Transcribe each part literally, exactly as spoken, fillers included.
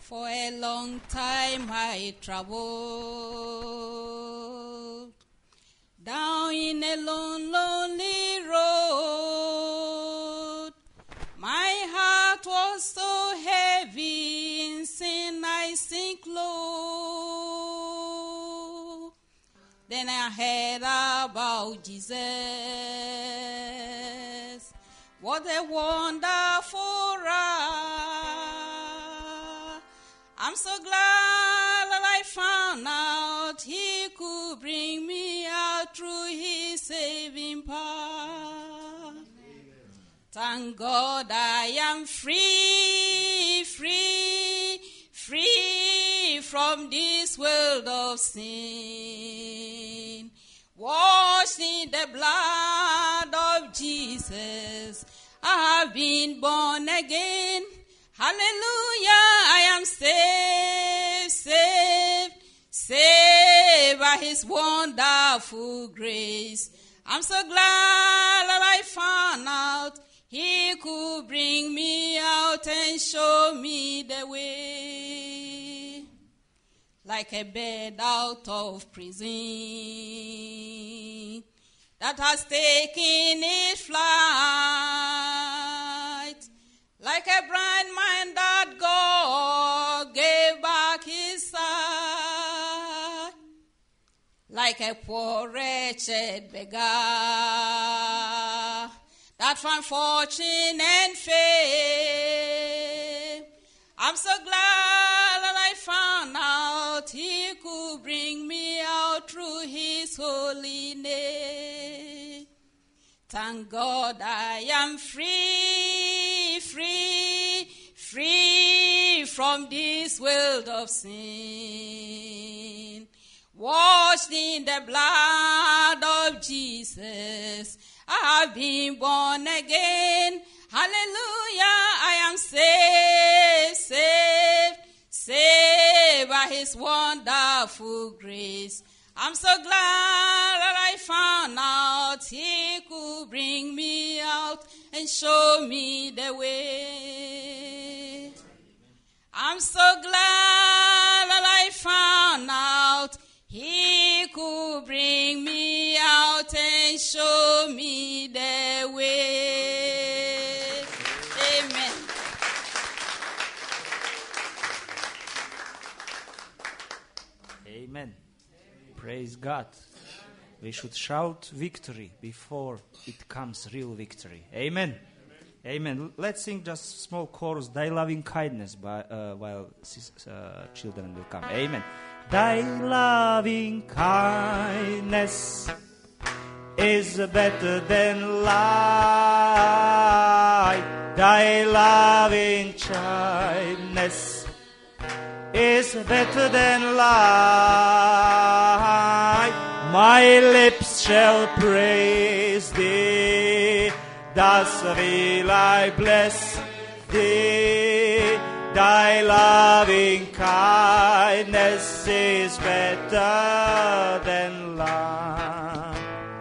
For a long time I traveled down in a lone, lonely road. My heart was so heavy, in sin I sink low. Then I heard about Jesus. What a wonderful ride. I'm so glad that I found out he could bring me out through his saving power. Thank God I am free, free, free from this world of sin. Washed in the blood of Jesus, I have been born again. Hallelujah, I am saved, saved, saved by his wonderful grace. I'm so glad that I found out he could bring me out and show me the way. Like a bird out of prison that has taken its flight. Like a blind man that God gave back his sight. Like a poor wretched beggar that found fortune and fame. I'm so glad that I found out he could bring me out through his holy name. Thank God I am free, free, free from this world of sin. Washed in the blood of Jesus, I have been born again. Hallelujah, I am saved, saved, saved by his wonderful grace. I'm so glad that I found out he could bring me out and show me the way. I'm so glad that I found out he could bring me out and show me the way. Amen. Amen. Praise God. We should shout victory before it comes real victory. Amen. Amen. Amen. Let's sing just small chorus, Thy loving kindness, by, uh, while uh, children will come. Amen. Thy loving kindness is better than life. Thy loving kindness is better than life. My lips shall praise thee, thus will I bless thee. Thy loving kindness is better than life.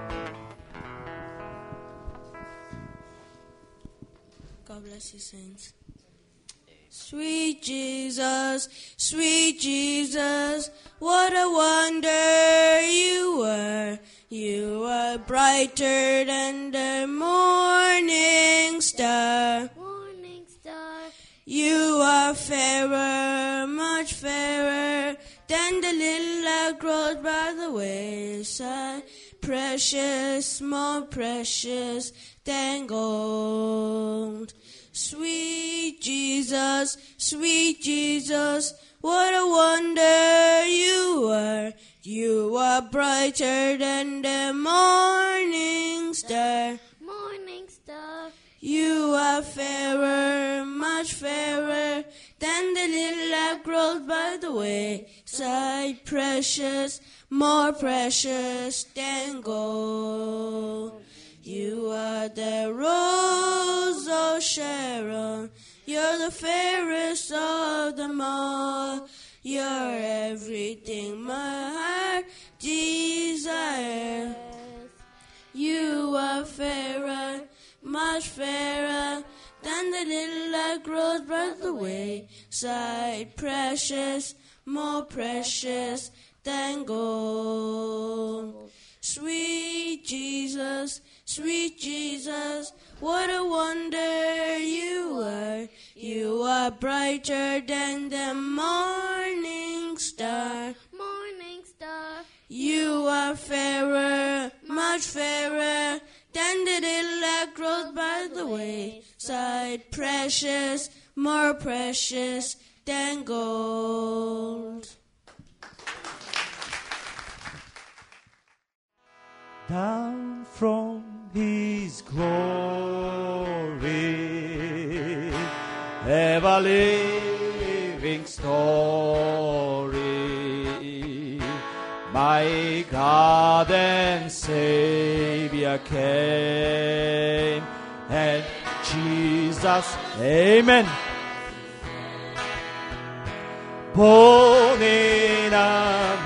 God bless you, saints. Sweet Jesus, sweet Jesus, what a wonder you were. You were brighter than the morning star. Morning star. You are fairer, much fairer than the little that grows by the wayside. Precious, more precious than gold. Sweet Jesus, sweet Jesus, what a wonder you are. You are brighter than the morning star. Morning star. You are fairer, much fairer than the little that grows by the wayside. Precious, more precious than gold. You are the rose of Sharon. You're the fairest of them all. You're everything my heart desires. You are fairer, much fairer than than the little that grows by the wayside. Precious, more precious than gold. Sweet Jesus, sweet Jesus, what a wonder you are. You are brighter than the morning star. Morning star. You are fairer, much fairer than the little that grows by the wayside. Precious, more precious than gold. Down from His glory, ever living story, my God and Savior came, and Jesus, amen, born in a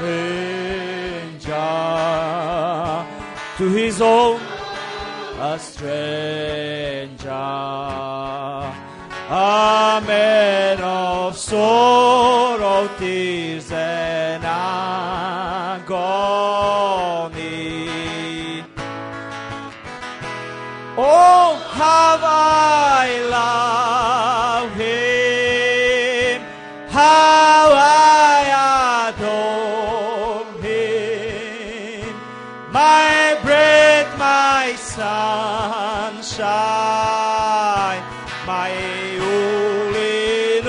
manger, to His own a stranger, a man of sorrow, tears, and agony. Oh, how I love Him, how I adore Him, my breath, my sunshine, my all in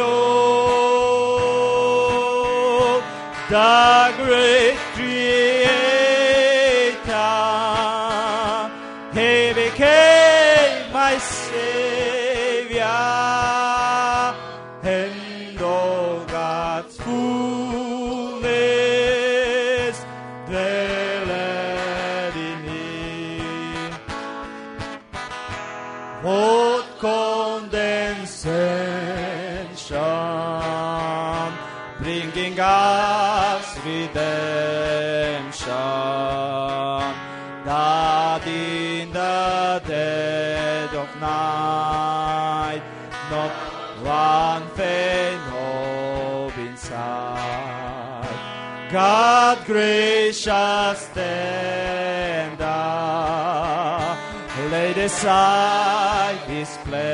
all, the great Creator. He became my Savior, and all God's fullness dwelleth in Him. What condescension, bringing us redemption, that in the dead of night not one faint hope inside. God gracious tender, laid aside His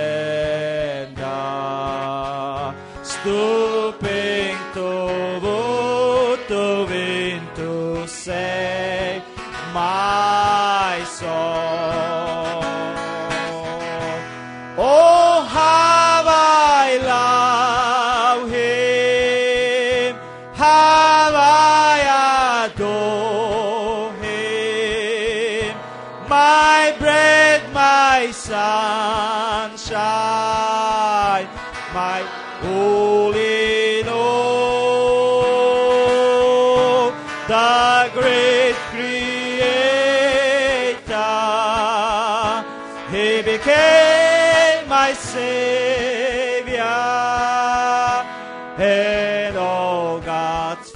splendor, stooping to wood to win to save my soul. Oh, how I love Him, how I adore Him, my bread, my sunshine, my all in all, the great Creator. He became my Savior, and all God's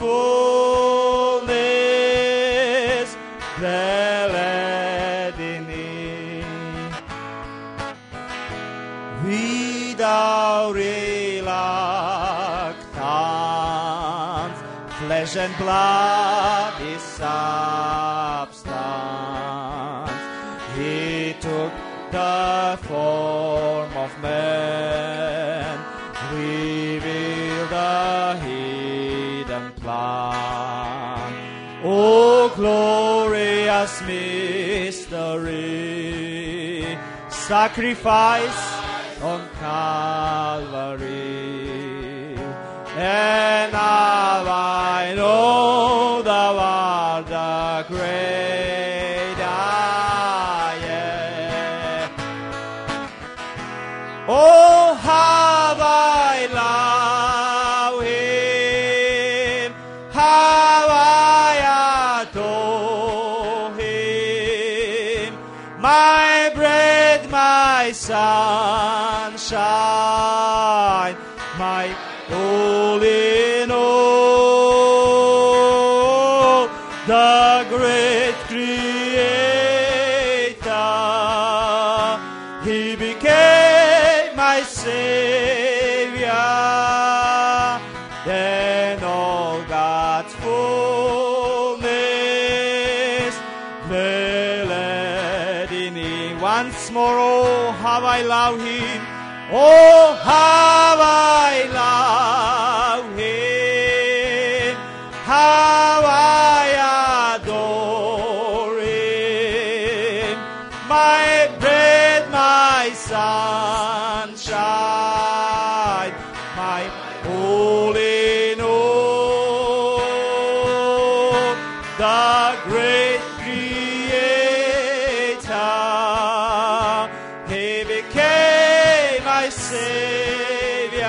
fullness dwelleth in Him. Without reluctance, flesh and blood is substance. He took the form of man, revealed the hidden plan. Oh, glorious mystery, sacrifice on Calvary. And now I know thou art the great I am. Oh, how I love Him, how I adore Him, my bread, my sunshine, my all in all, the great Creator. He became my Savior, then all God's fullness dwelleth in Him. Once more, oh, how I love Him. Oh, how I love Him. How I adore Him. My bread, my sunshine, my all in all, the great Creator, He became my Savior,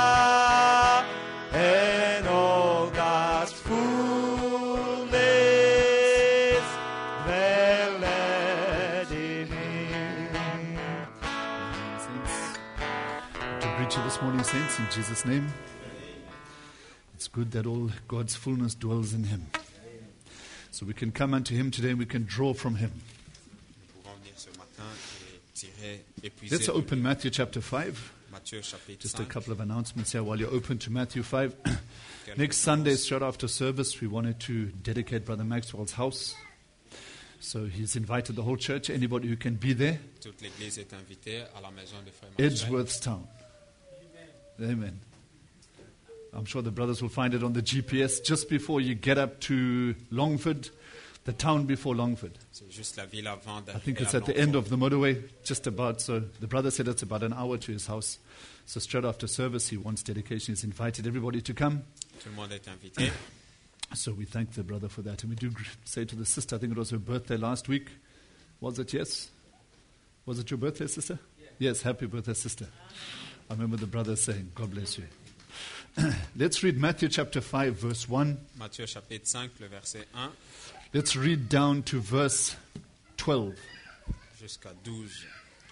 and all God's fullness dwelleth in Him. Saints, to greet you this morning, saints, in Jesus' name. It's good that all God's fullness dwells in Him. So we can come unto Him today and we can draw from Him. Nous pouvons venir ce matin et tirer, épuiser Let's de open lui. Matthew chapter five. Matthieu chapitre Just a cinq. couple of announcements here while you're open to Matthew five. Next Sunday, straight after service, we wanted to dedicate Brother Maxwell's house. So he's invited the whole church, anybody who can be there. Toute l'église est invitée à la maison de Frère Maxwell. Edgeworthstown. Amen. I'm sure the brothers will find it on the G P S just before you get up to Longford, the town before Longford. C'est juste la ville avant I think d'arriver it's à at the end Longford. of the motorway, just about. So the brother said it's about an hour to his house. So straight after service, he wants dedication. He's invited everybody to come. Tout le monde est invité. So we thank the brother for that. And we do gr- say to the sister, I think it was her birthday last week. Was it? Yes? Was it your birthday, sister? Yes, happy birthday, sister. I remember the brother saying, God bless you. Let's read Matthew chapter five, verse one. Matthieu chapitre cinq, le verset un Let's read down to verse twelve. jusqu'à douze.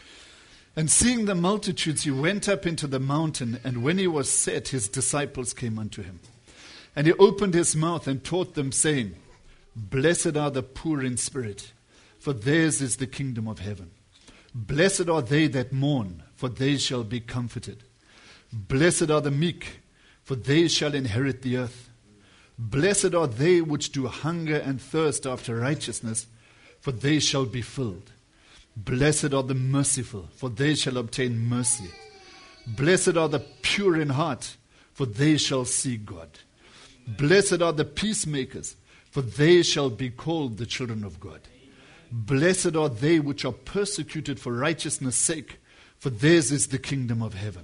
And seeing the multitudes, he went up into the mountain, and when he was set, his disciples came unto him. And he opened his mouth and taught them, saying, Blessed are the poor in spirit, for theirs is the kingdom of heaven. Blessed are they that mourn, for they shall be comforted. Blessed are the meek, for they shall inherit the earth. Blessed are they which do hunger and thirst after righteousness, for they shall be filled. Blessed are the merciful, for they shall obtain mercy. Blessed are the pure in heart, for they shall see God. Blessed are the peacemakers, for they shall be called the children of God. Blessed are they which are persecuted for righteousness' sake, for theirs is the kingdom of heaven.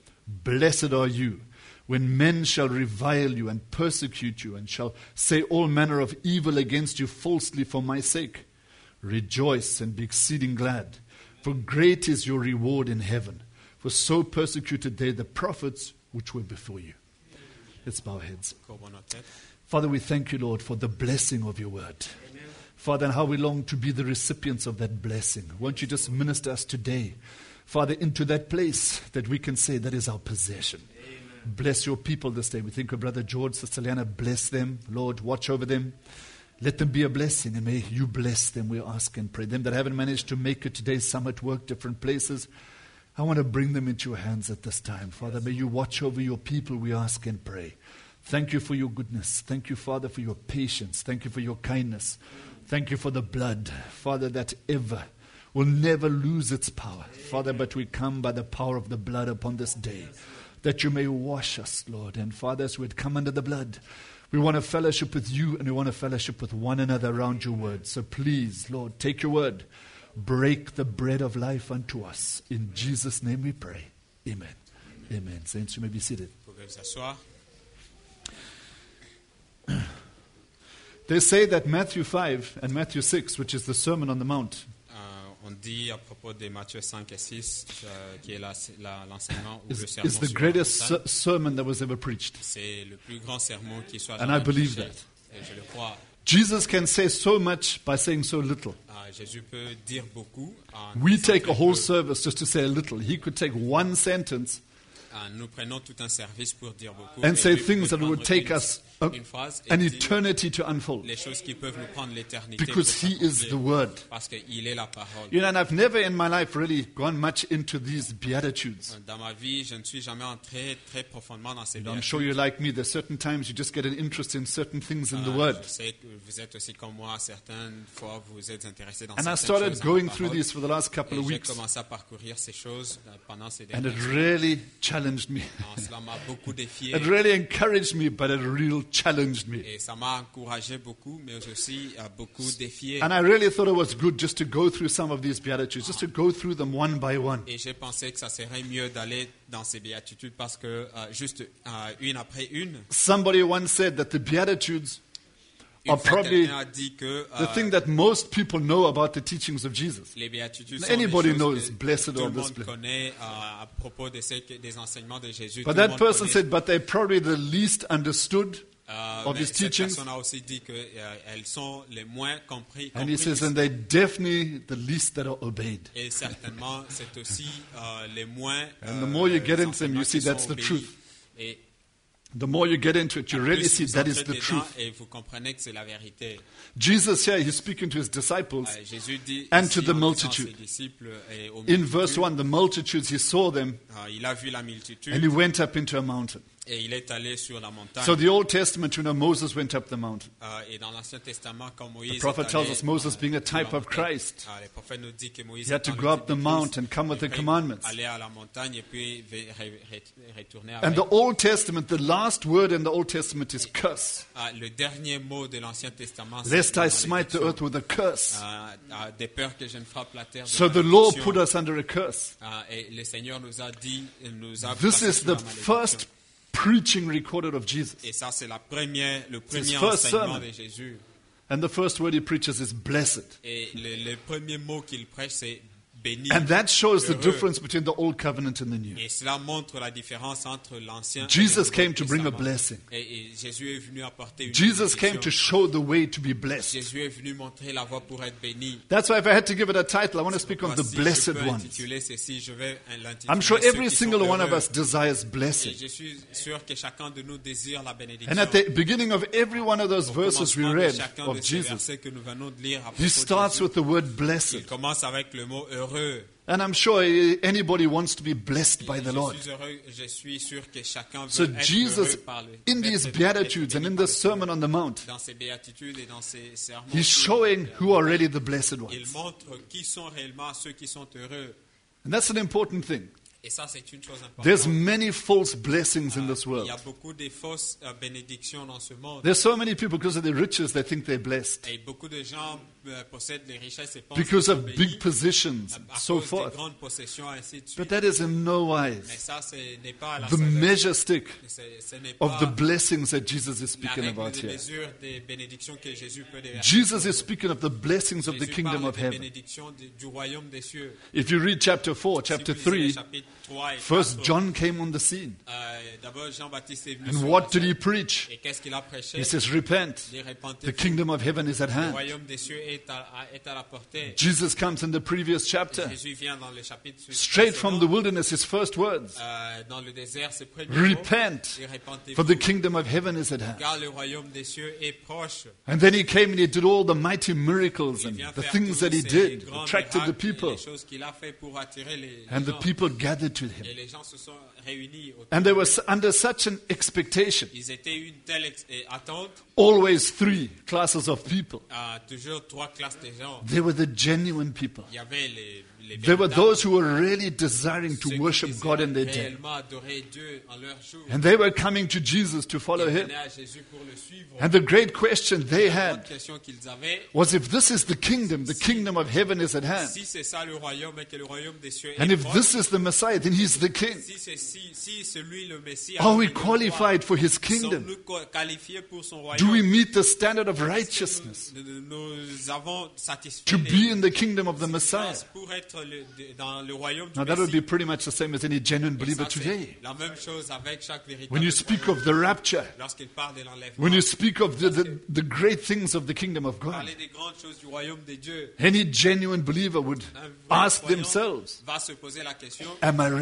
Blessed are you, when men shall revile you and persecute you, and shall say all manner of evil against you falsely for my sake. Rejoice and be exceeding glad, for great is your reward in heaven. For so persecuted they the prophets which were before you. Let's bow our heads. Courbons nos têtes. Father, we thank you, Lord, for the blessing of your word. Father, and how we long to be the recipients of that blessing. Won't you just minister us today, Father, into that place that we can say that is our possession. Amen. Bless your people this day. We think of Brother George, Sister Liana. Bless them. Lord, watch over them. Let them be a blessing, and may you bless them, we ask and pray. Them that haven't managed to make it today, some at work, different places, I want to bring them into your hands at this time. Father, may you watch over your people, we ask and pray. Thank you for your goodness. Thank you, Father, for your patience. Thank you for your kindness. Thank you for the blood, Father, that ever will never lose its power. Father, but we come by the power of the blood upon this day, that you may wash us, Lord. And Father, as we'd come under the blood, we want to fellowship with you, and we want to fellowship with one another around your word. So please, Lord, take your word. Break the bread of life unto us. In Jesus' name we pray. Amen. Amen. Saints, you may be seated. Vous pouvez vous asseoir. They say that Matthew five and Matthew six, which is the Sermon on the Mount, Euh, on dit à propos de Matthieu cinq et six, euh, qui est la- la- l'enseignement ou le is, sermon is the sur la greatest montagne. ser- sermon that was ever preached. C'est le plus grand sermon qui soit And jamais I believe prêché. that. Et je le crois. Jesus can say so much by saying so little. Ah, Jésus peut dire beaucoup. en We disant take a très whole peu. service just to say a little. He could take one sentence Ah, nous prenons tout un service pour dire beaucoup. and Et say lui peut things that would prendre take une- us a- une phrase et an dire eternity to unfold. les choses qui peuvent nous prendre l'éternité pour Because He is s'accomplir, the Word. parce qu'il est la parole. You know, and I've never in my life really gone much into these Beatitudes. Dans ma vie, je ne suis jamais entré très profondément dans ces I'm béatitudes. sure you're like me. There's certain times you just get an interest in certain things in the Euh, Word. Je sais que vous êtes aussi comme moi, certaines fois vous êtes intéressés dans And I certaines started choses dans going la through parole. these for the last couple Et of j'ai weeks. commencé à parcourir ces choses euh, pendant ces And dernières it semaines. really challenged me. Non, cela m'a beaucoup défié. It really encouraged me, but it really challenged me. Et ça m'a encouragé beaucoup, mais aussi euh, beaucoup défié. And I really thought it was good just to go through some of these Beatitudes, just to go through them one by one. Et j'ai pensé que ça serait mieux d'aller dans ces béatitudes parce que euh, juste euh, une après une, Somebody once said that the Beatitudes une are fois probably quelqu'un a dit que the euh, thing that most people know about the teachings of Jesus. les béatitudes sont Anybody des knows choses que blessed tout or le monde blessed. connaît euh, à propos de ces- des enseignements de Jésus. But Tout le that monde person connaît. said, but they're probably the least understood Euh, of mais his cette teachings. personne a aussi dit qu'elles sont les moins compris, And he comprises. says, and they're definitely the least that are obeyed. Et certainement, c'est aussi euh, les moins. And the more you get into them, you enseignements see qui that's sont the obéis. truth. Et The more you get into it, you plus really vous see that is entrez the dedans truth. et vous comprenez que c'est la vérité. Jesus here, he's speaking to his disciples. Euh, Jésus dit And ici, to the en disant à multitude. ses disciples et aux In multitudes, verse one, the multitudes, he saw them, euh, il a vu la multitude and he went up into a mountain. et il est allé sur la montagne. So the Old Testament, you know, Moses went up the mountain. Euh, et dans l'Ancien Testament, quand Moïse The prophet est tells allé, us Moses euh, being a sur la type of montagne, Christ. euh, le prophète nous dit que Moïse He had to étant go le up type the de mount Christ, and come with et the puis commandments. aller à la montagne et puis ve- re- re- retourner And avec. the Old Testament, the last word in the Old Testament is curse. Ah, le dernier mot de l'Ancien Testament, Lest la I smite the malédiction. earth with a curse. Ah, ah, des peurs que je ne frappe la terre de So the law malédiction. put us under a curse. Ah, et le Seigneur nous a dit, nous a This placés is sous the la malédiction. first preaching recorded of Jesus. Et ça, c'est la première, le his premier first enseignement sermon. de Jésus. And the first word he preaches is blessed. Et le, le premier mot qu'il prêche, c'est béni. And that shows the heureux. difference between the Old Covenant and the New. Et cela montre la différence entre l'ancien et Jesus le Nouveau came to bring a Testament. blessing. Et, et Jésus est venu apporter une Jesus came bénédiction. to show the way to be blessed. Jésus est venu montrer la voie pour être béni. That's why if I had to give it a title, I want to speak of the Voici, blessed je peux ones. intituler ceci, je vais l'intituler I'm sure ceux every qui sont single one of heureux. us desires Et blessing. je suis sûr que chacun de nous désire la bénédiction. And at the beginning of every one of those Au verses we commencement de read chacun of de ces Jesus, versets que nous venons de lire à propos he de starts Jésus, with the word il blessed. commence avec le mot heureux. And I'm sure eh, anybody wants to be blessed by Et the je Lord. suis heureux, je suis sûr que chacun veut So être Jesus, heureux par le in fait these d'être- Beatitudes d'être and in béni par the le Sermon on the Mount, Seigneur. Dans ses béatitudes et dans ses sermons, he's showing who are really the blessed il ones. montre qui sont réellement ceux qui sont heureux. And that's an important thing. Et ça, c'est une chose importante. There's many false blessings in this Il world. y a beaucoup de fausses euh, bénédictions dans ce monde. There's so many people, because of their riches, they think they're blessed. Et beaucoup de gens euh, possèdent des richesses et pensent Because qu'ils sont of bénis big positions, à so cause forth. des grandes possessions, ainsi de suite. But that is in no Mais wise ça, ce n'est pas la the saveur. measure stick C'est- ce n'est of the pas blessings that Jesus is la speaking règle about de here. mesure des bénédictions que Jésus peut déverser. Jesus is speaking of the blessings of the Jésus kingdom parle of des heaven. bénédictions du, du royaume des cieux. If you read chapter four, Si chapter vous lisez les three, chapitres trois et first quatre, John came on the scene. euh, d'abord Jean-Baptiste est venu And sur what la did he scène. preach? Et qu'est-ce qu'il a prêché? He says, repent. Il dit, repentez-vous. The kingdom of heaven is at Le hand. royaume des cieux est à, à- est à la portée. Jesus comes in the previous chapter. Jésus vient dans le chapitre Straight from the précédent, wilderness, his first words. euh, dans le désert, ses premiers mots. Repent, Et repentez-vous, for the kingdom of heaven is at hand. car le royaume des cieux est proche. And then he came and he did all the mighty miracles Il and vient the faire things tous that he ces did, grands attracted the miracles et people. les choses qu'il a fait pour attirer les, les And the gens. people gathered to him. Et les gens se sont réunis autour. And they were under such an expectation. Ils étaient une telle ex- et attente, Always three classes of people. à toujours trois classes de gens. They were the genuine people. Il y avait les, les They were véritables, those who were really desiring to ceux qui worship désiraient God in their day. réellement adorer Dieu en leur jour. And they were coming to Jesus to follow Ils him. venaient à Jésus pour le suivre. And the great question they La had grande question qu'ils avaient, was if this is the kingdom, the kingdom of heaven is at hand. si c'est ça le royaume et que le royaume des cieux And est if proche, this is the Messiah, then he's the king. si c'est si, si celui le Messie, Are alors we il doit- qualified for his kingdom? sommes-nous co- qualifiés pour son Do royaume? we meet the standard of righteousness Nous, nous- nous avons satisfait to les be in the kingdom of the Messiah? exigences pour être le- de- dans le royaume du Now that would be Messie. pretty much the same as any genuine Et believer ça, c'est today. la même chose avec chaque véritable When you speak croyant. of the rapture, Lorsqu'il parle de l'enlèvement, when you speak of the, the, the great things of the kingdom of God, parler des grandes choses du royaume de Dieu, any genuine believer would un vrai ask croyant themselves, va se poser la question, am I ready?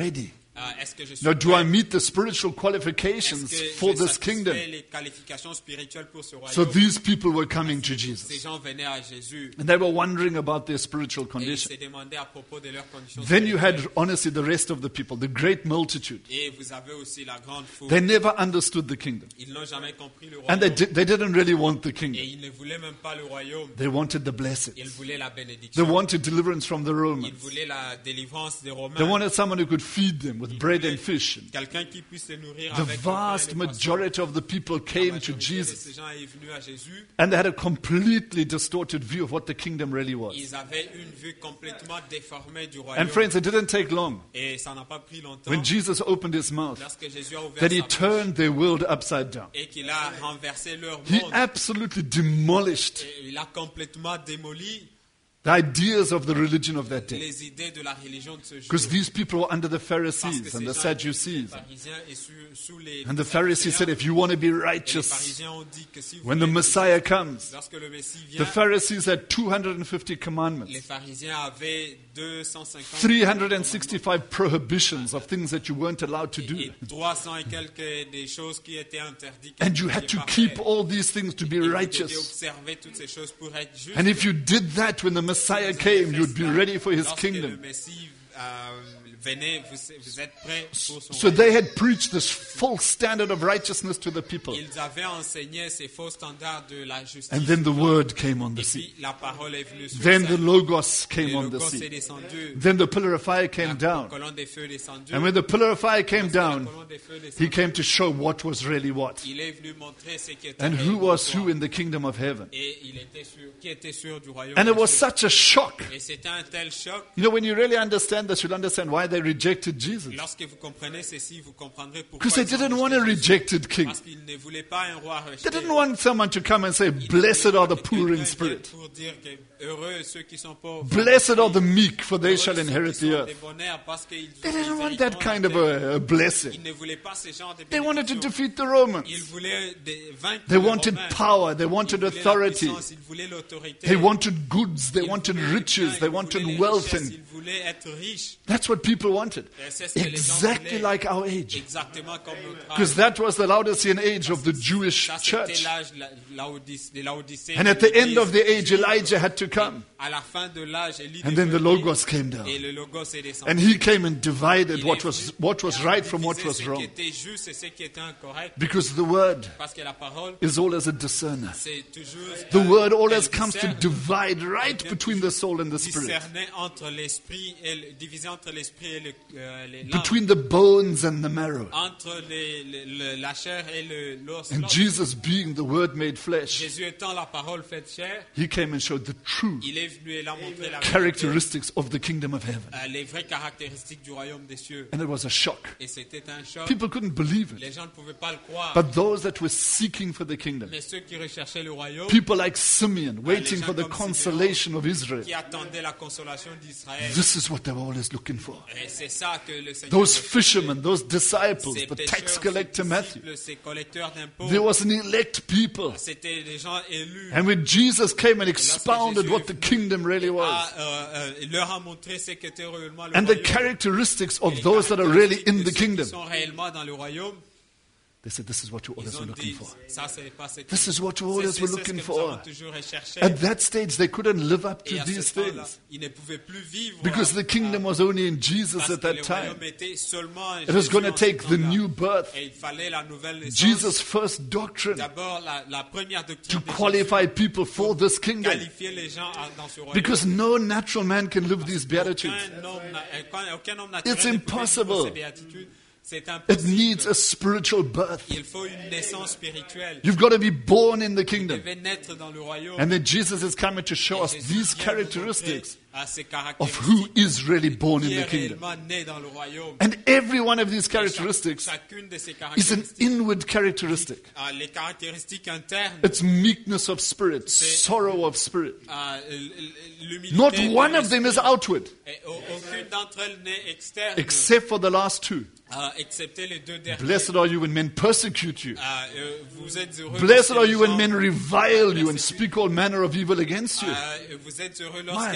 Euh, est-ce que je suis Now, do prêt? I meet the spiritual Est-ce qualifications que for je this kingdom? satisfais les qualifications spirituelles pour ce royaume? So these people were coming to Ces Jesus. gens venaient à Jésus And they were wondering about their spiritual et ils condition. se demandaient à propos de leurs conditions Then you had, spirituelles. honestly, the rest of the people, the great multitude. Et vous avez aussi la grande foule. They never understood the kingdom. Ils n'ont jamais compris le And they, royaume. di- they didn't really want the Et kingdom. ils ne voulaient même pas le royaume. They wanted the blessings. Ils voulaient la They bénédiction. wanted deliverance from the Ils Romans. voulaient la délivrance des Romains. They wanted someone who could feed them with Ils bread voulaient and fish. Quelqu'un qui puisse se nourrir The avec le pain et vast le poisson. majority of the people La came to majorité de Jesus. ces gens est venu à Jésus. And they had a completely distorted view of what the kingdom really was. Ils avaient une vue complètement déformée du royaume. And friends, it didn't take long. Et ça n'a pas pris longtemps. When Jesus opened his mouth, Lorsque Jésus a ouvert that he sa bouche turned their world upside down. et qu'il a renversé leur He monde, absolutely demolished et il a complètement démoli the ideas of the religion of that day. les idées de la religion de ce jour. Because these people were under the Parce que Pharisees ces and the gens étaient Sadducees. pharisiens et sous, sous les And the Pharisees said, if you want to be Et les righteous, pharisiens ont dit que si vous when the voulez- Messiah comes, lorsque le Messie the vient, Pharisees had two hundred fifty les commandments, pharisiens avaient deux cent cinquante three hundred sixty-five prohibitions of things that you weren't allowed to do. et trois cents et quelques des choses qui étaient interdites. And you had to keep all these things to be Et vous deviez righteous. observer toutes ces choses pour être juste. And if you did that when the Messiah came, you'd be ready for his Lorsque le kingdom. Messie euh, venez, vous, vous êtes prêts pour son So royaume. they had preached this full standard of righteousness to the people. Ils avaient enseigné ces faux standards de la justice. And then the word came on the Et sea. puis la parole est venue sur Then scène. the Logos Et came le on the Logos est sea. descendu. Then the pillar of fire came La down. colonne des feux est descendue. And when the pillar of fire came Lorsque la down, colonne des feux est he descendue, came to show what was really what. il est venu montrer ce qui était And who réellement was quoi. who in the kingdom of heaven. Et il était sûr, qui était sûr du royaume. And it des was cieux. such a shock. Et c'était un tel choc. You know, when you really understand this, you'll understand why they rejected Jesus. Lorsque vous comprenez ceci, vous comprendrez pourquoi. Because they ils ont didn't want rejeté a Jésus. rejected king. Parce qu'ils ne voulaient pas un roi They rejeté. didn't want someone to come and say, Ils ne blessed voulaient are pas the que poor quelqu'un in vienne spirit. pour dire que heureux ceux qui sont pauvres. Blessed are the meek, for they Heureux shall ceux qui inherit sont the des earth. bonheurs parce qu'ils They ils didn't want hériteront that la kind of terre. a, a blessing. Ils ne voulaient pas ce genre de They wanted to bénédiction. defeat the Romans. Ils voulaient des- vaincre They les wanted Romains. power. They Ils wanted voulaient la authority. puissance, ils voulaient l'autorité. They wanted goods. They Ils wanted voulaient les riches. biens, They ils wanted voulaient les wealth. richesses, And ils voulaient être riches. that's what people wanted. Et c'est ce que les gens Exactly voulaient. like our age. Exactement comme notre Because âge. that was the Laodicean age of the Jewish Ça, c'était church. l'âge la- Laodic- de Laodicée. And de at the end l'Église. of the age, Elijah had to come. À la fin de l'âge, Élie And then the devint Logos came et down. le Logos est descendu. And he came and divided Il what est was, venu what was et a right from what divisé was ce qui wrong. était juste et ce qui était incorrect. Because the word Parce que la parole, is always a discerner. c'est toujours. The word always elle comes to discerne- divide right elle vient between the soul and the spirit. discerner entre l'esprit et le, diviser entre l'esprit et le, euh, les langues, Between the bones and the marrow. entre les, les- le- la chair et le l'os. And l'os. Jesus, being the word made flesh, Jésus étant la parole faite chair, he came and showed the true il est venu et il a montré la vérité, characteristics of the kingdom of heaven. euh, les vraies caractéristiques du royaume des cieux. And it was a shock. Et c'était un choc. People couldn't believe it. Les gens ne pouvaient pas le croire. But those that were seeking for the kingdom, Mais ceux qui recherchaient le royaume, people like Simeon, waiting gens for the comme consolation of Israel, qui attendaient la consolation d'Israël. this is what they were always looking for. Et c'est ça que le Seigneur Those recherchait. fishermen, those disciples, Ces the pécheurs, tax ces collector Matthew, disciples, ces collecteurs d'impôts, there was an elect people. c'était des gens élus. And when Jesus came and Et lorsque expounded Jésus what est the venu, kingdom really a, was, euh, euh, il leur a montré ce qu'était réellement le and the royaume. characteristics Et of les those that are really caractéristiques in de the ceux qui kingdom, sont réellement dans le royaume, they said, this is what you always ils were ont looking dit, for. ça c'est pas ce que- This is what you c'est- always c'est were ce looking que nous for. avons toujours recherché. At that stage, they couldn't live up Et to à ce these temps-là, things ils ne pouvaient plus vivre because the kingdom was only in Jesus parce at que that le time. royaume était seulement en It was Jésus going to en ce take the temps-là. new birth, Et il fallait la nouvelle naissance. Jesus' first doctrine, D'abord, la, la première to doctrine de qualify people for this Jésus, kingdom. qualifier les gens à- dans ce royaume. Because no natural man can live these beatitudes. Aucun homme, n'a- aucun- aucun homme naturel It's ne pouvait vivre impossible. ces béatitudes. C'est It impossible. needs a spiritual birth. Il faut une naissance spirituelle. You've got to be born in the Vous kingdom. devez naître dans le royaume. And then Jesus is coming to show Et us Jésus these vient nous characteristics montrer à ces of who caractéristiques is really born qui in est the kingdom. réellement né dans le royaume. And every one of these Et chaque- characteristics chacune de ces is an caractéristiques, inward characteristic. ah, les caractéristiques internes, It's meekness of spirit, sorrow of spirit. ah, l- l- l'humilité. Not de one of them is l'esprit. outward, Et au- aucune d'entre elles n'est externe, except for the last two. ah, excepté les deux dernières. Blessed are you when men persecute you. Ah, euh, vous êtes heureux Blessed lorsque are les you when gens- men revile you and speak all manner of evil against you. Ah, vous êtes heureux lorsque Why? les gens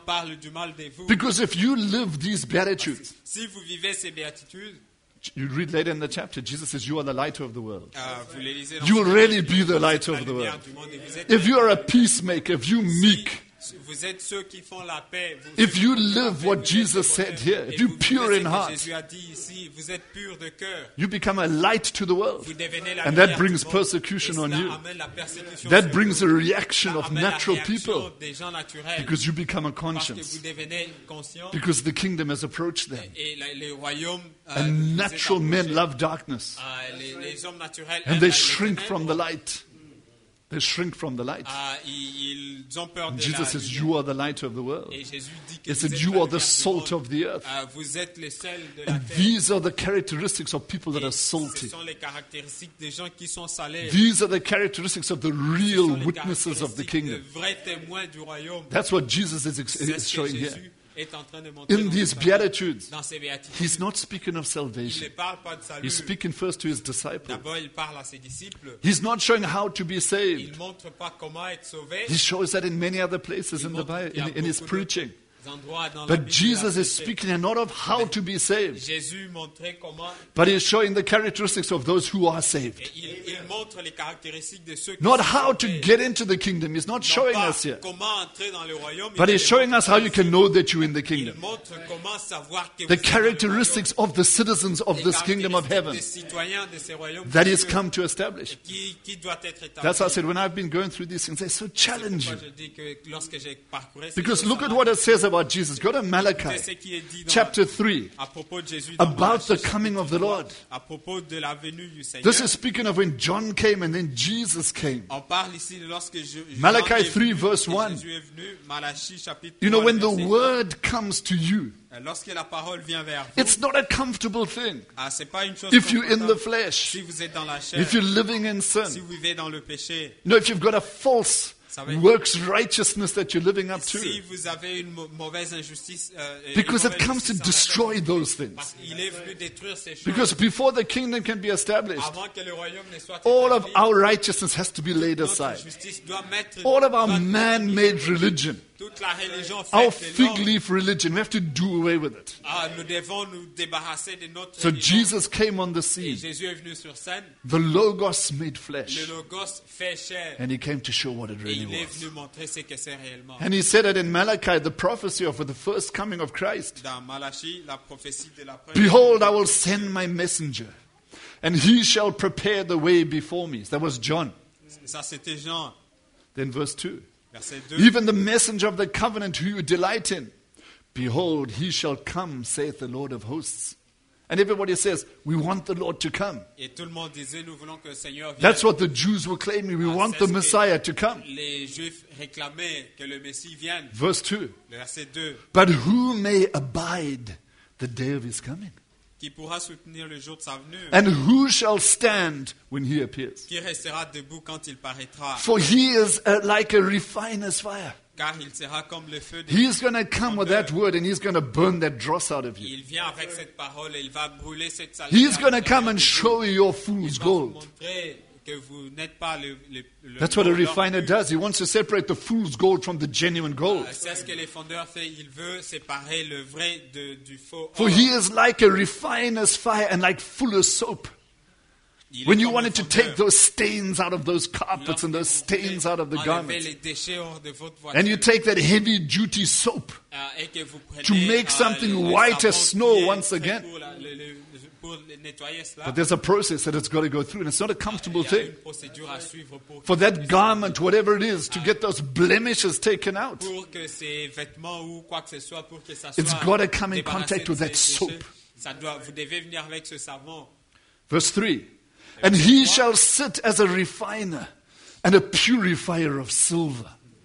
parle du mal de vous. Because if you live these Beatitudes, Si vous vivez ces béatitudes, you read later in the chapter, Jesus says, you are the light of the world. euh, vous les lisez dans You will ce really chapitre, be the vous light êtes of la the lumière world. du monde et vous êtes If you are a peacemaker, if you meek, Vous êtes ceux qui font la paix. Vous, if you ceux qui font la live paix, what vous êtes Jesus le said bonheur. here, Et if you're vous pure vivez in ce que heart, Jésus a dit ici, vous êtes purs de cœur. you become a light to the world. Vous devenez la And lumière that du brings monde. persecution Et on cela you. amène la persécution That sur brings vous. a reaction Ça of amène la natural réaction people des gens naturels. because you become a Parce que vous conscience. devenez conscient. Because the kingdom has approached them. Et la- les royaumes, euh, And vous êtes natural men approchés. love darkness. Euh, les, les hommes naturels And aiment they la- les shrink from the ténèbres. light. They shrink from the light. Ah, ils, ils ont peur de Jesus la says, lumière. you are the light of the world. Et Jésus dit que He vous said, êtes you la are the lumière du salt monde. of the earth. Ah, vous êtes les sels de la And terre. these are the characteristics of people that Et are ce salty. sont les caractéristiques des gens qui sont salés. These are the characteristics of the Ce real sont les witnesses of the caractéristiques kingdom. de vrais témoins du royaume. That's what Jesus is, ex- C'est is ce que showing here. Jésus est en train de montrer In dans these ce passage. Beatitudes, Dans ces béatitudes. he's not speaking of Il ne salvation. parle pas de salut. He's speaking first to his disciples. D'abord, il parle à ses disciples. He's not showing how to be Il saved. ne montre pas comment être sauvé. He shows that in many other places Il in the montre Bible, qu'il y a in, in his beaucoup preaching. d'autres endroits dans la But Bible Jesus où il a is prêché. speaking not of how to be saved, Jésus montrait comment. but he's showing the characteristics of those who are saved. Et il, il montre les caractéristiques de ceux qui Not sont how to sauvés. get into the kingdom. He's not Non showing pas us here. comment entrer dans le royaume. But il he's showing us how you can know that you're in the Il kingdom. montre comment savoir que The vous êtes dans le characteristics of the citizens of royaume. this kingdom of Les heaven caractéristiques des citoyens de ces royaumes that de he's Dieu come to establish. qui, qui doit être établi. That's why I said when I've been going through these things, they're so C'est challenging. pourquoi je dis que lorsque j'ai parcouru ces Because choses, look ça at m'a- what it says about Jesus. Go to Écoutez Malachi ce qui est dit dans- chapter three à propos de Jésus dans about Malachie, the coming of the Lord. à propos de la venue du Seigneur. This is speaking of when John came and then Jesus came. On parle ici de lorsque je, Jean Malachi est three venu verse et one. Jésus est venu, Malachie chapitre You know, trois, when the verset word comes to you, un. Lorsque la parole vient vers vous, it's not a comfortable thing. ah, c'est pas une chose If you're in the confortable. flesh, Si vous êtes dans la chair, if you're living in si sin, vous vivez dans le péché, you know, if you've got a false savez- works righteousness that you're living up si to, vous avez une mau- mauvaise injustice, euh, une because it mauvaise comes to justice en destroy laquelle- those things. parce qu'il est venu détruire ces choses. Because before the kingdom can be established, Avant que le royaume ne soit all of établi, our righteousness has to be laid notre aside. justice doit mettre All of our doit- man-made religion, toute la religion our faite de fig l'homme. leaf religion, we have to do away with it. Ah, nous devons nous débarrasser de notre So religion. Jesus came on the Et scene, Jésus est venu sur scène, the Logos made le flesh, Logos fait chair, and he came to show what it et really il est was. venu montrer ce que c'est réellement. And he said it in Malachi, the prophecy of the first coming of Christ. Dans Malachie, la prophétie de la première. Behold, I will send my messenger, and he shall prepare the way before me. That was John. Ça, c'était Jean, Then verse two. verset deux. Even the messenger of the covenant who you delight in. Behold, he shall come, saith the Lord of hosts. And everybody says, we want the Lord to come. Et tout le monde disait, nous voulons que le Seigneur vienne. That's what the Jews were claiming. We Ah, want c'est the ce que Messiah to come. Les Juifs réclamaient que le Messie vienne. Verse two. Le verset deux. But who may abide the day of his coming? Qui pourra soutenir le jour de sa venue? And who shall stand when he appears? Qui restera debout quand il paraîtra? For he is uh, like a refiner's fire. Car il sera comme le feu de He's going to come with that word and he's going to burn that dross out of you. Il vient avec cette parole et il va brûler cette saleté. He's going to à come l'intérieur and de show vous. you your Il fool's va vous gold. montrer que vous n'êtes pas le, le, le That's what a l'or refiner pur. does. He wants to separate the fool's gold from the genuine gold. C'est ce que les fondeurs font. Il veut séparer le vrai de, du faux. For or. he is like a refiner's fire and like fuller's soap. Il est When you comme wanted le to take fondeur. those stains out of those carpets and those Lorsque vous stains voulez out of the enlever garments, les déchets hors de votre and you voiture, take that heavy duty soap euh, et que vous prenez, to make euh, something le- le white as savon snow qui est once fait again. Pour, la- le- le- pour nettoyer cela. But there's a process that it's got to go through, and it's not a comfortable Il y a thing. une procédure à suivre pour, For that garment, whatever it is, to get those blemishes taken out. pour que ces vêtements ou quoi que ce soit, pour que ça It's soit gotta come in débarrassé contact de with that ces soap. déchets. Ça doit, vous devez venir avec ce savon. Verse three. And he shall sit as a refiner and a purifier of silver.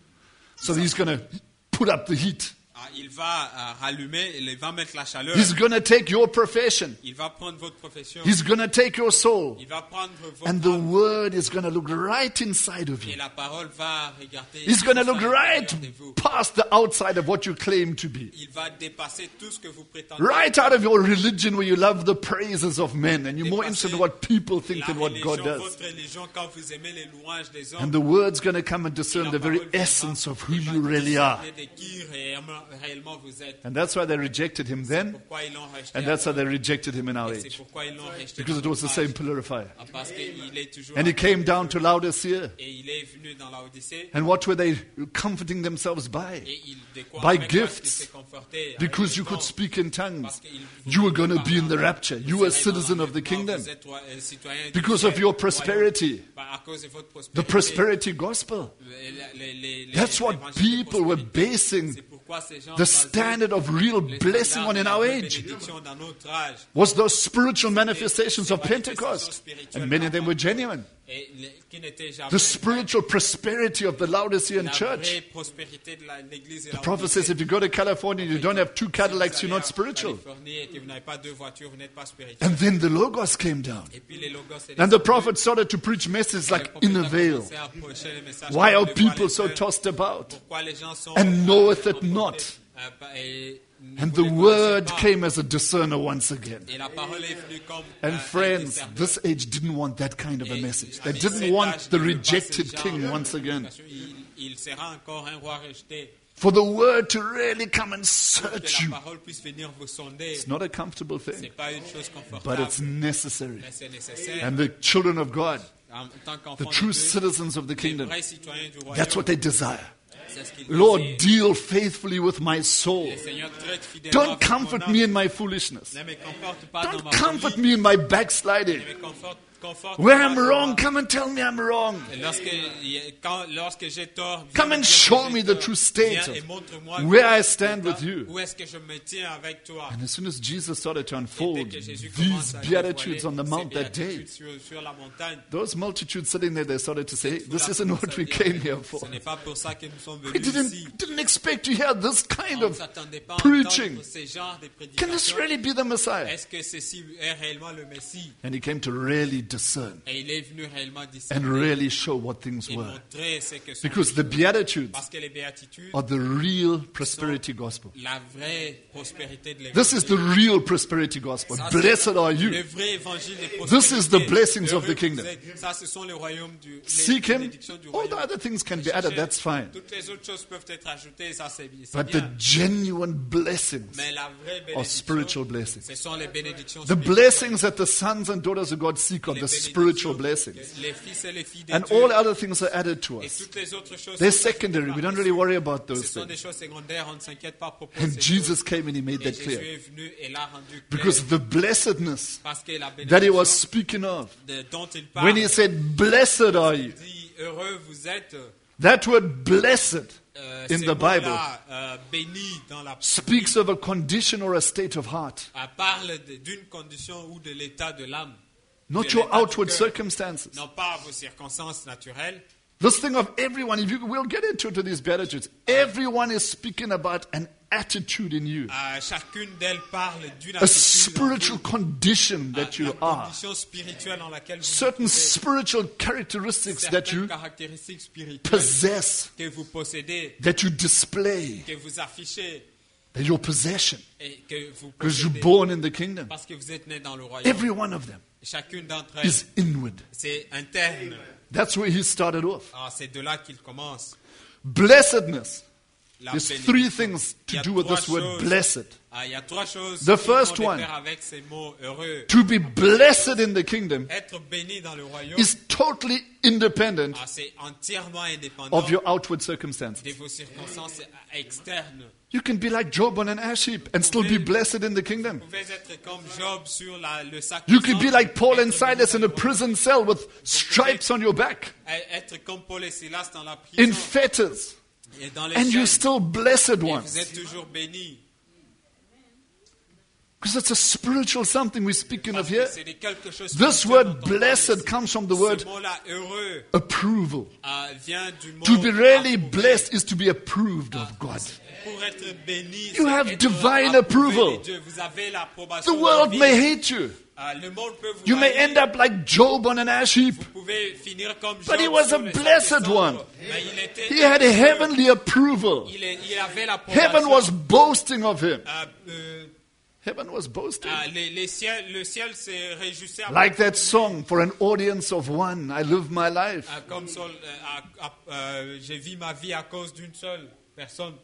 So he's going to put up the heat. Ah, il va euh, rallumer, il va mettre la chaleur. He's going to take your profession. Il va prendre votre profession. He's going to take your soul. Il va prendre votre And the âme. word is going to look right inside of Et you. la parole va regarder. He's going to tout look ça à right l'intérieur de vous. past the outside of what you claim to be. Il va dépasser tout ce que vous prétendez. Right out of your religion where you love the praises of men and you're more Dépasser interested in what people think la than what God religion, does. votre religion, quand vous aimez les louanges des hommes. And the word's going to come and discern la the very parole viendra, essence of who il va you really are. discerner de qui réellement- réellement vous êtes. And that's why they rejected him then, Pourquoi ils l'ont rejeté and that's why alors, they rejected him in our et c'est age. pourquoi ils l'ont rejeté Because dans it was the notre same âge. pillar of fire. Ah, parce qu'il est toujours And he en- came down to Laodicea. et il est venu dans la Odyssée And what were they comforting themselves by? et il de quoi By avec quoi est-ce qu'il gifts. s'est conforté avec Because le you temps, could speak in tongues. parce qu'il You were going to voulait be in the parler. rapture. You Vous were a serez dans citizen of the l'enlèvement, kingdom. vous êtes roi- euh, citoyen du Because of your royaume. prosperity. Bah, à cause de votre The prospérité. prosperity gospel. Les- les- les- les- That's what l'évangile de people were prospérité. basing C'est pourquoi ces gens the basaient standard of real les blessing standards on de in la our vraie age. bénédiction dans notre âge. Was those spiritual manifestations of Pentecost. And many of them were genuine. Et les- qui n'étaient jamais The spiritual prosperity of the Laodicean la church. vraie prospérité de la- l'église et The la prophet Odyssée. says if you go to California and you don't have two Cadillacs, you're not spiritual. Californie et que vous n'avez pas deux voitures, vous n'êtes pas spirituel. And then the Logos came down. Et puis les logos et les And the symboles, prophet started to preach messages le like prophète in a a veil. commencé à prêcher les messages Why comme are le people voile so est fait. tossed about? Pourquoi les gens sont And knoweth it emportés, not. euh, pas- et ne And the vous les word connaissez pas. came as a discerner once again. Et la parole est venue comme And un- un friends, discernement. this age didn't want that kind of a Et- message. ah, They mais didn't cet want âge the ne veut pas rejected ce genre king de once again. prédication. Il, il sera encore un roi rejeté. For the word to really come and Que search la you. parole puisse venir vous sonder. It's not a comfortable C'est thing, pas une chose but confortable, it's necessary. mais c'est nécessaire. And the children of God, En tant the qu'enfant de true Dieu, citizens of the les kingdom, vrais citoyens du royaume, that's what they desire. c'est ce qu'ils Lord, désirent. deal faithfully with my soul. Le Seigneur traite fidèlement Don't avec comfort mon me âme. in my foolishness. Ne me conforte pas dans Don't ma comfort folie. me in my Ne backsliding. me conforte, conforte Where pas I'm dans wrong, ma- come and tell me I'm wrong. Lorsque, quand, lorsque j'ai tort, viens Come me and dire que show j'ai me the tort. true state Viens of et montre-moi where I où- stand with you. Où est-ce que je me tiens avec toi? And as soon as Jesus started to Et dès unfold que Jésus these commence à beatitudes dévoiler on the ces mount that day, béatitudes sur, sur la montagne, those multitudes sitting there, they started to say, tout this là isn't commence what à we dire, came here for. ce n'est pas pour ça que nous sommes We venus didn't, ici. didn't expect to hear this kind On ne of s'attendait pas à preaching. entendre ces genres de Can this prédications. really be the Messiah? Est-ce que ceci est réellement le Messie? And he came to really discern Et il est venu réellement and discerner really show what things et were. montrer ce que sont Because les the choses. Beatitudes Parce que les béatitudes are the real prosperity gospel. la vraie prospérité de This is the l'évangile. real prosperity gospel. Ça, c'est Blessed are Le you. vrai évangile de This prospérité. is the blessings of Heureux the kingdom. vous êtes. Ça, ce sont les royaumes du, les Seek him. bénédictions du All the royaume. other things can be added, that's fine. Toutes les autres choses peuvent être ajoutées, ça c'est bi- c'est But the bien. genuine blessings Mais la vraie are bénédiction, spiritual blessings. ce sont les bénédictions The spirituelles. blessings that the sons and daughters of God seek are Les the bénédictions spiritual que blessings. Les fils et les filles de And Dieu all other things are added to et us. toutes les autres choses They're sont ajoutées secondary. We don't par-dessus. really worry about Ce those sont des things. choses secondaires, on ne s'inquiète pas à propos And de ces Jesus choses. came and he made Et that Jésus clear. est venu et l'a rendu clair. Because the blessedness Parce que la that he bénédiction was speaking of, de- dont il parle, when he said, Blessed are you, dit heureux vous êtes. that word blessed Euh, in ces the Bible mots-là, euh, béni dans la speaks of a condition or a state of heart, euh, parle de- d'une condition ou de l'état de l'âme, not de your l'état du outward cœur. circumstances. Non pas vos circonstances naturelles. This thing of everyone, if you will get into to these Beatitudes, everyone is speaking about an attitude in you, Euh, chacune d'elles parle d'une a attitude, spiritual condition euh, that you la are, condition spirituelle dans laquelle vous certain vous trouvez, spiritual characteristics that certaines you caractéristiques spirituelles possess, que vous possédez, that you display, que vous affichez they're your possession, et que vous because you're possédez born in the kingdom. parce que vous êtes né dans le royaume. Every one of them Chacune d'entre elles, is inward. c'est interne. That's where he started off. Alors c'est de là qu'il commence. Blessedness. La There's three bénédiction. things Il y to a do with trois this word choses. blessed. Ah, il y a trois choses The qui first vont de one. pair avec ces mots heureux. To be blessed in the kingdom Être béni dans le royaume, is totally independent ah, c'est entièrement indépendant of your outward circumstances. de vos circonstances externes. You can be like Job on an ash heap and still be blessed in the kingdom. Vous pouvez être comme Job sur la, le sac. You de can be sang, like Paul être and béni Silas dans in le a royaume. prison cell with stripes on your back, Être comme Paul et Silas dans la in prison fetters, et dans les and you're chaînes. still blessed Et vous ones. êtes toujours bénis. Because it's a spiritual something we're speaking of Parce que here. c'est de quelque chose This spirituel word dont on parle blessed ici. comes from the word Ce mot-là, heureux, approval. euh, vient du mot To be really approuvé. blessed is to be approved of God. Pour être béni, You c'est have être divine approuvé approval. de Dieu. Vous avez l'approbation The world divine. may hate you. Euh, le monde peut vous You may haïr. end up like Job on an ash heap. Vous pouvez finir comme But Job he was sur a le sac de blessed cendre. one. Mais il était He had a heavenly approval. il, est- il avait l'approbation. Heaven was boasting of him. Euh, euh, Heaven was boasting. euh, les, les ciels, le ciel s'est réjouissé à Like that song, for an audience of one, I live my life. Euh, comme sol, euh, à- à- euh, j'ai vu ma vie à cause d'une seule personne.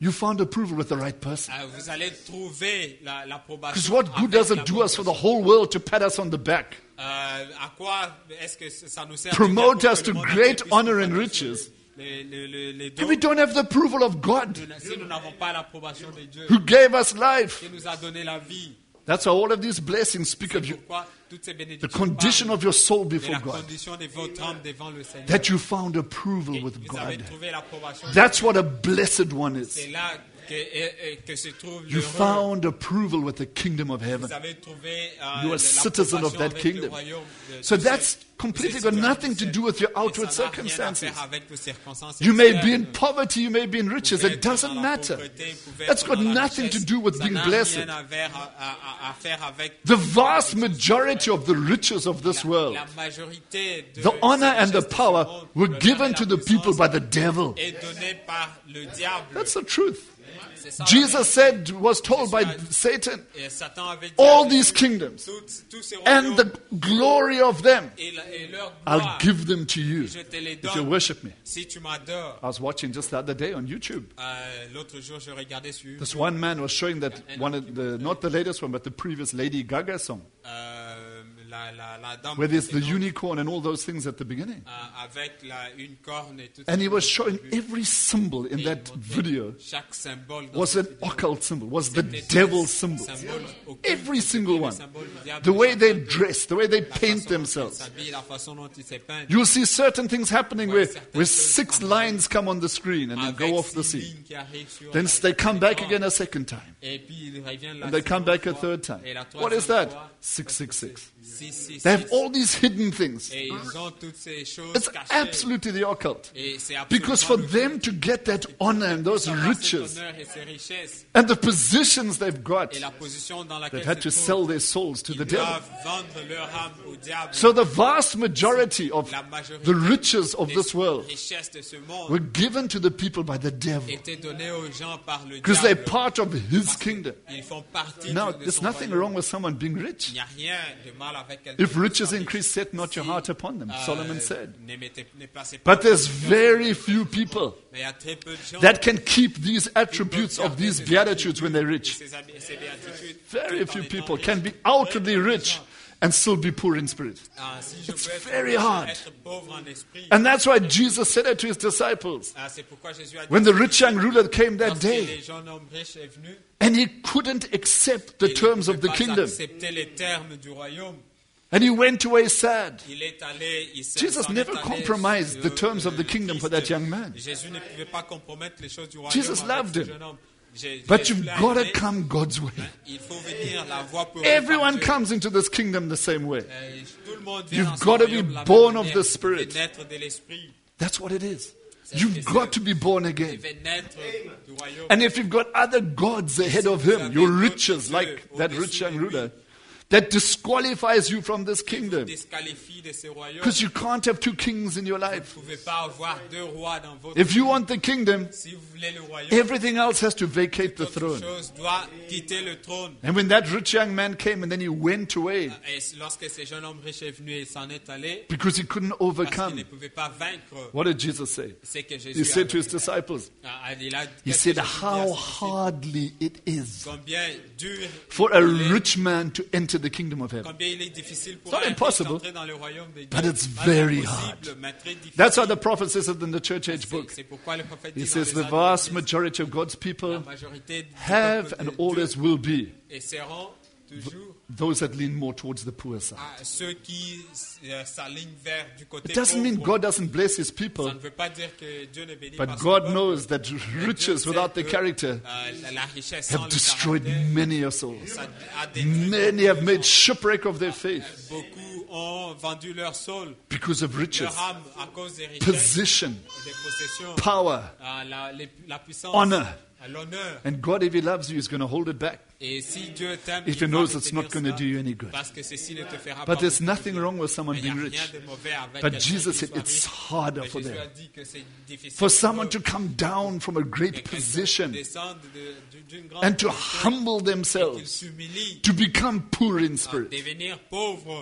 You found approval with the right person. euh, vous allez trouver la- l'approbation. Because what good avec does la it do bonne us for the personne. whole world to pat us on the back, Euh, à quoi est-ce que ça nous sert? promote de dire us que to le monde great entier puisse honor nous and connaître riches, les- les- les- les if dons? we don't have the approval of God, Si nous n'avons pas l'approbation de Dieu, who gave us life? qui nous a donné la vie, That's why all of these blessings speak c'est of you, pourquoi toutes ces the bénédictions condition parlent of your soul de before la God, condition de votre âme devant le Seigneur. that you found approval with Vous avez God. trouvé l'approbation. de That's Dieu. what a blessed one is. C'est là que, et- et que se trouve You l'heureux. found approval with the kingdom of heaven. Vous avez trouvé euh, You are a citizen of l'approbation that avec le kingdom. royaume de- So de that's ce- completely de got ce nothing to ciel. do with your Et outward ça n'a rien à circumstances. faire avec vos circonstances You may be in externes. poverty, you may be in Vous riches. pouvez It être dans doesn't la matter. pauvreté, vous pouvez That's être got dans la nothing to richesse. do with Ça being n'a blessed. rien à faire, à- à- à faire avec The vast majority of the riches of this la, world, la majorité de the honor ces and the richesses de ce power monde, were l'honneur et given la to the people puissance by the devil. est donnée par le diable. That's the truth. C'est ça, la Jesus vérité. said, was told by Satan, Et Satan avait dit all à these Jésus, kingdoms tous, tous ces and royaumes the glory of them, et, la- et leur I'll gloire, give them to you je te les if you donne worship me. si tu m'adores. I was watching just the other day on YouTube. Euh, L'autre jour, je regardais sur This YouTube, one man was showing that one of the, not the latest one, but the previous Lady Gaga song, euh, la, la, la dame where there's the précédente, unicorn and all those things at the beginning. euh, avec la, une corne et tout And he ça. was showing every symbol in Et that il montrait video chaque symbole dans was cette an vidéo. occult symbol, was the C'était devil's des symbol. symboles occultes, Every c'était single des one. symboles du diable, The way they chacun, dress, the way they la paint façon dont ils themselves. s'habillent, la façon dont ils se peignent. You'll see certain things happening where, where six lines come on the screen and then Avec go off the six scene. lignes qui arrivent sur Then la- they come back l'écran. again a second time. Et puis ils reviennent la And they come seconde back a fois. third time. Et la What is troisième that? fois, six six six. six, six, They have six. all these hidden things. Et ils ont toutes ces choses It's cachées. absolutely the occult. Et c'est Because absolument for le them to get that honor and those avoir cet riches honneur et ces richesses and the positions they've got, et la position dans laquelle they've had se to trouvent, sell their souls to ils the devil. doivent vendre leur âme au diable. So the vast majority of La majorité the riches of des this world richesses de ce monde were given to the people by the devil étaient données aux gens par le because they're diable. part of his Parce kingdom. qu'ils font partie Now, de there's son nothing royaume. wrong with someone being Il rich. n'y a rien de mal avec quelqu'un If qui riches soit riche. increase, set not your heart upon them, Euh, Solomon said. ne mettez- ne placez pas But there's votre cœur very sur- few people Mais il y a très peu de gens that can keep these qui peuvent attributes of garder these ces beatitudes when they're attributs rich. et ces hab- ces béatitudes Very tout en few étant people riches. can be Très outwardly peu de rich gens. and still be poor in spirit. Ah, si je It's peux être very riche et hard. être pauvre en esprit. And that's why Jesus said it to his disciples. Ah, c'est pourquoi Jésus a dit When the rich young ruler came that lorsque day, les jeunes hommes riches est venu, and he couldn't accept the il terms ne of pouvait the pas kingdom, accepter les termes du royaume. and he went away sad. Il est allé, il s'est- Jesus s'en est never allé compromised sur, the terms of the euh, kingdom for triste. that young man. Jésus ne pouvait pas compromettre les choses du royaume Jesus avec loved ce him. jeune homme. J'ai- But Jésus you've l'a got to aimé. come God's way. Il faut venir la voie pour Everyone comes into this kingdom the same way. Tout le monde vient You've dans son got to be royaume de la même born of manière. the Spirit. Il devait naître de l'esprit. That's what it is. You've got to be born Il again. devait naître du royaume. And if you've got other gods ahead of him, your riches, like that rich young ruler, that disqualifies you from this kingdom. Disqualifie de ce royaume. Because you can't have two kings in your life. Vous ne pouvez pas avoir deux rois dans votre If you want the kingdom, Si vous voulez le royaume, everything else has to vacate the autre throne. chose doit quitter le trône. And when that rich young man came and then he went away Et lorsque ce jeune homme riche est venu et s'en est allé, because he couldn't parce qu'il ne overcome, pouvait pas vaincre, what did Jesus say? c'est que Jésus He said a, to his disciples, a- il a He qu'est-ce said, que Jésus dit à how ses disciples? hardly it is Combien dur for a il est- rich man to enter the kingdom of heaven. combien il est difficile pour It's not un riche impossible, d'entrer dans le royaume de Dieu. but it's Pas very impossible, hard. mais très difficile. That's why the prophet says it in the church age C'est- book. C'est pourquoi le prophète He dit dans says les the Actes vast des majority of God's la people majorité du have peuple and de Dieu always will be et seront toujours those that lean more towards the poor side. à ceux qui euh, s'alignent vers du côté It doesn't mean pauvre. God doesn't bless his Ça people, ne veut pas dire que Dieu ne bénit but pas son God peuple. knows that Mais riches Dieu sait without the que, character euh, la- la richesse sans have le destroyed caractère, many a souls. ça a détruit Many have made shipwreck of their faith beaucoup ont vendu leur soul, because of riches, leur âme à cause des richesses, position, des possessions, power, à la, les- la puissance, honor. à l'honneur. And God, if He loves you, is going to hold it back. Et si Dieu t'aime, If il He va knows retenir it's not going to cela, do you any good. parce que ceci ne te fera But pas there's beaucoup de nothing bien. wrong with someone Mais il n'y a being rien rich. de mauvais avec But quelqu'un Jesus qui said soit it's riche. harder Mais for Jésus them. a dit que c'est difficile For pour someone eux. to come down from a Et great quelqu'un position descende de- du- d'une grande and to position humble et qu'il themselves, s'humilie to become poor in à spirit. devenir pauvre.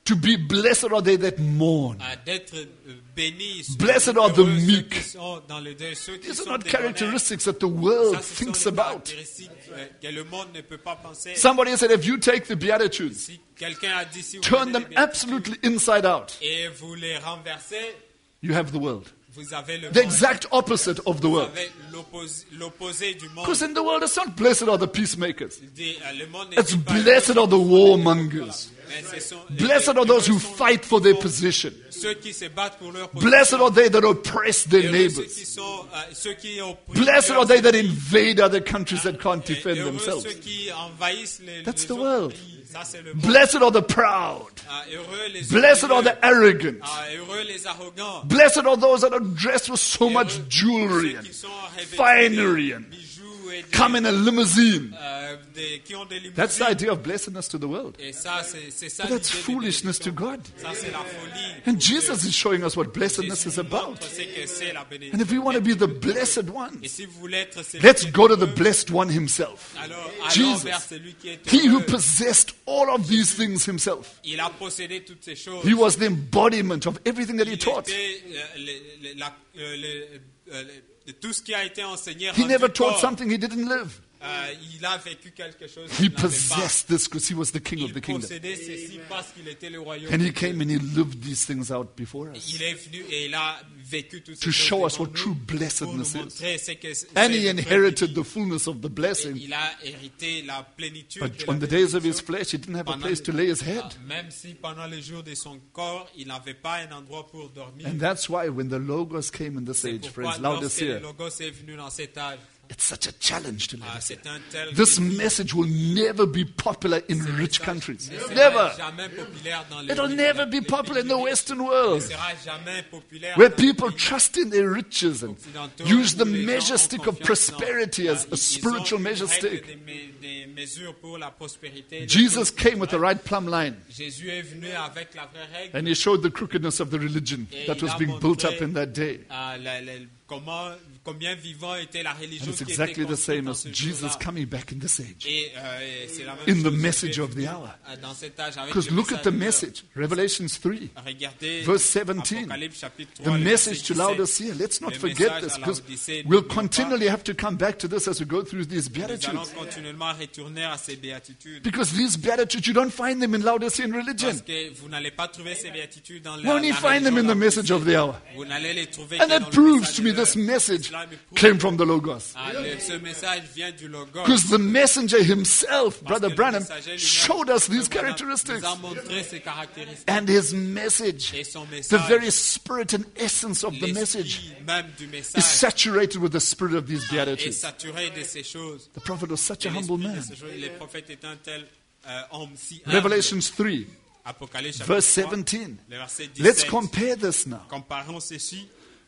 To be blessed are they that mourn. euh, d'être euh, bénis. ceux Blessed qui sont are the heureux, ceux meek. qui sont dans le deuil, ceux qui These are sont not débonnaires. characteristics that the world Ça, ce sont thinks les about. caractéristiques euh, que le monde ne peut pas penser. Somebody said, if you take the Beatitudes, Si quelqu'un a dit si vous turn prenez them les béatitudes absolutely inside out, et vous les renversez, you have the world. vous avez le The monde. exact opposite of the Vous world. avez l'oppos- l'opposé du monde. Because in the world, it's not blessed are the peacemakers. Il dit, euh, le monde ne It's dit pas- blessed are the warmongers. mais ce sont- Blessed les- are those who heureux sont- fight for their position. Ceux qui se battent pour leur position. Blessed are they that oppress their Heureux ceux neighbors. qui sont, euh, ceux qui oppriment Blessed leurs are they that ennemis. invade other countries that can't Et defend heureux themselves. ceux qui envahissent les, That's les the autres world. pays. Ça, c'est le monde. Blessed are the proud. Ah, heureux les Blessed are orgueilleux. the arrogant. Ah, heureux les arrogants. Blessed are those that are dressed with so Heureux much jewelry ceux and qui sont revêtus finery de and bijoux et de- come in a limousine. euh, des- qui ont des That's the limousines. idea of blessedness to the world. Et ça, c'est c'est ça But that's l'idée de foolishness to bénédiction. God. Ça, c'est la folie. And Jesus is showing us what blessedness Jésus is about. montre ce que c'est la bénédiction. And if we want to be the blessed Et ones, si vous voulez être celui let's qui est go to the heureux, blessed one himself. alors allons Jesus. vers celui qui est He who heureux. possessed all of these things himself. Il a possédé toutes ces choses. He was the embodiment of everything that he Il taught. était, euh, le- le- la- euh, le- euh, le- de tout ce qui a été enseigné. He rendu never taught corps. something he didn't live. Euh, il a vécu quelque chose He qu'il n'avait pas. possessed this because he was the king of Il the kingdom. possédait ceci parce qu'il était le royaume. And he de Dieu. came and he lived these things out before us. Il est venu et il a vécu tout To show us what true blessedness is. And he inherited the fullness of the blessing. Il a hérité la plénitude But de la on the days of his bénédiction. flesh, he didn't have a Pendant- place to lay his head. Ah, Même si pendant les jours de son corps, il n'avait pas un endroit pour dormir. And that's why when the Logos came in this C'est age, pourquoi friends, lorsque le Laodicea, Logos est venu dans cet âge, it's such a challenge to ah, Laodicea. c'est un tel This défi. message will never be popular in rich countries. Ne sera Never. jamais populaire dans les It'll pays- never be les popular in the pays- Western Ne world, sera jamais populaire where dans les people pays trust in their riches and occidentaux use the où les gens measure ont stick of confiance dans- prosperity as Ah, a ils spiritual ont une measure règle stick. Des, me- des mesures pour la prospérité. Jesus came with the right plumb line, Jésus est venu avec la vraie règle. and he showed the crookedness of the religion Et that il was a being built montré, up in that day. ah, la- la- comment, combien vivant était la religion And it's qui était exactly the construite same dans as ce Jesus jour-là. coming back in this age. Et euh, c'est la même In the chose message qui est of the venu, hour. euh, dans cet âge avec Because le look at the de l'heure. message, Revelations three, Regardez verse seventeen. Apocalypse chapitre The trois, le message verset to dix-sept. Laodicea. Let's not Le forget message this à because Laodicée, we'll n'oublions pas. continually have to come back to this as we go through these Nous allons Beatitudes. continuellement retourner à ces béatitudes. Because these Beatitudes, you don't find them in Laodicean religion. Parce que vous n'allez pas trouver ces béatitudes dans You la, only la find them in the religion message of the hour. Vous n'allez les trouver And que dans that le proves message to me de this l'heure. message Cela me prouve came from the Logos. Ah, le- ce message vient du Logos. Because the messenger himself, Parce Brother que le Branham, messager lui-même, showed us these Branham, characteristics. nous a montré ces caractéristiques. And his message, Et son the message, very spirit and essence of the l'esprit message, même du is message saturated with the spirit of these est Beatitudes. saturé de ces choses. The prophet was such Et a humble l'esprit de man. ces choses, le prophète est un tel euh, homme si humble. Revelations three, Apocalypse verse chapitre trois, seventeen. le verset Let's dix-sept. compare this now. Comparons ceci.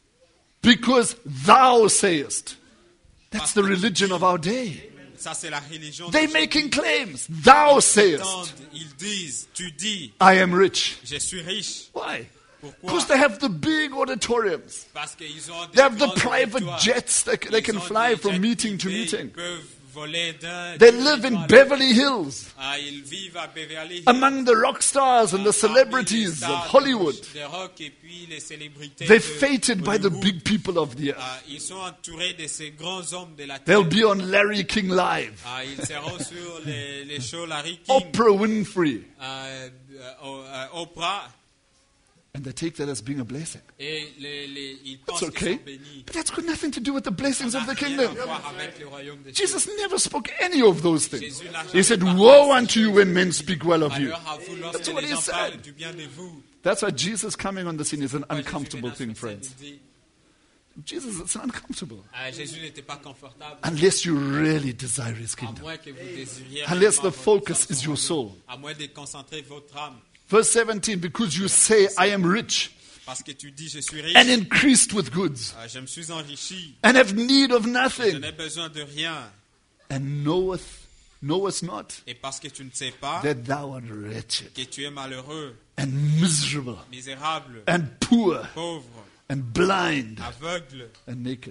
Because thou sayest. That's the religion of our day. Ça, c'est la religion. They're de making claims. Thou Ils sayest, tendent, ils disent, tu dis, I am rich. je suis riche. Why? Pourquoi? Because they have the big auditoriums. Parce qu'ils ont des They have the grands private auditoires. jets that they Ils can ont fly des from jets meeting to privés, meeting. Ils peuvent voler d'un They territoire live in à Beverly Hills Ah, ils vivent à Beverly Hills. among the rock stars and the Parmi les celebrities stars of Hollywood. de rock et puis les célébrités They're de fated by the Hollywood. big people of the earth. Ah, ils sont entourés de ces grands hommes de la terre. They'll be on Larry King Live, Ah, ils seront sur les, les shows Larry King, Oprah Winfrey, ah, euh, euh, Oprah, and they take that as being a blessing. et les, les, ils That's pensent qu'ils okay. sont bénis. But that's got nothing to do with the blessings Ça of n'a the rien kingdom. à voir avec le royaume des Jesus never spoke any of those things. Jésus n'a He jamais said, parlé Woe de unto you when men speak well of you. Malheur à vous lorsque That's what les he gens parlent said. du bien de vous. That's why Jesus coming on the scene is an Pourquoi Jésus uncomfortable vient thing, sur scène, friends. il dit, Jesus, it's uncomfortable. ah, Jésus n'était pas confortable. Unless you really desire his À kingdom. moins que vous désiriez Unless réellement the votre focus âme, is your soul. à moins de concentrer votre âme. Verse seventeen, because you say, I am rich Parce que tu dis, je suis riche, and increased with goods, ah, je me suis enrichi, and have need of je nothing, n'ai besoin de rien. and knoweth, knowest not Et parce que tu ne sais pas that thou art wretched, que tu es malheureux, and miserable, misérable, and poor, pauvre, and blind, aveugle and naked.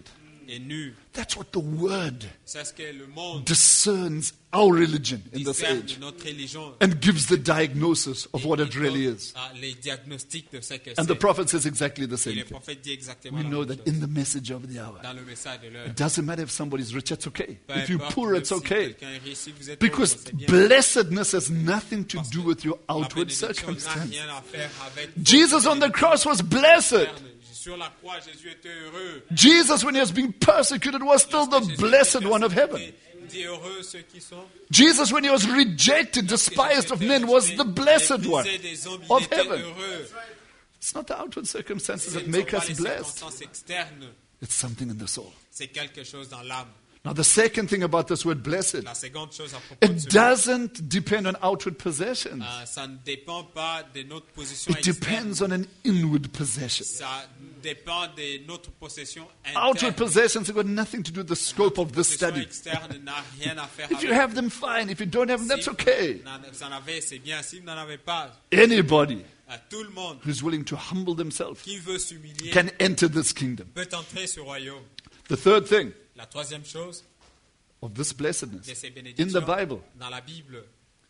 et nu. That's what the Word C'est ce que le monde discerns our religion in this discerne age de notre religion. and gives the diagnosis of Et what il it really donne, is. ah, les diagnostics de ce que And the c'est. prophet says exactly the Et same le thing. prophète dit exactement We la know même that chose. in the message of the hour, Dans le message de l'heure. it doesn't matter if somebody's rich, it's okay. Peu If you're importe, poor, même it's si okay. quelqu'un est riche, si vous êtes Because pauvre, c'est bien. blessedness has nothing to Parce do que with your la outward bénédiction n'a circumstance. rien à faire avec votre Jesus on the cross was blessed. Sur la croix, Jésus était heureux. Jesus, when he was being persecuted, was still the Jésus blessed était one of heaven. persécuté, dit heureux ceux qui sont. Jesus, when he was rejected, despised of men, was the blessed one Méprisé des hommes, il of était heaven. heureux. It's not the outward circumstances Ce that ne make sont pas us les blessed. circonstances externes, It's something in the soul. c'est quelque chose dans l'âme. Now, the second thing about this word blessed, La seconde chose à propos de it ce mot, doesn't depend on outward possessions. euh, ça ne dépend pas de notre position It externe. depends on an inward possession. Ça dépend de notre possession Outward interne. possessions have got nothing to do with the scope of this Possession study. externe n'a rien à faire If avec. you have them, fine. If you don't have them, that's Si okay. vous en avez, c'est bien. Si vous n'en avez pas, Anybody à tout le monde who's willing to humble themselves qui veut s'humilier can enter this kingdom. peut entrer ce royaume. The third thing La troisième chose of this blessedness de ces in bénédictions the Bible, dans la Bible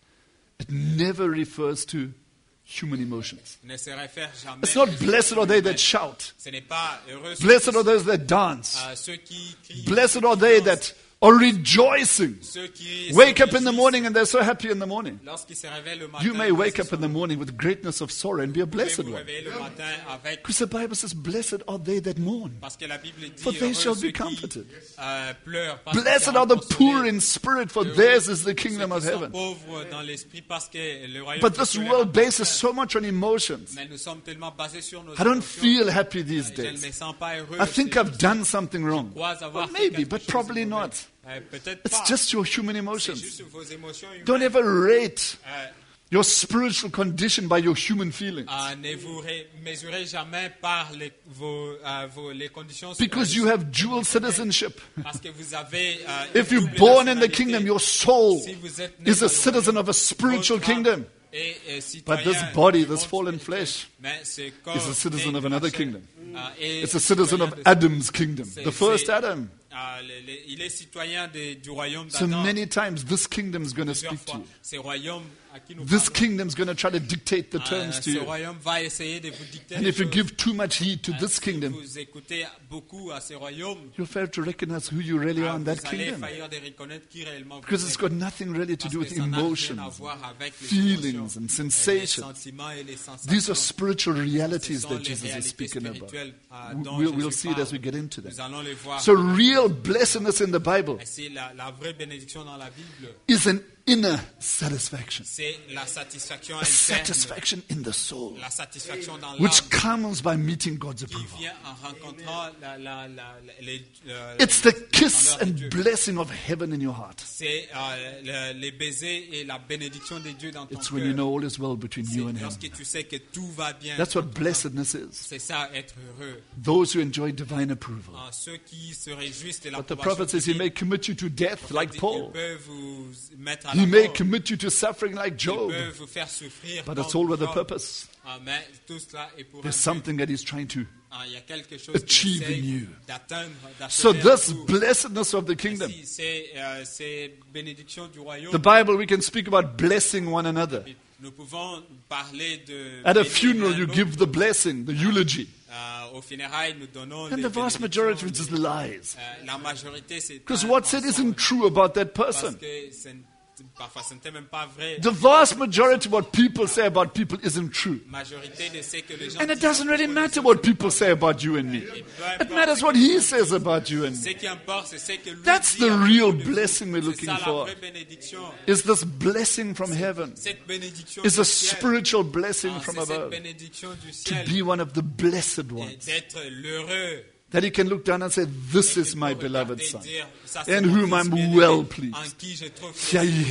it never refers to human emotions. ne se réfère jamais. It's not blessed are they that shout. Ce n'est pas heureux ceux Blessed qui, are those that dance. euh, ceux qui crient, Blessed ceux are qui they dansent, that are rejoicing. ceux qui Wake se up in the réjouissent morning and they're so happy in the morning. lorsqu'ils se réveillent le matin. You may wake up ils in the morning with greatness of sorrow and be a vous blessed vous one. réveiller le matin avec, Because the Bible says, blessed are they that mourn, parce que la Bible dit for they heureux shall ceux be qui comforted. euh, pleurent parce qu'ils Blessed seront are the poor consolés. in spirit, for Heureux theirs is the ceux kingdom qui of sont heaven. pauvres dans l'esprit parce que le royaume But de this Dieu leur world bases appartient. so much on emotions. Mais nous sommes tellement basés sur nos I don't émotions. feel happy these Je ne days. me sens pas heureux. I think ces I've done something wrong. crois avoir Well, fait maybe, quelque but chose probably de mauvais. not. Euh, peut-être It's pas. just your human C'est emotions. juste vos émotions humaines. Don't ever rate Euh, your spiritual condition by your human feelings. euh, ne vous ré- mesurez jamais par les, vos, euh, vos- les conditions. Because you have dual citizenship. Parce que vous avez. euh, If une you're double born in the nationalité. kingdom, your soul Si vous êtes né is dans a le citizen royaume, of a spiritual votre âme kingdom. est, euh, But citoyen this body, du this monde fallen spirituel. flesh, Mais ce corps is a citizen est of de la another chair. kingdom. Euh, et It's a citizen citoyen of de- Adam's kingdom, C'est- the first c'est- Adam. Ah, le- le- il est citoyen de- du royaume So d'Adam. many times this kingdom is going to Plusieurs speak to fois. you. Ce royaume à qui nous This parlons, kingdom is going to try to dictate the euh, terms to ce you. royaume va essayer de vous dicter And les if you choses. give too much heed to Euh, this si kingdom, vous écoutez beaucoup à ce royaume, you'll fail to recognize who you really are ah, in vous that allez kingdom. faillir de reconnaître qui réellement vous Because it's êtes. got nothing really to Parce do que with ça n'a rien à emotions, voir avec les feelings, émotions, and et les sensations. sentiments et les sensations. These are spiritual Ce realities sont that les Jesus is réalités speaking about. spirituelles, ah, We- dont We'll, Jésus we'll see it as parle. we get into Nous them. allons les voir. So, real blessedness in the Bible Et c'est la, la vraie bénédiction dans la Bible, is an inner satisfaction, c'est la satisfaction a interne, satisfaction in the soul, la satisfaction dans which l'âme, comes by meeting God's qui approval. vient en rencontrant la, la, la, la- les, le- It's the le- kiss l'honneur de and Dieu. blessing of heaven in your heart. C'est euh, le- les baisers et la bénédiction de Dieu dans ton It's when you cœur. know all is well between C'est you and Him. lorsque tu sais que tout va bien. That's what dans ton blessedness is. C'est ça, être heureux. Those who enjoy divine approval. Ah, ceux qui se réjouissent de But the l'approbation prophet says he divine, may commit you to death like ils Paul. peuvent vous mettre à He la may mort. commit you to suffering like Ils Job. peuvent vous faire souffrir. But comme it's all with a Job. purpose. Ah, mais tout cela est pour un There's but. something that he's trying to. Ah, il y a quelque chose achieve qu'il essaie in you. d'atteindre, So d'achever en this vous. blessedness of the kingdom. Ainsi, c'est euh, ces bénédictions du royaume. The Bible, we can speak about blessing one another. Nous pouvons parler de. At a bénir funeral, l'un you l'autre. give the blessing, the eulogy. Euh, au funérailles, nous donnons. And les the vast bénédictions. majority of it is lies. Euh, la majorité, c'est. Because un what's said mensonge. isn't true about that Parce person. que ce n- parfois, ce n'était même pas vrai. The vast majority of what people say about people isn't true. Majorité de ce que les gens And it disent doesn't à really propos de matter ce what que- people say about you and me. Et peu It importe matters ce what que- he says about you and me. Ce qui importe, c'est ce que lui That's dit the à propos real de vous. blessing we're C'est looking ça, for. la vraie bénédiction. Is this blessing from heaven? Cette bénédiction Is du a ciel. spiritual blessing Ah, from c'est cette above. bénédiction du To ciel. be one of the blessed Et ones. d'être l'heureux. That he can look down and say, This Et is qu'il my peut beloved regarder et son. dire, ça, c'est in mon whom fils I'm bien-aimé, well en pleased. qui je trouve Hear plaisir. ye him.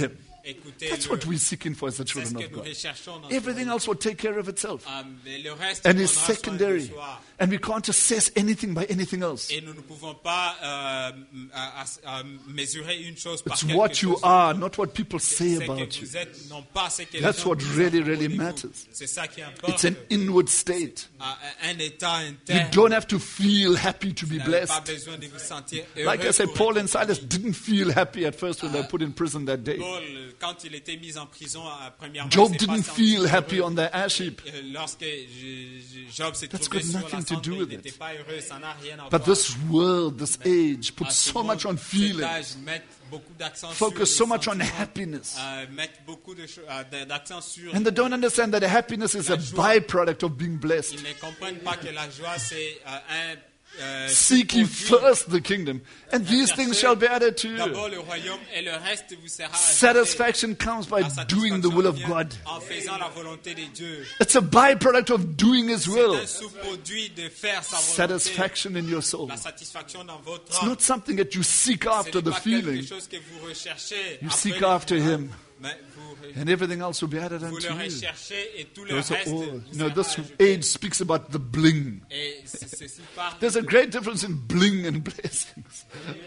écoutez That's le, what we're seeking for as the c'est ce children que of nous God. recherchons dans ce Everything monde. else will take care of itself. Euh, mais le reste And prendra is soin de secondary. soi. And we can't assess anything by anything else. Et nous ne pouvons pas euh, à- à- à mesurer une chose par It's quelque what you chose. are, not what people say C'est about que you. vous êtes, non pas ce que les That's gens what disent really, à propos really de vous. matters. C'est ça qui importe. It's an inward state. À un état You interne. don't have to feel happy to be Vous n'avez pas blessed. besoin de vous sentir heureux. Like I said, pour Paul être and Silas béni. didn't feel happy at first when they were put in prison that day. Paul, quand il était mis en prison, euh, premièrement, Job il s'est pas didn't senti feel heureux. happy on the ash heap. Euh, Lorsque je- je- Job s'est That's trouvé got sur la nothing to cendre, do il with n'était it. pas heureux, ça n'a rien à But voir. this world, this age, puts Ah, ce so much monde, on cet feeling, âge, mettent beaucoup d'accent focus sur so les much on sentiments, happiness. euh, mettent beaucoup de cho- euh, d- d'accent sur. And they don't understand that happiness is a byproduct of being blessed. Ils ne comprennent pas que la joie c'est euh, un euh, Seek ye sous-produit. first the kingdom, and these things shall be added to D'abord you. le royaume et le reste vous sera ajouté. Satisfaction comes by La doing the will of satisfaction God. vient en faisant la volonté de Dieu. It's a byproduct of doing His C'est will. un sous-produit de faire sa volonté. Satisfaction in your soul. La satisfaction dans votre It's âme. not something that you seek Ce after n'est the pas quelque feeling, chose que vous recherchez. You après seek le after final, Him. mais vous, and everything else will be added vous unto le you. recherchez et tout le Those are reste all- vous You know, sera this ajouté. age speaks about the bling. Et c- ceci parle There's a great difference in bling and blessings.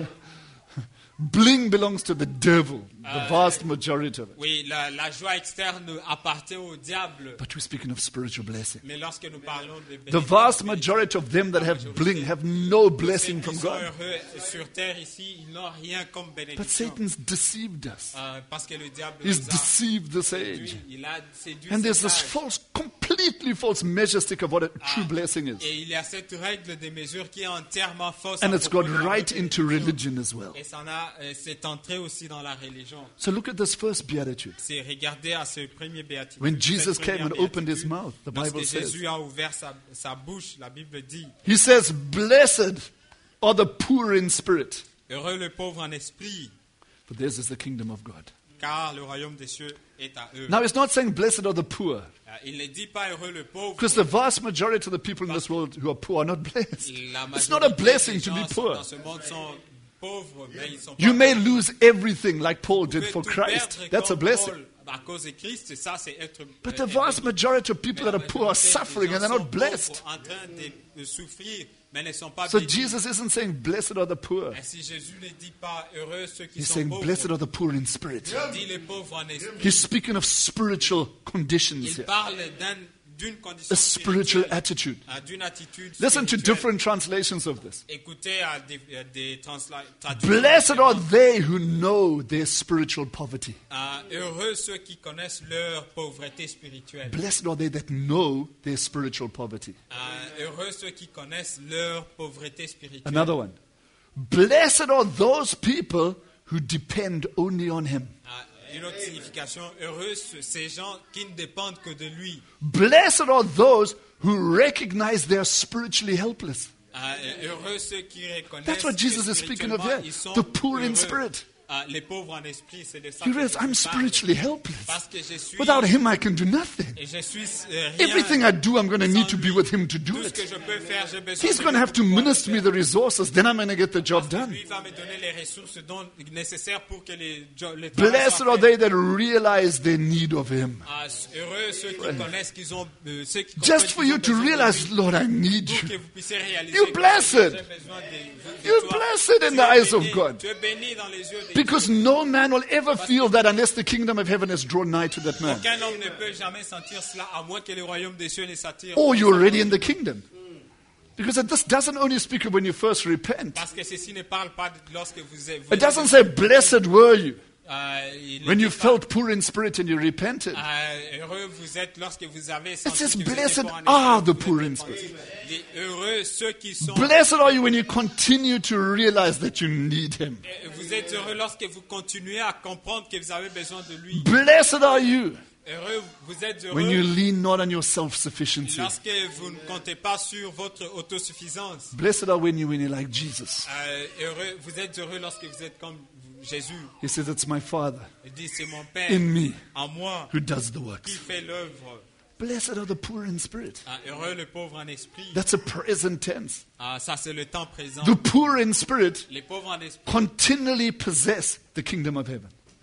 Bling belongs to the devil, the vast majority of it. Oui, la, la joie externe appartient au diable. But we're speaking of spiritual blessing. Mais lorsque nous parlons de The vast majority of them that have bling have no blessing from Ceux qui sont God. heureux sur terre ici, ils n'ont rien comme But bénédiction. Satan's deceived us. Euh, parce que le diable He's nous a deceived this séduit. age. Il a séduit And there's cet this âge. false, completely false measure stick of what a true blessing is. Et il y a cette règle de mesure qui est entièrement fausse. And à it's propos got de la right bénédiction. into religion as well. Et ça en a, euh, c'est entré aussi dans la religion. So look at this first beatitude. C'est regarder à ce premier béatitude. When cette Jesus première came and opened his béatitude. mouth, the Lorsque Bible says, Jésus a ouvert sa, sa bouche, la Bible dit, He says, Blessed are the poor in spirit, heureux le pauvre en esprit, for theirs is the kingdom of God. car le royaume des cieux est à eux. Now, it's not saying blessed are the poor, Euh, Il ne dit pas heureux le pauvre. because the vast majority of the people in this world who are poor are not blessed. La It's not a majorité blessing des to be gens poor. dans ce monde sont pauvres, mais ils sont You pas may bénis. lose everything like Paul Vous did pouvez for tout Christ. perdre That's a comme blessing. Paul à cause de Christ, ça c'est être. But euh, the vast béni. majority of people Mais that la are poor are majorité des suffering gens and they're sont not blessed. pauvres, en train de, de souffrir, mais ne sont pas So bénis. Jesus isn't saying blessed are the poor. Ainsi Jésus ne dit pas heureux ceux qui He's sont saying pauvres. blessed are the poor in spirit. Il dit les pauvres en esprit. He's speaking of spiritual conditions Il here. parle d'un- d'une condition A spiritual spirituelle, attitude. euh, d'une attitude Listen to spirituelle. different translations of this. Écoutez à des, à des transla- traductions Blessed are différentes. they who know their spiritual poverty. Euh, heureux ceux qui connaissent leur pauvreté spirituelle. Blessed are they that know their spiritual poverty. Euh, heureux ceux qui connaissent leur pauvreté spirituelle. Another one. Blessed are those people who depend only on Him. Euh, une autre signification, heureux ceux- ces gens qui ne dépendent que de lui. Blessed are those who recognize they are spiritually helpless. Euh, heureux ceux qui reconnaissent That's what Jesus que is speaking of here. spirituellement, ils sont The poor in heureux. spirit. Euh, les pauvres en esprit, c'est de ça You que realize je I'm parle. spiritually helpless. Parce que je suis, Without Him, I can do nothing. et je suis euh, rien. Everything I do, I'm going to need to be Sans lui. with Him to do Tout ce que it. je peux faire, j'ai besoin He's de going to lui have to pour pouvoir minister le me faire. the resources, then I'm going to get the job Parce que done. lui va me donner les ressources dont, nécessaires pour que les, jo- le travail Blessed soit are fait. they that realize their need of Him. Ah, heureux ceux qui connaissent qu'ils ont, euh, ceux qui Just comprennent for qu'ils you ont to besoin de realize, lui, Lord, I need pour que you. vous puissiez réaliser You're que blessed. j'ai besoin de- de You're toi. blessed in Tu the es eyes of béni. God. Tu es béni dans les yeux de Because Dieu. no man will ever feel that unless the kingdom of heaven has drawn nigh to that man. Aucun homme ne peut jamais sentir cela à moins que le royaume des cieux ne s'attire. Or you're already in the kingdom. Because this doesn't only speak of when you first repent. Parce que ceci ne parle pas de lorsque vous êtes. It doesn't say, blessed were you Euh, il ne when dit you pas, felt poor in spirit and you repented. euh, heureux vous êtes lorsque vous avez senti says, que vous blessed étiez pauvre en are esprit, the vous poor êtes in repenti. spirit. Les heureux ceux qui sont. Blessed are you when you continue to realize that you need Him. Vous êtes heureux lorsque vous continuez à comprendre que vous avez besoin de lui. Blessed are you Heureux, vous êtes when you heureux lean not on your self-sufficiency. lorsque vous ne comptez pas sur votre autosuffisance. Blessed are when you when you're like Jesus. Euh, heureux, vous êtes heureux lorsque vous êtes comme Jésus. He says, it's my Father Il dit c'est mon Père in me en moi who does the qui works. fait l'œuvre. Blessed are the poor in spirit. Ah, heureux le pauvre en esprit. That's a present tense. Ah, ça c'est le temps présent. The poor in spirit Les pauvres en esprit continually possess the kingdom of heaven.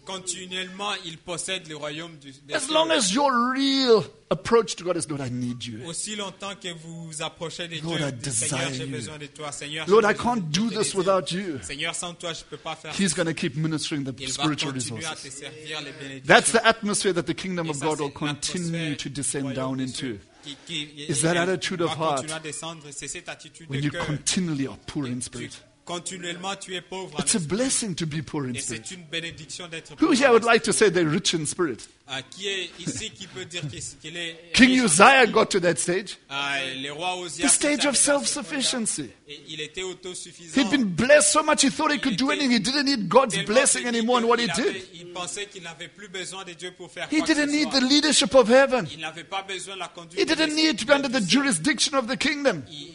continuellement, il possède le royaume du, des As cieux. long as your real approach to God is, Lord, I need you. Aussi longtemps que vous vous approchez de Lord, Dieu, I dites, Seigneur, desire j'ai you. besoin de toi. Seigneur, Lord, j'ai I besoin can't de do te this laisser. without you. Seigneur, sans toi, je ne peux pas faire He's ça. going to keep ministering the Il va spiritual continuer à resources. te servir les bénédictions. That's the atmosphere that the kingdom Et of ça, God will c'est continue l'atmosphère to du descend royaume down des into cieux qui- qui- Is that elle attitude va of heart? continuer à descendre. C'est cette attitude when de you cœur. continually are poor in Tu- spirit. Continuellement, tu es pauvre. en It's a esprit. blessing to be poor in Et spirit. c'est une bénédiction d'être Who pauvre. here en would esprit. like to say they're rich in spirit? Ah, qui est ici qui peut dire qu'il qu'il est King riche en Uzziah esprit? got to that stage. Ah, le roi Ozias The stage était of arrivé à ce point-là. self-sufficiency. Et il était autosuffisant. He'd been blessed so much he thought he could do anything. He didn't need God's Tellement blessing béni anymore in what he qu'il avait- did. Il pensait qu'il n'avait plus besoin de Dieu pour faire He quoi que didn't ce need soit. the leadership of heaven. Il n'avait pas besoin de la conduite. He de didn't l'esprit need to be under the du ciel. jurisdiction of the kingdom. Il,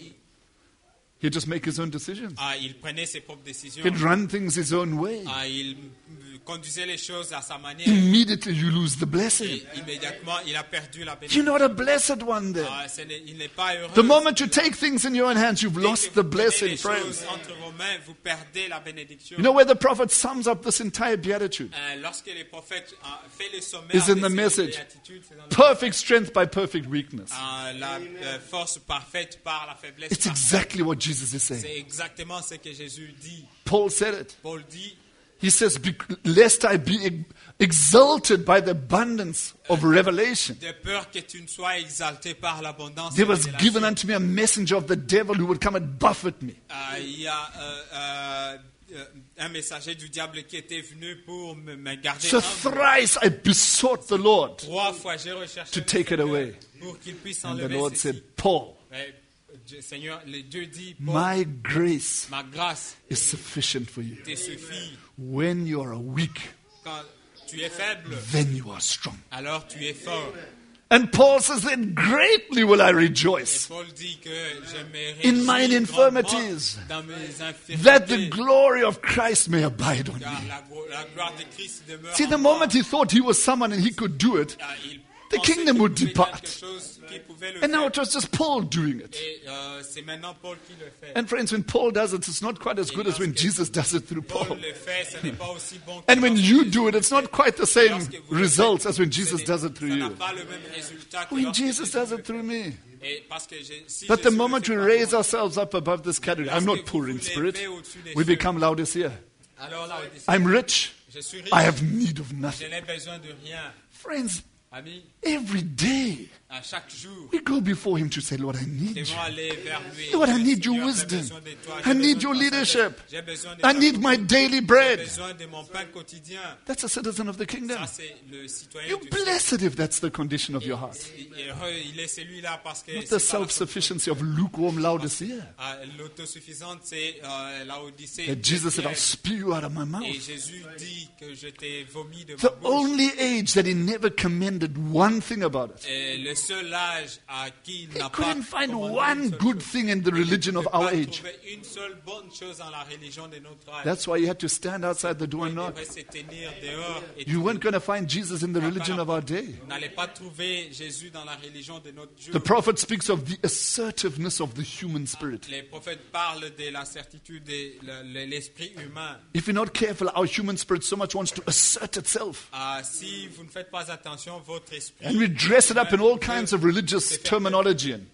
He'd just make his own decisions. ah, il prenait ses propres décisions. He'd run things his own way. Ah, il euh, conduisait les choses à sa manière. Immediately you lose the blessing. Et immédiatement, il a perdu la You're bénédiction. not a blessed one then. Ah, ce n'est- il n'est pas heureux. The moment you take things in your own hands, you've Dès que lost vous the prenez blessing, les friends. choses entre vos mains, vous perdez la bénédiction. You know where the prophet sums up this entire beatitude? Euh, lorsque les prophètes ont fait le sommaire Is in de the ces message. béatitudes, c'est dans le- Perfect strength by perfect weakness. Ah, la euh, force parfaite par la faiblesse It's parfaite. exactly what Jesus is saying. C'est exactement ce que Jésus dit. Paul said it. Paul dit, He says, "Bec- lest I be ex- exalted by the abundance of revelation. de peur que tu ne sois exalté par l'abondance There de was révélation. given unto me a messenger of the devil who would come and buffet me. Ah, il y a euh, euh, euh, un messager du diable qui était venu pour me, me garder So humble. thrice I besought the Lord, Trois fois j'ai recherché to le take it Seigneur away. pour qu'il puisse and the enlever Lord ceci. said, Paul, Mais, Dieu- Seigneur, le Dieu dit, Paul, my grace ma grâce is sufficient for you. te suffit. When you are weak, Quand tu es faible, then you are strong. alors tu es fort. And Paul says, then greatly will I Et rejoice, Paul dit que je me In mine réjouis grandement infirmities, dans mes that the infirmités, glory of Christ may abide on car me. la, glo- la gloire de Christ demeure See, en the moi. moment he thought he was someone and he could do it, Ah, il the pensait kingdom qu'il would pouvait depart. quelque chose qu'il pouvait le and now faire. it was just Paul doing it. Et euh, c'est maintenant Paul qui le fait. And friends, when Paul does it, it's not quite as good as when Jesus does it through Paul Paul. le fait, ce n'est pas aussi bon que And when lorsque you Jésus do it, le it's fait. not quite the same Lorsque vous le results faites, as when ce Jesus n'est- does it through ça n'a you. pas le même résultat que When lorsque Jesus Jésus does le it through fait. me. Et parce que j'ai- si But the Jésus le moment fait we par raise moi, ourselves up above this category, I'm not poor in spirit. We become Laodicea. alors là, on dit, I'm rich. je suis riche, I have need of je nothing. n'ai besoin de rien. Friends, Ami, every day à chaque jour, we go before Him to say, Lord, I need you. devons aller vers lui. Lord, I Dire, need your Seigneur, j'ai wisdom. besoin de toi, I j'ai need besoin your de ta leadership. sagesse, j'ai besoin de I ta need my conduite, daily j'ai bread. besoin de mon pain quotidien. That's a citizen of the kingdom. Ça, c'est le citoyen You're du ciel. blessed if that's the condition of your heart. Et heureux, il est celui-là parce que Not c'est the pas la self-sufficiency of lukewarm Laodicea. Ah, l'autosuffisante, c'est euh, la Odyssée. That Jesus said, I'll spew you out of my Et mouth. Jésus dit que je t'ai vomi de ma The bouche. only age that He never commended one thing about it. Et le seul âge à qui il He n'a pas couldn't find commandé one une seule good chose. thing in the religion Il of ne peut our pas age. trouver une seule bonne chose dans la religion de notre âge. That's why you had to stand outside the door and Il knock. devrait se tenir dehors et You weren't going to find Jesus in the religion of our day. Vous n'allez pas trouver Jésus dans la religion de notre jour. The prophet speaks of the assertiveness of the human spirit. Les prophètes parlent de la certitude de le- le- l'esprit humain. If you're not careful, our human spirit so much wants to assert itself. Ah, si vous ne faites pas attention, votre esprit And we dress it up in all kinds of religious terminology. And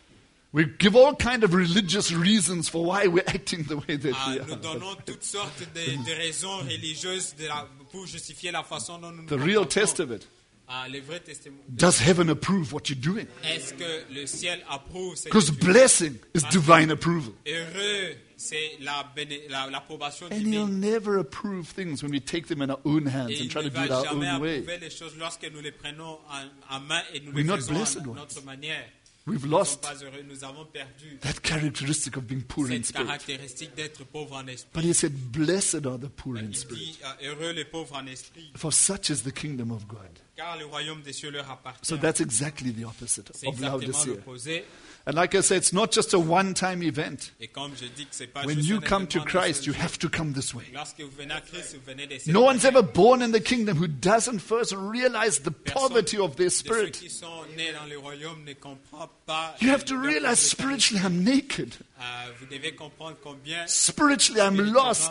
we give all kinds of religious reasons for why we're acting the way that Ah, we nous are. donnons toutes sortes de, de raisons religieuses de la- pour justifier la façon dont nous nous The real comportons. test of it. Ah, les vrais testimonies. Does heaven approve what you're doing? Est-ce que le ciel approuve ce que Because tu fais? blessing is divine approval. Heureux, c'est la béné- la- l'approbation And He'll divine. never approve things when we take them in our own hands Et and il try ne to do it va our jamais own way. approuver les choses lorsque nous les prenons en, en main et nous We're les not faisons blessed à ones. notre manière. We've Nous ne sommes lost pas heureux, nous avons perdu that characteristic of being poor in cette spirit. caractéristique d'être pauvre en esprit. But He said, blessed are the poor in Il spirit. dit euh, heureux les pauvres en esprit, For such is the kingdom of God. car le royaume des cieux leur appartient. So that's exactly the opposite C'est of exactement Laodicea. l'opposé. And like I said, it's not just a one-time event. Et comme je dis que c'est pas When juste you un come to événement de Christ, seul you jour. have to come this way. Lorsque vous venez à Christ, vous venez de cette No one's manière. ever born in the kingdom who doesn't first realize the Personne poverty of their de ceux spirit. qui sont nés dans le royaume ne comprend pas. You have to leur realize pauvreté. spiritually I'm naked. Euh, vous devez comprendre combien Spiritually I'm lost. vous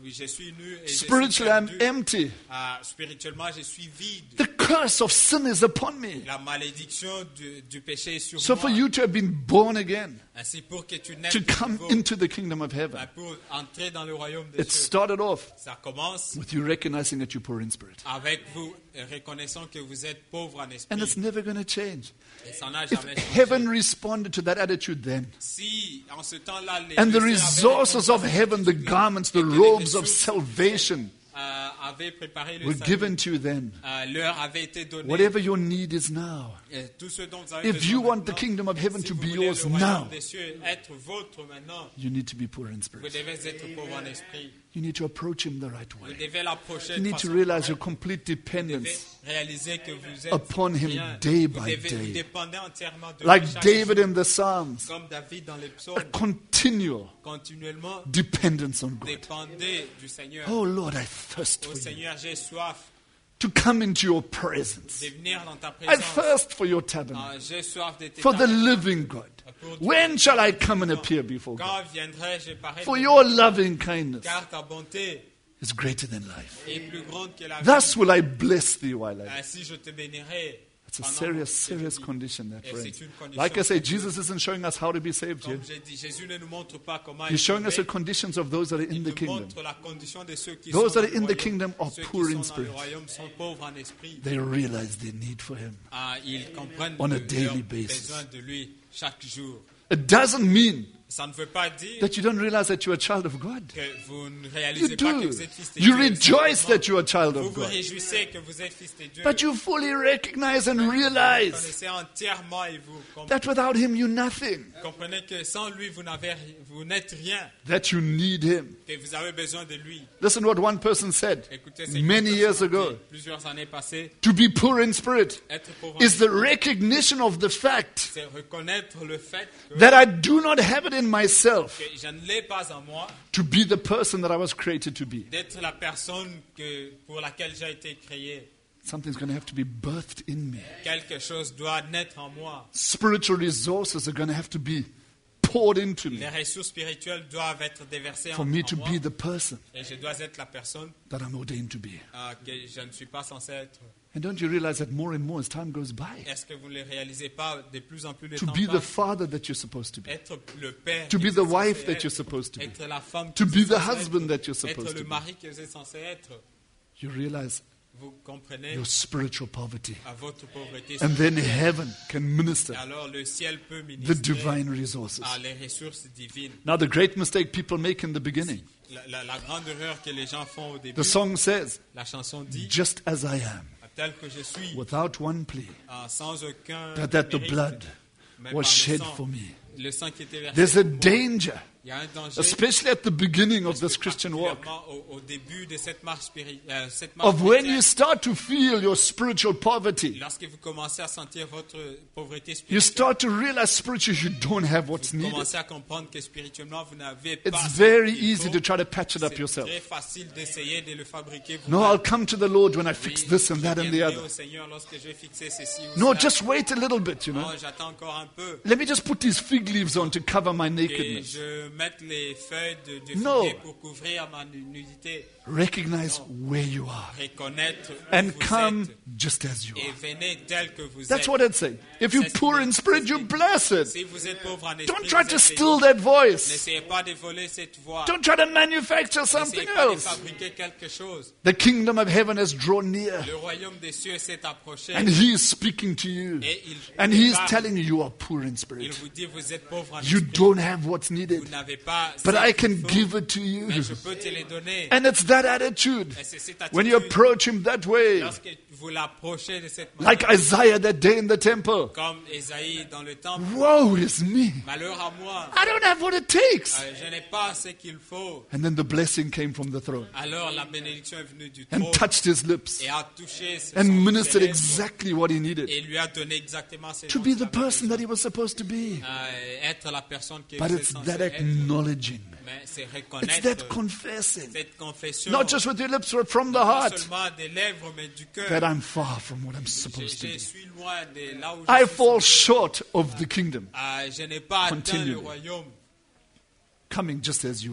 Oui, je suis nu et je suis Spiritually, I'm perdu. empty. Ah, spirituellement, je suis vide. The curse of sin is upon me. La malédiction du, du péché est sur So moi. for you to have been born again, Ainsi pour que tu naisses to de come nouveau, into the kingdom of heaven, ben, pour entrer dans le royaume des it cieux. started off Ça commence with you recognizing that you're poor in spirit. avec vous reconnaissant que vous êtes pauvre en esprit. And it's never going to change. Et ça n'a If jamais heaven changé. responded to that attitude then, Si en ce temps-là, les and the le ciel avait resources of répondu à cette heaven, the attitude-là, garments, the et que les robes of ressources salvation euh, avaient préparé le were salut, given to you then, euh, leur avait été donné. whatever your need is now, Et tout ce dont vous avez if besoin you want the maintenant, kingdom of heaven si to vous be voulez yours le royaume now, des cieux être vôtre maintenant, you need to be poor in vous spirit. devez être pauvre en esprit. You need to approach him the right Vous way. devez l'approcher You de need to façon realize your correcte. complete Vous devez dependence. réaliser que vous êtes upon him rien. day vous, by devez, day. vous dépendez entièrement de lui Like chaque David jour, in the Psalms, comme David dans les a psaumes, continual continuellement dependence on God. dépendez du Seigneur. Oh Lord, I thirst Au for you. Seigneur, j'ai soif To come into your presence. de venir dans ta I présence. thirst for your Ah, tabernacle. j'ai soif de tes For the tabernacles. living God. When shall I come and appear before God? Quand viendrai-je paraître For devant your loving kindness car ta bonté is greater than life. est plus grande que la vie. Thus will I bless thee while I live. Ainsi je te bénirai. It's a pendant serious, que je serious vis. condition, that Et friends. c'est une condition Like I say, sérieuse. Jesus isn't showing us how to be saved here. Comme j'ai dit, Jésus ne nous montre pas comment He's showing us the sauver. conditions of those that are in Il the nous kingdom. montre la condition de ceux qui Those sont that dans are in le the royaume. kingdom are Ceux qui poor sont in dans le spirit. royaume sont pauvres en esprit. They realize their need for him. Ah, ils comprennent On a le- daily leur basis. besoin de lui chaque jour. It doesn't mean Ça ne veut pas dire that you don't realize that you're a child of God. que vous ne You réalisez pas que do. vous êtes fils de You Dieu. rejoice Simplement, that you're a child vous of vous God. réjouissez que vous êtes fils de Dieu. But you fully recognize and Vous realize connaissez entièrement et vous com- that without him you're nothing. comprenez que sans lui, vous n'avez, vous n'êtes rien, That you need him. que vous avez besoin de lui. Listen what one person said Écoutez, c'est many une years personne qui, ago. plusieurs années passées, To be poor in spirit être pauvre en is the recognition of the fact c'est reconnaître le fait que, that I do not have it in myself que je ne l'ai pas en moi to be the person that I was created to be. d'être la personne que, pour laquelle j'ai été créé. Something's going to have to be birthed in me. Quelque chose doit naître en moi. Spiritual resources are going to have to be poured into me Les ressources spirituelles doivent être déversées for en, me en to moi. be the person Et je dois être la personne that I'm ordained to be. euh, que je ne suis pas censé être. And don't you realize that more and more as time goes by, Est-ce que vous ne le réalisez pas de plus en plus le to temps be the passe? father that you're supposed to be, Être le père, to que be vous the êtes censé wife that être, you're supposed to be, être la femme, to que be vous êtes the censé husband être, that you're être supposed le to be, mari que vous êtes censé être. you realize Vous comprenez your spiritual poverty. à votre pauvreté. And then heaven can minister Alors le ciel peut the ministrer divine resources. à les ressources divines. Now, the great mistake people make in the beginning, La, la- la grande erreur que les gens font au début, the song says, la chanson dit, just as I am, tel que je suis, without one plea, ah, sans aucun that, that the mérite, blood mais par was le shed sang, for me. le sang qui était versé There's a pour moi. danger, Il y a un danger, especially at the beginning of this parce que Christian walk, particulièrement au, au début de cette marche spirituelle, cette marche of when chrétienne, you start to feel your spiritual poverty. lorsque vous commencez à sentir votre pauvreté You spirituelle, start to realize spiritually you don't have what's vous needed. commencez à comprendre que spirituellement vous n'avez pas It's ce very qu'il easy faut. to try to patch it up C'est yourself. très facile d'essayer de le fabriquer vous-même. No, I'll come to the Lord when I Oui, fix this and je that and the viendrai other. au Seigneur lorsque je vais fixer ceci ou No, cela. just wait a little bit, you know. Non, j'attends encore un peu. Let me just put these fig leaves on to cover my Et nakedness. je mette les feuilles de, de No. figuier pour couvrir ma nu- nudité. Recognize where you are Reconnaître où and vous come êtes just as you et are. venez tel que vous That's êtes. what I'd say. If you're poor in spirit, you're blessed. Si vous êtes pauvre en esprit, Don't try vous to êtes steal béni. that voice. N'essayez pas de voler cette voix. Don't try to manufacture something N'essayez pas de else. fabriquer quelque chose. The kingdom of heaven has drawn near, Le royaume des cieux s'est approché. and He is speaking to you, Et il, and il He is parle. telling you you are poor in Il spirit. vous dit vous êtes pauvre en You esprit. don't have what's Vous needed, n'avez pas but ce I qu'il can faut, give it to you. mais je peux te les donner. And it's that attitude. Et c'est cette When you attitude, approach Him that way, lorsque vous l'approchez de cette manière, like Isaiah that day in the temple. comme Esaïe dans le temple, Woe is me. malheur à moi, I don't have what it takes. euh, je n'ai pas ce qu'il faut. And then the blessing came from the throne Alors la bénédiction est venue du and trône touched his lips et a touché son and ministered lèvres exactly what he needed et lui a donné exactement ce to dont be il the avait person that besoin. he was supposed to be. Euh, être la personne qui But vous it's êtes that censé être, acknowledging. mais c'est It's reconnaître that confessing. cette confession, Not just with your lips, but from the non heart. seulement des lèvres, mais du cœur. That I'm far from what I'm Je, supposed to je be. suis loin de là où I je suis. fall short of the kingdom. Ah, je n'ai pas atteint le Continually. royaume. Coming just as you are.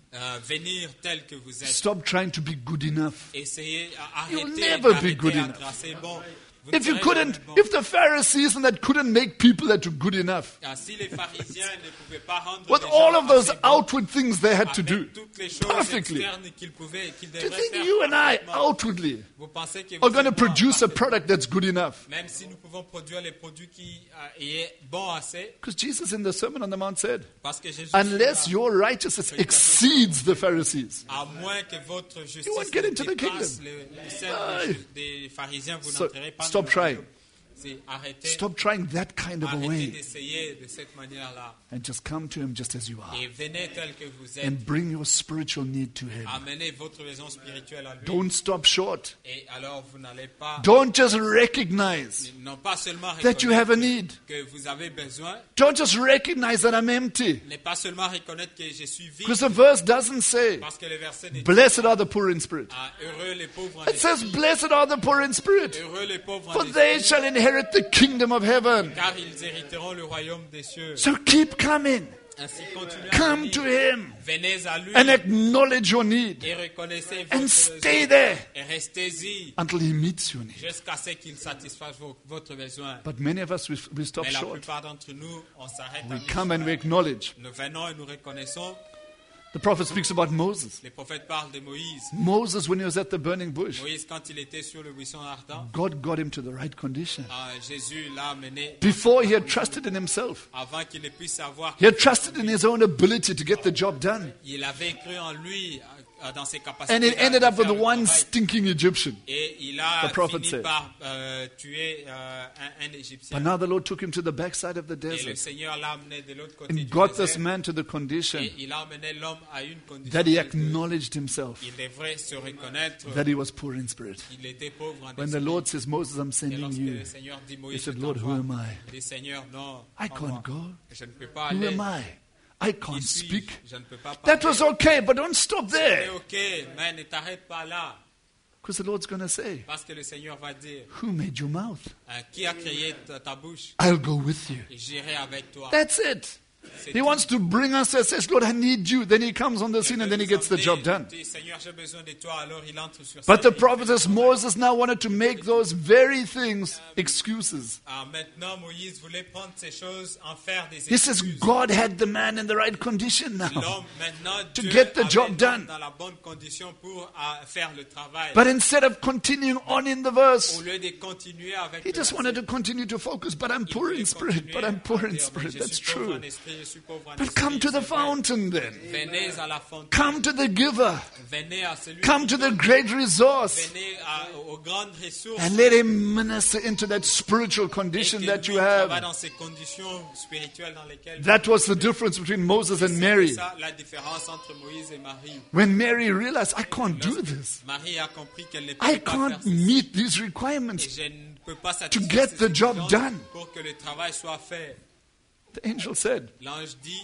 euh, venir tel que vous êtes. Stop trying to be good enough. Essayez, à You'll arrêter never be d'arrêter good à enough. être assez bon. Vous ne If you serez couldn't, jamais bon. if the Pharisees and that couldn't make people that are good enough, Ah, si les pharisiens ne pouvaient pas rendre with les all gens of those assez bons, outward things they had to avec do, toutes les choses perfectly, externes qu'ils pouvaient, qu'ils do devraient you think faire you and I, parfaitement, outwardly, vous pensez que are vous going to êtes bon produce a parfaitement? product that's good enough? Même si nous pouvons produire les produits qui euh, est bon assez, Because Jesus in the Sermon on the Mount said, parce que Jésus unless dit, your righteousness exceeds the Pharisees. à moins que votre justice You won't get ne into the dépasse kingdom. le, le celle Aye. des, des pharisiens, vous So, n'entrerez pas stop dans le trying. royaume. C'est arrêter, Stop trying that kind of a arrêtez way d'essayer de cette manière-là. and just come to Him just as you are Et venez tel que vous êtes. and bring your spiritual need to Him. Amenez votre raison spirituelle à lui. Don't stop short. Et alors vous n'allez pas, Don't just recognize non pas seulement that you have a reconnaître need. que vous avez besoin, Don't just recognize that I'm empty. n'est pas seulement reconnaître que je suis vide, Because the verse doesn't say, parce que le verset n'est blessed are the poor in spirit. ah, heureux les pauvres en It says, esprit, blessed are the poor in spirit, heureux les pauvres for en they esprit, shall inherit the kingdom of heaven. car ils hériteront le royaume des cieux. So keep coming. Ainsi continuez à Come to venir. Him Venez à lui and acknowledge your need et reconnaissez and votre stay besoin there et restez-y until He meets your need. jusqu'à ce qu'il satisfasse vo- votre besoin. But many of us, we, we stop Mais la short. plupart d'entre nous, on s'arrête à We mi-chemin. come and we acknowledge. Nous venons et nous reconnaissons. The prophet speaks about Moses. Les prophètes parlent de Moïse. Moses, when he was at the burning bush, Moïse, quand il était sur le buisson ardent, God got him to the right condition. ah, Jésus l'a amené Before he had trusted in himself, avant qu'il ne puisse savoir. he had trusted in his own ability to get the job done. Il avait cru en lui, euh, dans ses capacités. And it à- ended de up with faire le one travail. stinking Egyptian. Et il a The prophet fini said. par euh, tuer euh, un, un Égyptien. But now the Lord took him to the backside of the Et le desert Seigneur l'a amené de l'autre côté and du got this désert. man to the condition Et il a amené l'homme à une condition. that he que acknowledged himself il devrait se reconnaître that he was poor in spirit. qu'il était pauvre en When the esprit. Lord says, Moses, I'm Et sending lorsque you, le Seigneur dit he Moïse, said, je Lord, who t'envoie. am I? Il dit, Seigneur, non, I envoie. can't go. Je ne peux pas Who aller. am I? I Qui can't suis-je? speak. Je ne peux pas That parler. was okay, but don't stop C'est there. ok, mais ne t'arrête pas là. Because the Lord's going to say, Parce que le Seigneur va dire, who made your mouth? hein, qui a créé ta, ta bouche? I'll go with you. Et j'irai avec toi. That's it. C'est He tout. wants to bring us and says, Lord, I need you. Then he comes on the scene and then he gets the job done. Il dit, Seigneur, j'ai besoin de toi. Alors il entre sur But the scène. prophet says Moses now wanted to make those very things excuses. Ah, maintenant, Moïse voulait prendre ces choses, en faire des He says excuses. God had the man in the right condition now. L'homme, maintenant, To Dieu get the avait job l'homme done. dans la bonne condition pour ah, faire le travail. But instead of continuing on in the Au verse, lieu de continuer avec he le just verset, wanted to continue to focus. But I'm il poor voulait in spirit. But I'm continuer poor à in dire, spirit. je That's suis pauvre true. en esprit, je suis pauvre en But esprit, come to the c'est vrai. fountain then. Venez à la fontaine. Come to the giver. Venez à celui Come qui to the donne. great resource. Venez à- aux grandes ressources. And let him minister into that spiritual Et condition que that lui you travaille have. dans ces conditions spirituelles dans lesquelles That was the difference between Moses and c'est Mary. ça la différence entre Moïse et Marie. When Mary realized, I can't do this. Marie a compris qu'elle ne I pouvait pas faire can't ceci. meet these Et requirements. je ne peux pas To satisfaire get ces the job exigences done. pour que le travail soit fait. The angel said, L'ange dit,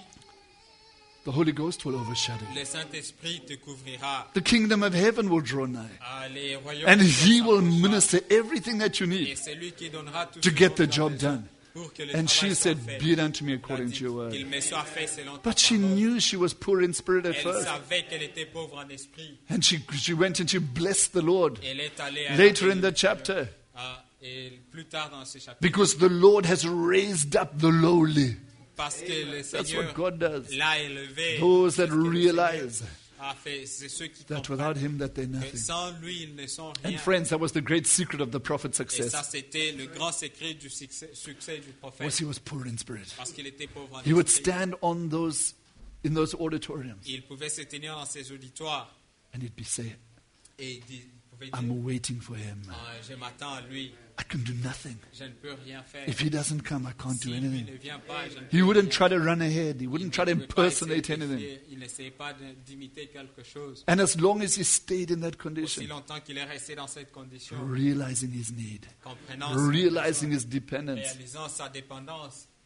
the Holy Ghost will overshadow you. le Saint-Esprit te couvrira. The kingdom of heaven will draw nigh. Ah, les royaumes And de he Dieu will s'approcheront. minister everything that you Et need. c'est lui qui donnera tout to ce get dont the tu as job besoin done. pour que le And travail she soit said, fait. be it unto me Elle a according dit to your word. qu'il me soit fait selon ta But she parole. knew she was poor in spirit at Elle first. savait qu'elle était pauvre en esprit. And she, she went and she blessed the Lord. Elle est allée à Later la in the chapter, Ah, et plus tard dans ce chapitre, because the Lord has raised up the lowly. parce que le That's Seigneur what God does. l'a élevé. Those that C'est ce que le Seigneur realize a fait. C'est ceux qui that comprennent without him that they're que nothing. sans lui, ils ne sont And rien. friends, that was the great secret of the prophet's Et ça, success. c'était le grand secret du succès, succès du Was prophète. he was poor in spirit. Parce qu'il était pauvre en He would esprit. stand on those in those auditoriums Il pouvait se tenir dans ses auditoires and he'd be saying, et il dit- il pouvait dire, I'm waiting for him. Ah, je m'attends à lui. I can do nothing. Je ne peux rien faire. If he doesn't come, I can't do Si lui anything. ne vient pas, je ne He peux wouldn't rien try to faire. run ahead. He Il wouldn't ne try to pouvait pas essayer impersonate de anything. faire- Il n'essayait pas de- d'imiter quelque chose. And as long as he stayed in that Aussi condition, longtemps qu'il est resté dans cette condition, realizing his need, comprenant son realizing besoin, his dependence, réalisant sa dépendance,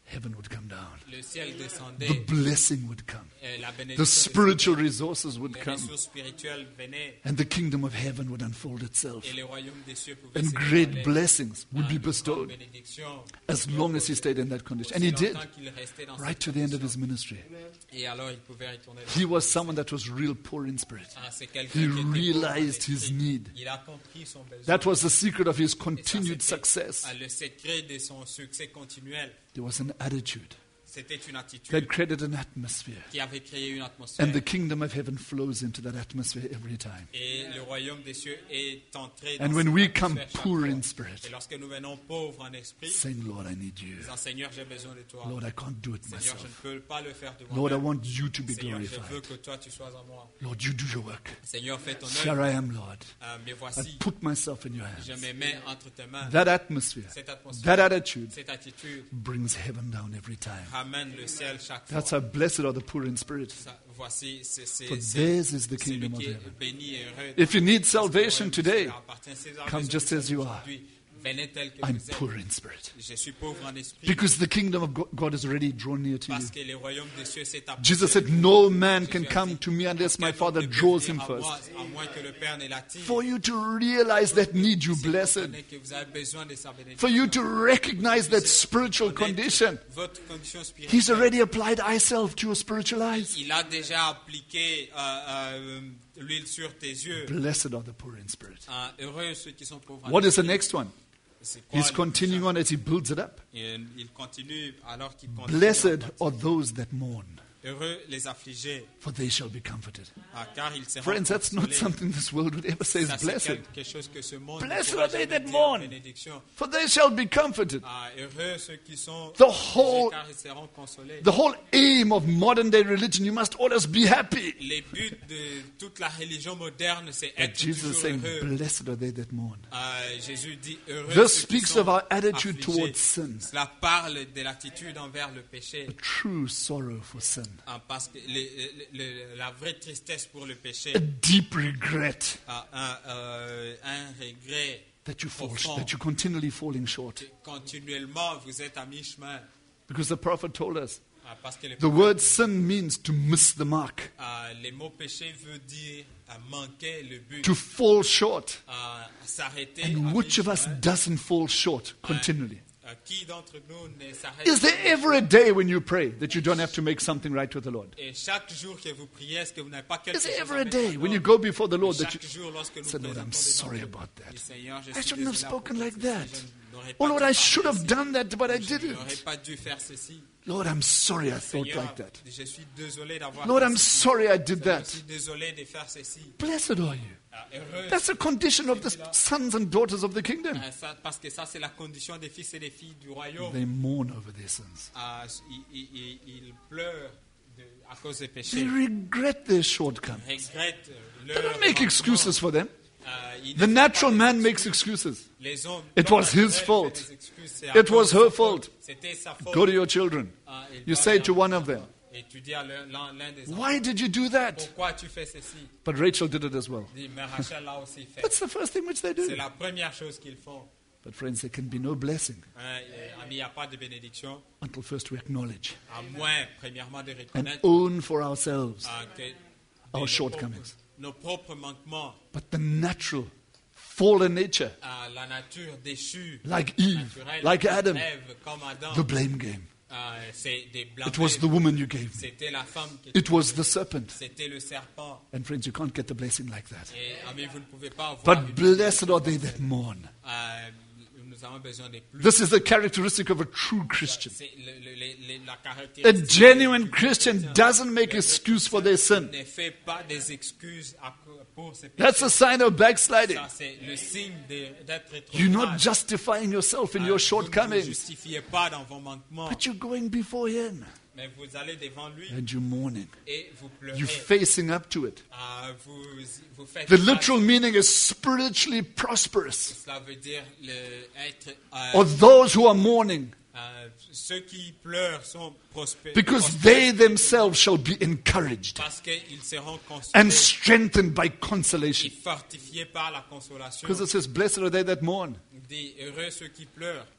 heaven would come down. le ciel The descendait, blessing would come. euh, la The bénédiction spiritual descendait, resources would les come. ressources spirituelles venaient And the kingdom of heaven would unfold itself. et le royaume des cieux pouvait And se great dévoiler. blessings would Ah, be de grandes bestowed bénédictions, as long as he stayed in that condition. And he aussi did, longtemps qu'il restait dans right cette to the end of his condition. ministry. Et alors il pouvait retourner dans He cette was condition. someone that was real poor in spirit. Ah, c'est quelqu'un He qui était pauvre en realized his esprit. need. Il a compris son besoin. That was the secret of his Et ça, continued c'était, success. ah, le secret de son succès continuel. There was an attitude C'était une attitude that created an atmosphere. qui avait créé une atmosphère. And the kingdom of heaven flows into that atmosphere every time. Et le royaume des cieux est entré dans And when cette we come atmosphère chaque poor fois. in spirit, Et lorsque nous venons pauvres en esprit, saying, Lord, I need you. disant Seigneur, j'ai besoin de toi. Lord, I can't do it Seigneur, je ne myself. peux pas le faire de Lord, I moi-même. want you to be Seigneur, je veux glorified. que toi tu sois en moi. Lord, you do your work. Seigneur, fais ton Here œuvre. I am, Lord. Euh, mais I voici, put myself in your je hands. me mets entre tes mains. That atmosphere, Cette atmosphère, that attitude cette attitude brings heaven down every time. ramène le ciel chaque fois. That's how blessed are the poor in spirit. Ça, voici, c'est c'est- For c'est- theirs is the c'est lui kingdom of qui est heaven. béni et heureux. If you need Parce que le salvation royaume today, leur appartient. Si vous avez come besoin just de as you are. aujourd'hui, venez tel que I'm vous êtes. poor in spirit. Je suis pauvre en esprit. Because the kingdom of Go- God is already drawn near to you. Parce que le royaume des cieux s'est approché. Jesus said, no man can come to me unless my Father draws him first. À moins que le Père ne l'attire. For you to realize that need, you blessed. Comprenez que vous avez besoin de sa bénédiction. For you to recognize that spiritual condition. Votre condition He's spirituelle. already applied eye salve to your spiritual eyes. Il a déjà appliqué euh, euh, l'huile sur tes yeux. Blessed are the poor in spirit. Ah, heureux ceux qui sont pauvres en What is the esprit. next one? C'est quoi He's le continuing prochain? on as he builds it up. Et il continue alors qu'il continue. Blessed are those that mourn, Heureux les affligés, for they shall be comforted. ah, car ils seront Friends, that's not consolés. something this world would ever say is Ça, c'est blessed. quelque chose que ce monde Blessed ne pourra are they jamais that dire mourn. bénédiction. For they shall be comforted. Ah, heureux ceux qui sont The affligés, whole- car ils seront consolés. The whole aim of modern day religion, you must always be happy. Les buts de toute la religion moderne, c'est But être Jesus is toujours saying, heureux. blessed are they that mourn. Ah, Jésus dit heureux This ceux qui speaks sont of our attitude affligés. towards sin. Cela parle de l'attitude envers le péché. A true sorrow for sin. Ah, parce que le- le- le- la vraie tristesse pour le péché, A deep regret ah, un, euh, un regret that you fall, profond. that you're continually falling short. que continuellement vous êtes à mi-chemin. Because the prophet told us, Ah, parce que le, the word sin means to miss the mark, ah, les mots péché veut dire ah, manquer le but, to fall short. ah, s'arrêter. And à which of us mi-chemin. doesn't fall short continually? Ah, qui d'entre nous ne s'arrête Is there pas? ever a day when you pray that you don't have to make something right with the Lord? Et chaque jour que vous priez, est-ce que vous n'avez pas quelque Is chose there à ever a mettre day en when you ordre? go before the Lord Et that you chaque jour, lorsque nous say, Lord, I'm présentons sorry devant Dieu, about that. dis, Seigneur, je I suis shouldn't have désolé spoken pour like ceci, that. je n'aurais Oh pas Lord, dû I should parler have ainsi. done that, but I Je n'aurais didn't. pas dû faire ceci. Lord, I'm sorry I thought Seigneur, like that. je suis désolé d'avoir Lord, fait I'm ceci. sorry I did Je that. suis désolé de faire ceci. Blessed are you. Ah, heureux, That's the condition of the sons and daughters of the kingdom. ah, ça, parce que ça, c'est la condition des fils et des filles du royaume. They mourn over their sins. Ah, ils, ils- ils- ils pleurent de- à cause des They péchés. regret their shortcomings. Ils regrettent They leur don't make manquement. excuses for them. Ah, ils The ne font natural pas man des makes excuses. excuses. Les hommes, It l'homme was his naturel fait fault. des excuses, c'est à It cause was de her sa fault. C'était sa faute. Go to your children. Ah, il You va say dire- to one of them, Et tu dis à l'un l'un- l'un des enfants, why did you do that? pourquoi tu fais ceci? But Rachel did it as well. Dit, mais Rachel l'a aussi fait. That's the first thing which they C'est do. la première chose qu'ils font. But friends, there can be no blessing Hein, et, amis, il n'y a pas de bénédiction, until first we acknowledge à moins, premièrement, de and reconnaître own for ourselves ah, que de our nos, shortcomings. propres, nos propres manquements, But the natural fallen nature, à la nature déchue, like Eve, naturelle, like comme Adam, Ève, comme Adam, the blame game. ah, c'est des It was the blâmés. woman you gave me. C'était la femme qui It was the serpent. c'était le serpent. And friends, you can't get the blessing like that. Et amis, vous ne pouvez pas avoir But une- blessed are they that mourn. Euh, nous avons besoin de plus. This is the characteristic of a true Christian. C'est le- le- le- le- la A caractéristique genuine du Christian chrétien. doesn't make excuse for their sin. Ne fait pas des excuses à co- pour ses péchés. That's a sign of backsliding. Ça, c'est le signe de- d'être You're not rétrograde. justifying yourself in Ah, your vous ne vous shortcomings, justifiez pas dans vos manquements, but you're going before Him mais vous allez devant lui and you're mourning. et vous pleurez. You're facing up to it. Ah, vous, vous faites The face. literal meaning is spiritually prosperous. Cela veut dire le, être. euh, Or those who are mourning, euh, ceux qui pleurent sont prospères. because prospères they themselves shall be encouraged parce qu'ils seront and consolés strengthened by et consolation. fortifiés par la consolation. Because it says, blessed are they that mourn. Il dit heureux ceux qui pleurent.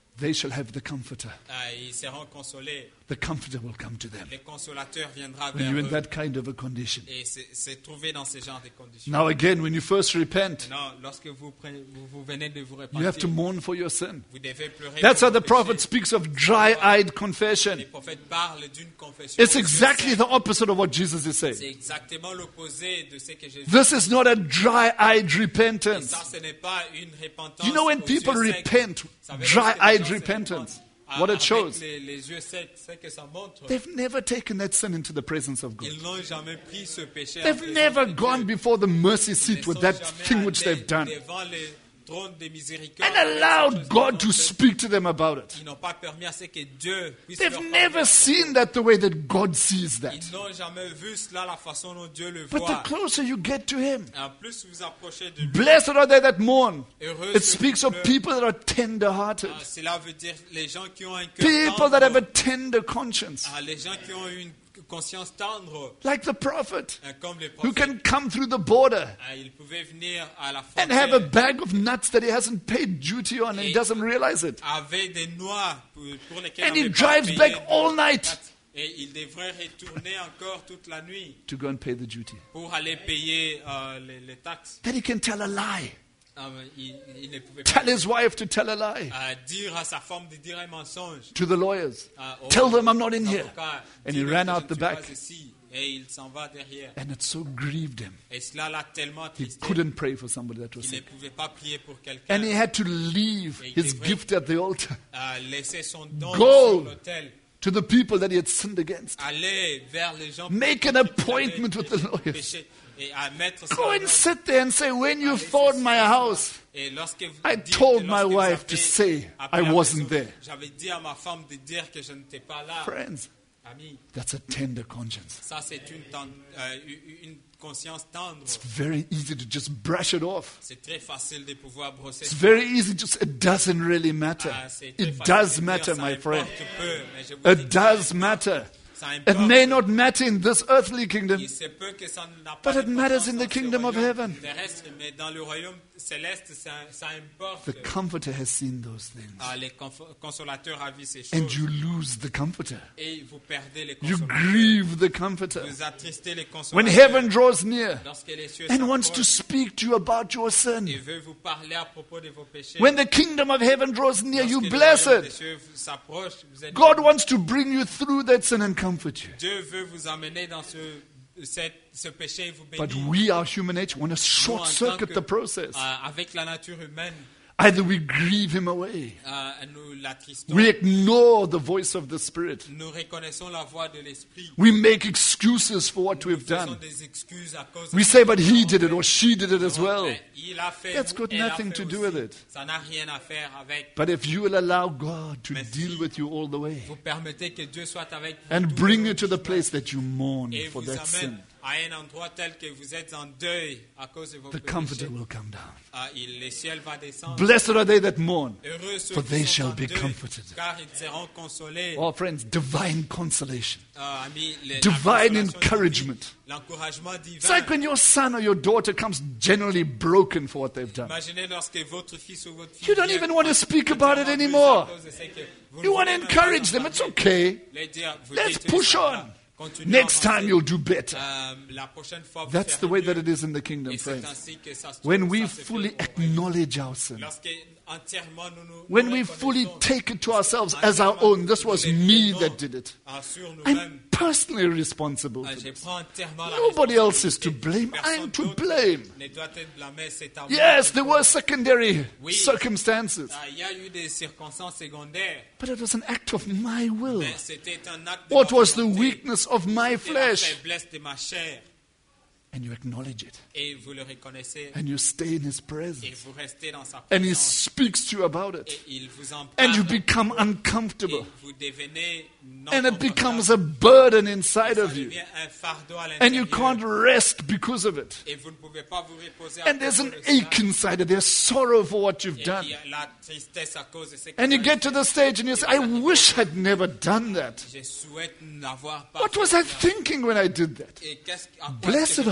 they shall have the Comforter. euh, ils seront consolés. The Comforter will come to them. Le consolateur viendra When vers you're in eux. that kind of a condition. Et c'est c'est trouvé dans ce genre de conditions. Now again, when you first repent, Non, lorsque vous, prenez- vous, vous venez de vous you have to repentir, mourn for your sin. vous devez pleurer. That's pour how the vos prophet péchés. speaks of dry-eyed confession. Les prophètes parlent d'une confession. It's aux yeux exactly secs. the opposite of what Jesus is C'est saying. exactement l'opposé de ce que Jésus This is not a dry-eyed dit. repentance. Ça, ce n'est pas une repentance. You know, when aux people yeux secs. repent, Ça veut dire que les dry-eyed gens se repentance, repentent, what it avec shows, Les, les yeux secs, c'est que ça montre. they've never taken that sin into the presence of God. Ils n'ont jamais pris ce péché. They've en présence never de gone Dieu. before the mercy Ils seat ne with sont that jamais thing which allés they've done devant le trône des miséricordes and avec allowed cette chose God qu'ils to ont fait. speak to them about it. Ils n'ont pas permis à ce que Dieu puisse They've leur never parler. seen that the way that God sees that. Ils n'ont jamais vu cela la façon dont Dieu le But the voit. closer you get to Him, En plus, vous approchez de lui. blessed are they that mourn. Heureux It ceux speaks qui of pleurent. people that are tender-hearted, Ah, cela veut dire les gens qui ont un cœur people that have a tendre. tender conscience, Ah, les gens qui ont une conscience tendre, like the prophet, hein, comme les who prophètes. can come through the border Ah, ils pouvaient venir à la and have a frontière bag of nuts that he hasn't paid duty on and he doesn't realize it. avec des noix pour, pour lesquelles And on he n'avait pas drives payé back de all night. taxes. Et il devrait retourner encore toute la nuit To go and pay the duty. pour aller payer euh, les, les taxes. That he can tell a lie. Ah, mais il, il ne pouvait Tell pas his wife to tell a lie. euh, dire à sa femme de dire un mensonge. To the lawyers. Ah, aux Tell them I'm not in here. avocats, And dire he ran que je out ne the suis pas back. ici. Et il s'en va derrière. And it so grieved him. Et cela l'a tellement He attristé. couldn't pray for somebody that was Il ne sick. pouvait pas prier pour quelqu'un. And he had to leave his gift at the altar À laisser son don Go. sur l'autel. to the people that he had sinned against. Aller vers les gens. Make an qui avaient appointment with the péché- lawyers. péché Et à mettre Go ça and en sit there and say, when you ordre. fought my house, Et lorsque vous I dites- told lorsque my vous wife avez to say appelé I la wasn't maison, there. J'avais dit à ma femme de dire que je n'étais pas là. Friends, Ami, that's a tender conscience. ça c'est une, ten- euh, une conscience tendre. It's very easy to just brush it off. C'est très facile de pouvoir brosser. It's very easy to say, it doesn't really matter. Ah, c'est très It facile does de dire, matter, ça my importe friend. peu, mais je vous dis It que ça does importe. matter. Ça It importe. may not matter in this earthly kingdom, Il se peut que ça n'a pas but it matters in d'importance the dans ce kingdom of royaume heaven. terrestre, mais dans le royaume céleste, ça, ça importe. The Comforter has seen those things. Ah, les conf- consolateurs a vu ces choses. And you lose the Comforter. Et vous perdez les You consolateurs. grieve the Comforter. Vous attristez les When consolateurs. heaven draws near Lorsque les cieux and wants to s'approchent speak to you about your et sin, veut vous parler à propos de vos péchés. when the kingdom of heaven draws near, you Lorsque le bless royaume des it. cieux s'approche, vous êtes God wants to bring you through that sin and comfort you. Dieu veut vous amener dans ce, cette- ce péché et vous But bénir. we, our human nature, want to Nous, en short tant circuit que- the process. euh, avec la nature humaine, Either we grieve him away, euh, nous l'attristons. we ignore the voice of the Spirit, Nous reconnaissons la voix de l'Esprit. we make excuses for what Nous we've faisons done. des excuses à cause We de say, ce but que he nous did it avons or fait. she did it as well. Mais il a fait, That's got elle a nothing fait to do aussi. with it. Ça n'a rien à faire avec. But if you will allow God to Mais deal si with you all the way Vous permettez que Dieu soit avec vous and tout bring le you to the chemin place that you mourn et for vous that sin, amène à un endroit tel que vous êtes en deuil à cause de vos the péchés. Comforter will come down. Ah, il, le ciel va descendre. Blessed are they that mourn, Heureux ceux for qui they sont shall en be deuil, comforted. car ils seront consolés. Oh, friends, divine consolation, Ah, amis, le- la divine consolation encouragement. divine, l'encouragement divin. It's like when your son or your daughter comes generally broken for what they've done. Imaginez lorsque votre fils ou votre fille You don't vient even want to speak about it entièrement anymore. blessé à cause de ce que vous You ne want to voulez même pas encourage en them. It's parler. okay. Les dire, vous Let's dites, push ça va. on. Continuez Next à avancer. time you'll do better. Euh, la prochaine fois, vous That's ferez the way mieux. that it is in the kingdom, Et c'est friends. ainsi que ça se- When ça we se fait fully au royaume. acknowledge our sin, Lorsque entièrement nous nous- when nous we fully reconnaissons take it to ourselves as our own, this was me that did it. Ah, sur nous-mêmes, I'm personally responsible ah, for je this. prends entièrement la Nobody else is to responsabilité. blame. Personne I'm to d'autre blame. ne doit être blâmé, c'est à moi. Yes, there were secondary Oui. circumstances, Ah, il y a eu des circonstances secondaires, but it was an act of my will. mais c'était un acte de What ma was the volonté, weakness of my c'était la flesh? faiblesse de ma chair. And you acknowledge it. Et vous le reconnaissez, And you stay in His et presence. vous restez dans sa And He présence, speaks to you about et it. il vous en And you parle, become et uncomfortable. vous devenez non And it confortable. becomes a burden inside Ça of you. devient un fardeau à And you l'intérieur. can't rest because of it. Et vous ne pouvez pas vous reposer à And there's cause an de cela. ache inside it. There's sorrow for what you've Et done. il y a la tristesse à cause de ce que And you vous get avez to fait. the stage and you say, I wish I'd never done that. Je souhaite n'avoir pas What fait was I cela. thinking when I did that? Et qu'est-ce à quoi Blessed est-ce que je are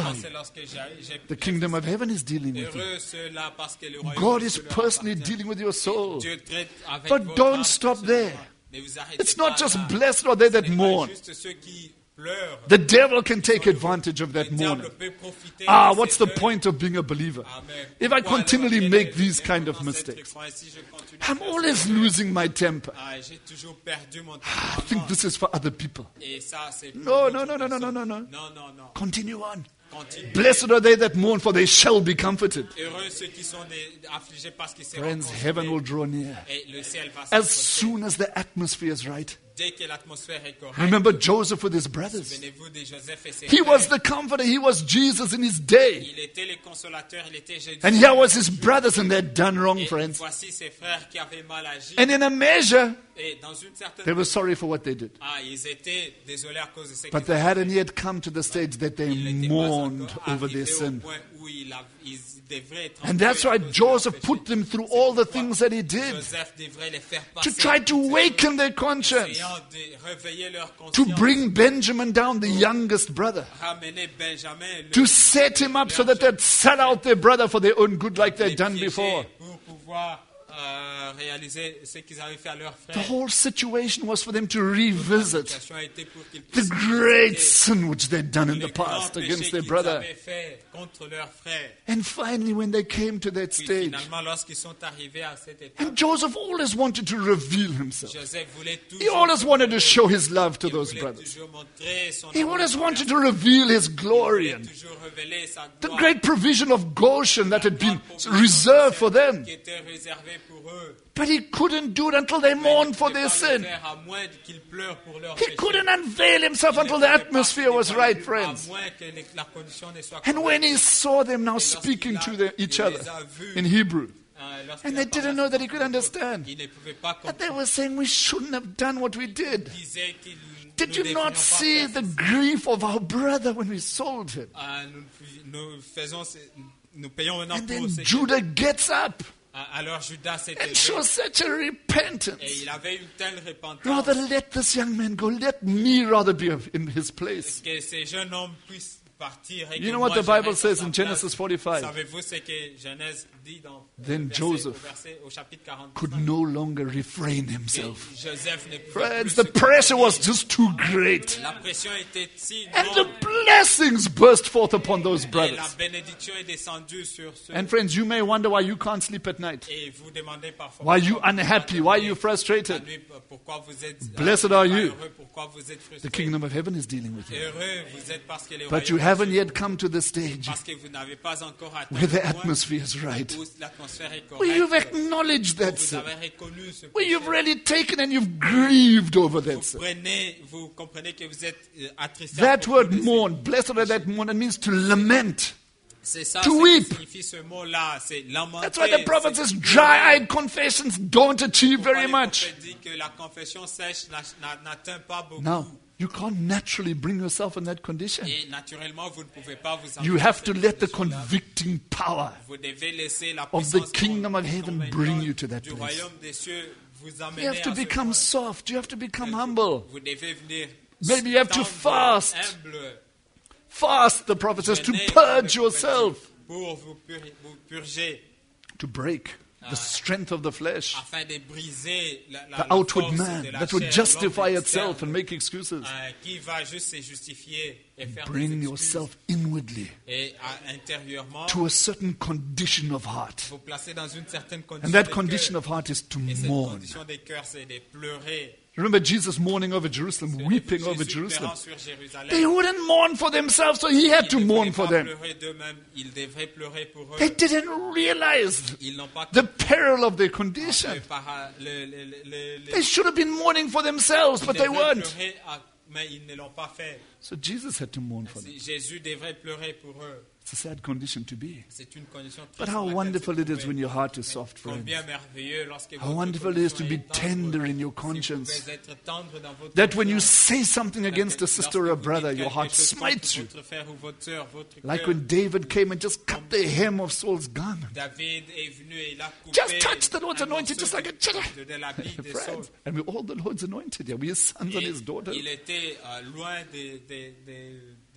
tell you. c'est lorsque j'ai, j'ai The kingdom of heaven is dealing with you. heureux ceux-là parce que le royaume God de is Dieu leur personally appartient. dealing with your soul. Dieu traite avec But votre don't âme stop personnellement. there. Mais vous arrêtez It's pas not just là. blessed are they that Ce n'est pas mourn. juste ceux qui pleurent. The devil can take advantage of that Le diable mourning. peut profiter Ah, de what's ces the deuils. point of being a believer? Amen. If I Pourquoi continually alors make quel est these le kind of dans cette mistakes? truc? Si je continue I'm à faire always ça, losing my temper. ah, j'ai toujours perdu mon I think tempérament. this is for other people. Et ça, c'est pour No, d'autres no, no, no, no, no, personnes. no, no. Non, non, non. Continue on. Continue. Blessed are they that mourn, for they shall be comforted. Heureux ceux qui sont des- affligés parce qu'ils seront Friends, consolés. heaven will draw near. Et le ciel va As s'approcher. soon as the atmosphere is right. Dès que l'atmosphère est correcte. Remember Joseph with his brothers. Souvenez-vous de Joseph et ses He was frères. the comforter. He was Jesus in his day. Il était le consolateur, il était Jésus. And here was his brothers, and they'd done wrong, Et friends. voici ses frères qui avaient mal agi. And in a measure, Et dans une certaine they were sorry for what they did. ah, ils étaient désolés à cause de ce But qu'ils they avaient hadn't yet come to the stage that they Ils n'étaient pas mourned encore over their arrivés au sin. point où ils av- ils devraient être And that's endurés why à cause de leur Joseph péché. put them through C'est all the pourquoi things that he did Joseph devrait les faire to passer try to awaken their conscience, essayant de réveiller leur to conscience, bring Benjamin down, the youngest brother, ramener Benjamin, le- to set him up so that they'd sell out their brother for their own good like they'd les done piéger before. pour pouvoir euh, réaliser ce qu'ils avaient fait à leurs The frères. whole situation was for them to revisit La situation a été pour qu'ils the puissent great visiter sin which they'd done in les the grands past péchés against their qu'ils brother. avaient fait contre leurs frères. And finally, when they came to that Puis stage, finalement, lorsqu'ils sont arrivés à cette étape, and Joseph always wanted to reveal himself. Joseph voulait He toujours, always wanted to show his love to il those voulait brothers. toujours montrer son He amour always envers wanted eux. to reveal his Il glory voulait and toujours révéler sa the gloire. great provision of Goshen that had been La provision reserved for them. qui était réservée pour eux. But he couldn't do it until they Mais il mourned ne for pouvait their pas le sin. faire à moins qu'ils pleurent pour leur He péché. couldn't unveil himself Il ne until the pouvait pas atmosphere was se right, dévoiler friends. à moins que les- la condition ne soit And when he correcte. saw them now Et lorsqu'il speaking a- to the, each il other les a vus, in Hebrew, euh, lorsqu'il and a they parlé didn't à know ses that he could enfants, understand, il ne pouvait pas and they comprendre. were saying, we shouldn't have done what we did. Il disait qu'il- Did nous you devrions not pas see faire the ceci. grief of our brother when we sold him? Ah, nous, nous faisons, ce- nous payons maintenant And pour then ce que- Judah gets up Ah, alors Judas s'est and élevé shows such a et repentance. il avait une telle repentance Rather let this young man go. Let me rather be in his place. que ces jeunes hommes puissent partir. Et You que know moi, what the je Bible reste à says sa in place. Genesis forty-five? Savez-vous ce que Genèse dit dans Then le verset, Joseph au, verset, au chapitre quarante-cinq? Could no longer refrain Que himself. Joseph ne pouvait Friends, plus the se pressure was contenir. just too great. La pression était si And the énorme blessings burst forth upon those et la brothers. bénédiction est descendue sur ceux. And friends, you may wonder why you can't sleep at night. Et vous demandez parfois Why you pourquoi vous unhappy? êtes Why you la frustrated? nuit, pourquoi vous êtes euh, Blessed pas are you. heureux, pourquoi vous êtes frustré. The kingdom of heaven is dealing with you. Heureux vous êtes parce que les But you royaumes haven't de Dieu- yet come to the stage parce que vous n'avez pas encore atteint where the le point atmosphere is right. où l'atmosphère est Where you've correcte. acknowledged that Vous sin. avez reconnu ce Where péché. you've really taken and you've grieved over that Vous sin. prenez, vous comprenez que vous êtes euh, attristé. à That propos word de ces- mourn, blessed are that mourn, it means to lament. C'est ça to ce weep. qui signifie ce mot-là, c'est lamenter. That's why the prophet c'est says pleurer. dry-eyed confessions don't achieve Pourquoi very le much. prophète dit que la confession sèche n'a- n'a- n'atteint pas beaucoup. Now, you can't naturally bring yourself in that condition. Et naturellement, vous ne pouvez pas vous You amener have à to cette let the condition-là. convicting power Vous devez laisser la of the puissance kingdom of con- heaven convaincante bring you to that du place. royaume des cieux vous amener You have to à ce become point. soft. You have to become humble. Vous devez venir Maybe you have to tendre, fast. humble, Fast, the prophet says, to jeûner, purge comme le prophète yourself, dit, pour vous, pur- vous purger, to break the strength of the flesh, afin de briser la, la, the la outward force man de la that would chair, justify l'homme itself externe, and make excuses. euh, qui va juste se justifier et faire des Bring excuses. yourself inwardly Et à- intérieurement, to a certain condition of heart. vous placez dans une certaine condition And that de condition cœur. of heart is to Et cette mourn. condition de cœur, c'est de pleurer. Remember Jesus mourning over Jerusalem, weeping over Jésus Jerusalem. pleurant sur Jérusalem. They wouldn't mourn for themselves, so he had Ils to ne mourn voulaient for pas them. pleurer d'eux-mêmes, ils devraient pleurer pour eux. They didn't realize Ils n'ont pas the compris peril of their le condition. para- le- le- le- le- le- They should have been mourning for themselves, ils but they devraient weren't. pleurer à- mais ils ne l'ont pas fait. So Jesus had to mourn for them. Jésus devrait pleurer pour eux. It's a sad condition to be. C'est une condition triste But how dans laquelle wonderful se it is trouver. when your heart is soft, friends. Combien merveilleux lorsque How votre wonderful it is to condition be est tender in your Si vous conscience. pouvez être tendre dans votre That when you conscience, say something against a lorsque sister or a vous dites brother, your quelque heart chose smites contre you. votre frère ou votre sœur, votre Like cœur, when David came and just cut the hem of Saul's garment. David est venu et il a coupé Just touch the Lord's un anointed, morceau just like a child. de, de l'habit de Saul. Friends, and we're all the Lord's anointed. Yeah, we're his sons and Et his daughters. il était euh, loin de, de, de,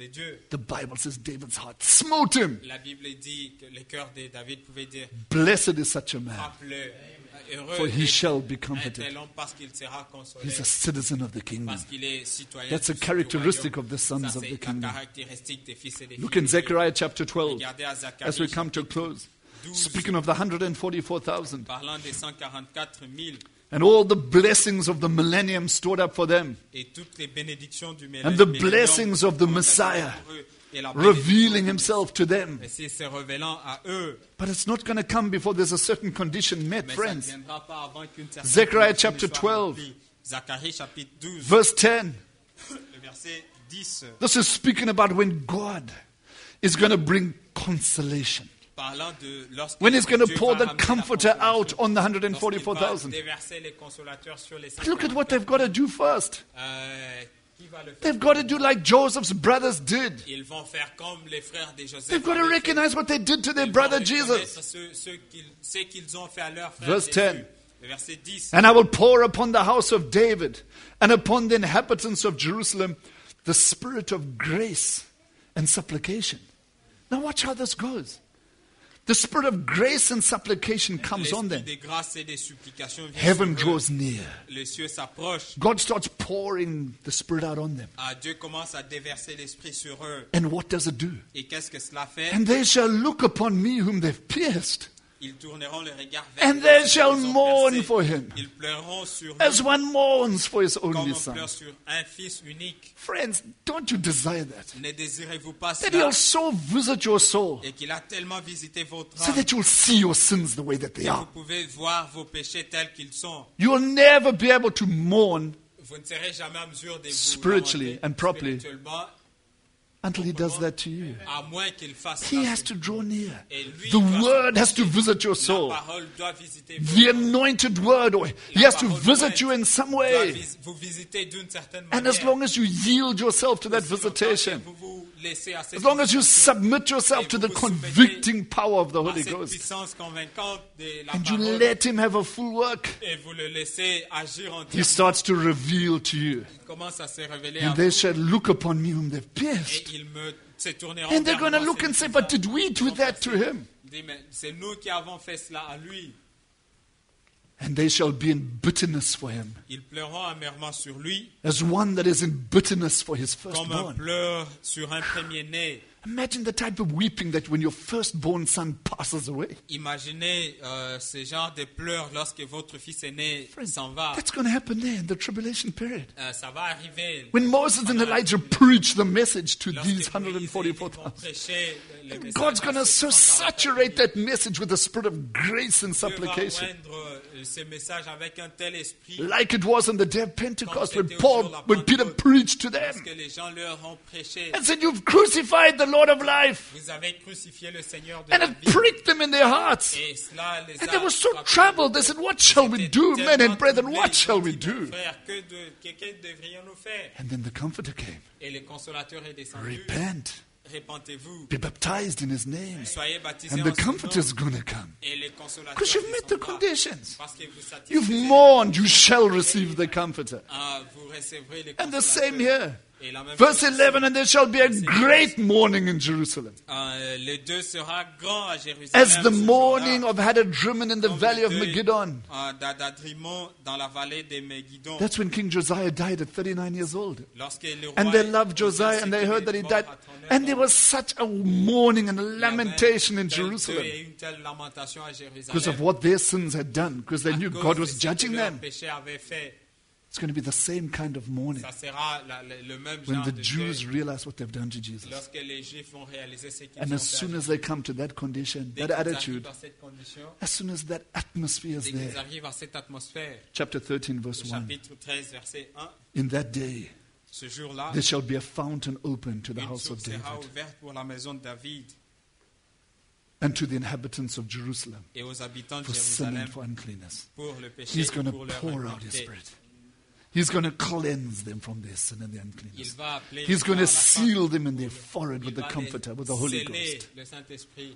de Dieu. The Bible says David's heart smote him. La Bible dit que le cœur de David pouvait dire Blessed is such a man, frappe-le, heureux for he est shall be un comforted. tel homme parce qu'il sera consolé, He's a citizen of the kingdom. parce qu'il est citoyen. That's a du- du characteristic royaume. of the sons Ça, of c'est the la kingdom. caractéristique des fils et des Look filles in de Dieu. Zechariah chapter twelve Regardez à Zacharie, as we come to close. douze, Speaking of the one hundred forty-four thousand parlant des cent quarante-quatre mille and all the blessings of the millennium stored up for them, et toutes les bénédictions du and the millénaire blessings of the Messiah et la revealing bénédiction himself to them. et c'est se révélant à eux. But it's not going to come before there's a certain condition met, Mais ça ne friends. viendra pas avant qu'une certaine Zechariah condition chapter soit twelve. remplie. Zacharie chapitre douze, Verse ten. le verset dix, This is speaking about when God is going to bring consolation. parlant de lorsque When he's going to Dieu pour va the ramener la comforter consolation, out on the one hundred lorsqu'il forty-four va thousand. déverser les consolateurs sur les But look at what they've got to do first. Euh, qui va le faire? They've got to do like Joseph's brothers did. Ils vont faire comme les frères de Joseph. They've got to avaient fait. recognize what they did to their Ils vont brother reconnaître Jesus. Ce, ce qu'ils, ce qu'ils ont fait à leur frère Verse Jésus. ten. Le verset dix. And I will pour upon the house of David and upon the inhabitants of Jerusalem the spirit of grace and supplication. Now watch how this goes. The spirit of grace and supplication comes on L'esprit them. de grâce et de supplication vient Heaven sur eux. draws near. Les cieux s'approchent. God starts pouring the spirit out on them. Ah, Dieu commence à déverser l'esprit sur eux. And what does it do? Et qu'est-ce que cela fait? And they shall look upon me whom they've pierced, Ils tourneront le regard vers and lui they qu'ils shall ont mourn percé. for him, Ils pleureront sur lui as one mourns for his comme only on son. pleure sur un fils unique. Friends, don't you desire that? Ne désirez-vous pas That cela? he'll so visit your soul Et qu'il a tellement visité votre so âme that you'll see your sins the way that they que vous are. pouvez voir vos péchés tels qu'ils sont. You'll never be able to mourn Vous ne serez jamais en mesure de vous Spiritually lamenter and properly. spirituellement, until he does that to you. à moins qu'il fasse He cela has sur to vous. draw near. Et lui The doit word has to s'approcher. visit your La soul. parole doit visiter The vos cœurs. anointed word, or he La has to parole visit doit you in some doit way. vis- vous visiter d'une certaine And as manière. long as you yield yourself to that Aussi longtemps que visitation, vous vous laissez à cette as long as you visitation, submit yourself et to vous the vous soumettez convicting power of the à Holy cette Ghost, puissance convaincante de la and you parole, let him have a full work, et vous le laissez agir he entièrement, starts to reveal to you. il commence à se révéler à And vous, they shall look upon me whom they've et pierced. ils me se tourneront And they're vers going to moi, look c'est and say, nous but qui did we do avons that fait to ça. him? Il dit, mais c'est nous qui avons fait cela à lui. And they shall be in bitterness for him, Ils pleureront amèrement sur lui, as one that is in bitterness for his comme un firstborn. pleur sur un premier-né. Imagine the type of weeping that when your firstborn son passes away. Imaginez euh, ce genre de pleurs lorsque votre fils aîné s'en va. That's going to happen there in the tribulation period. Euh, ça va arriver. When Moses and Elijah preach the message to Lorsque these Moïse et Élie one hundred forty-four vont thousand. prêcher le message God's à going to ces so cent quarante-quatre saturate mille. that message with the spirit of grace and Dieu va supplication. oindre euh, ce message avec un tel esprit Like it was on the day of Pentecost when c'était au Paul, jour de la when Peter Pentecôte, preached to them lorsque les gens leur ont prêché. and said, "You've crucified the Lord of life." Vous avez crucifié le Seigneur de And la it vie. pricked them in their hearts. Et cela les And a they were so frappés. troubled. They said, "What shall we Ils do, étaient men and tellement brethren? troublés, What ils shall ont we dit, do?" Frères, que, de, que, que devrions-nous faire? And then the Comforter came. Et le consolateur est descendu. Repent, Répentez-vous. be baptized in His name, Soyez baptisés and en the son Comforter is nom. going to come. Et le consolateur Because you've met the descendra. conditions. Parce que vous satisfaisez You've les mourned, you conditions. shall receive the Comforter. Ah, vous recevrez le And the consolateur. same here. Et la même Verse chose eleven, ici. and there shall be a great mourning in Jerusalem, Euh, le deux sera grand à Jérusalem. as the ce mourning jour-là, of Hadadrimmon in the comme valley le of deuil, Megiddo. euh, d'Adadrimon dans la vallée de Megiddo. That's when King Josiah died at thirty-nine years old. Lorsque le roi And they loved Josiah Josiah, and they heard that he est died. mort à trente-neuf And there ans, was such a mourning and a il y avait lamentation in un tel Jerusalem deuil et une telle lamentation à Jérusalem. because of what their sins had done, because they À knew cause God de was ce que judging leur them. péché avait fait. It's going to be the same kind of mourning Ça sera la- le, le même when genre the de Jews deuil realize what they've done to Jesus. lorsque les Juifs vont réaliser ce qu'ils And ont as fait. soon as they come to that condition, Dès that qu'ils arrivent attitude, à cette condition, as soon as that atmosphere is dès qu'ils there. arrivent à cette atmosphère, Chapter thirteen, verse one. chapitre treize, verset un, In that day, ce jour-là, there shall be a fountain open to the une house of source sera David ouverte pour la maison de David and to the inhabitants of Jerusalem et aux habitants de for sin Jérusalem and for uncleanness. pour le péché He's et going to pour leur pour out His impureté. Spirit. He's going to cleanse them from their sin and their Il uncleanness. va appeler He's going to les gens à la fin. seal them in their forehead with Il the va Comforter, les with the Holy sceller, Ghost. le Saint-Esprit,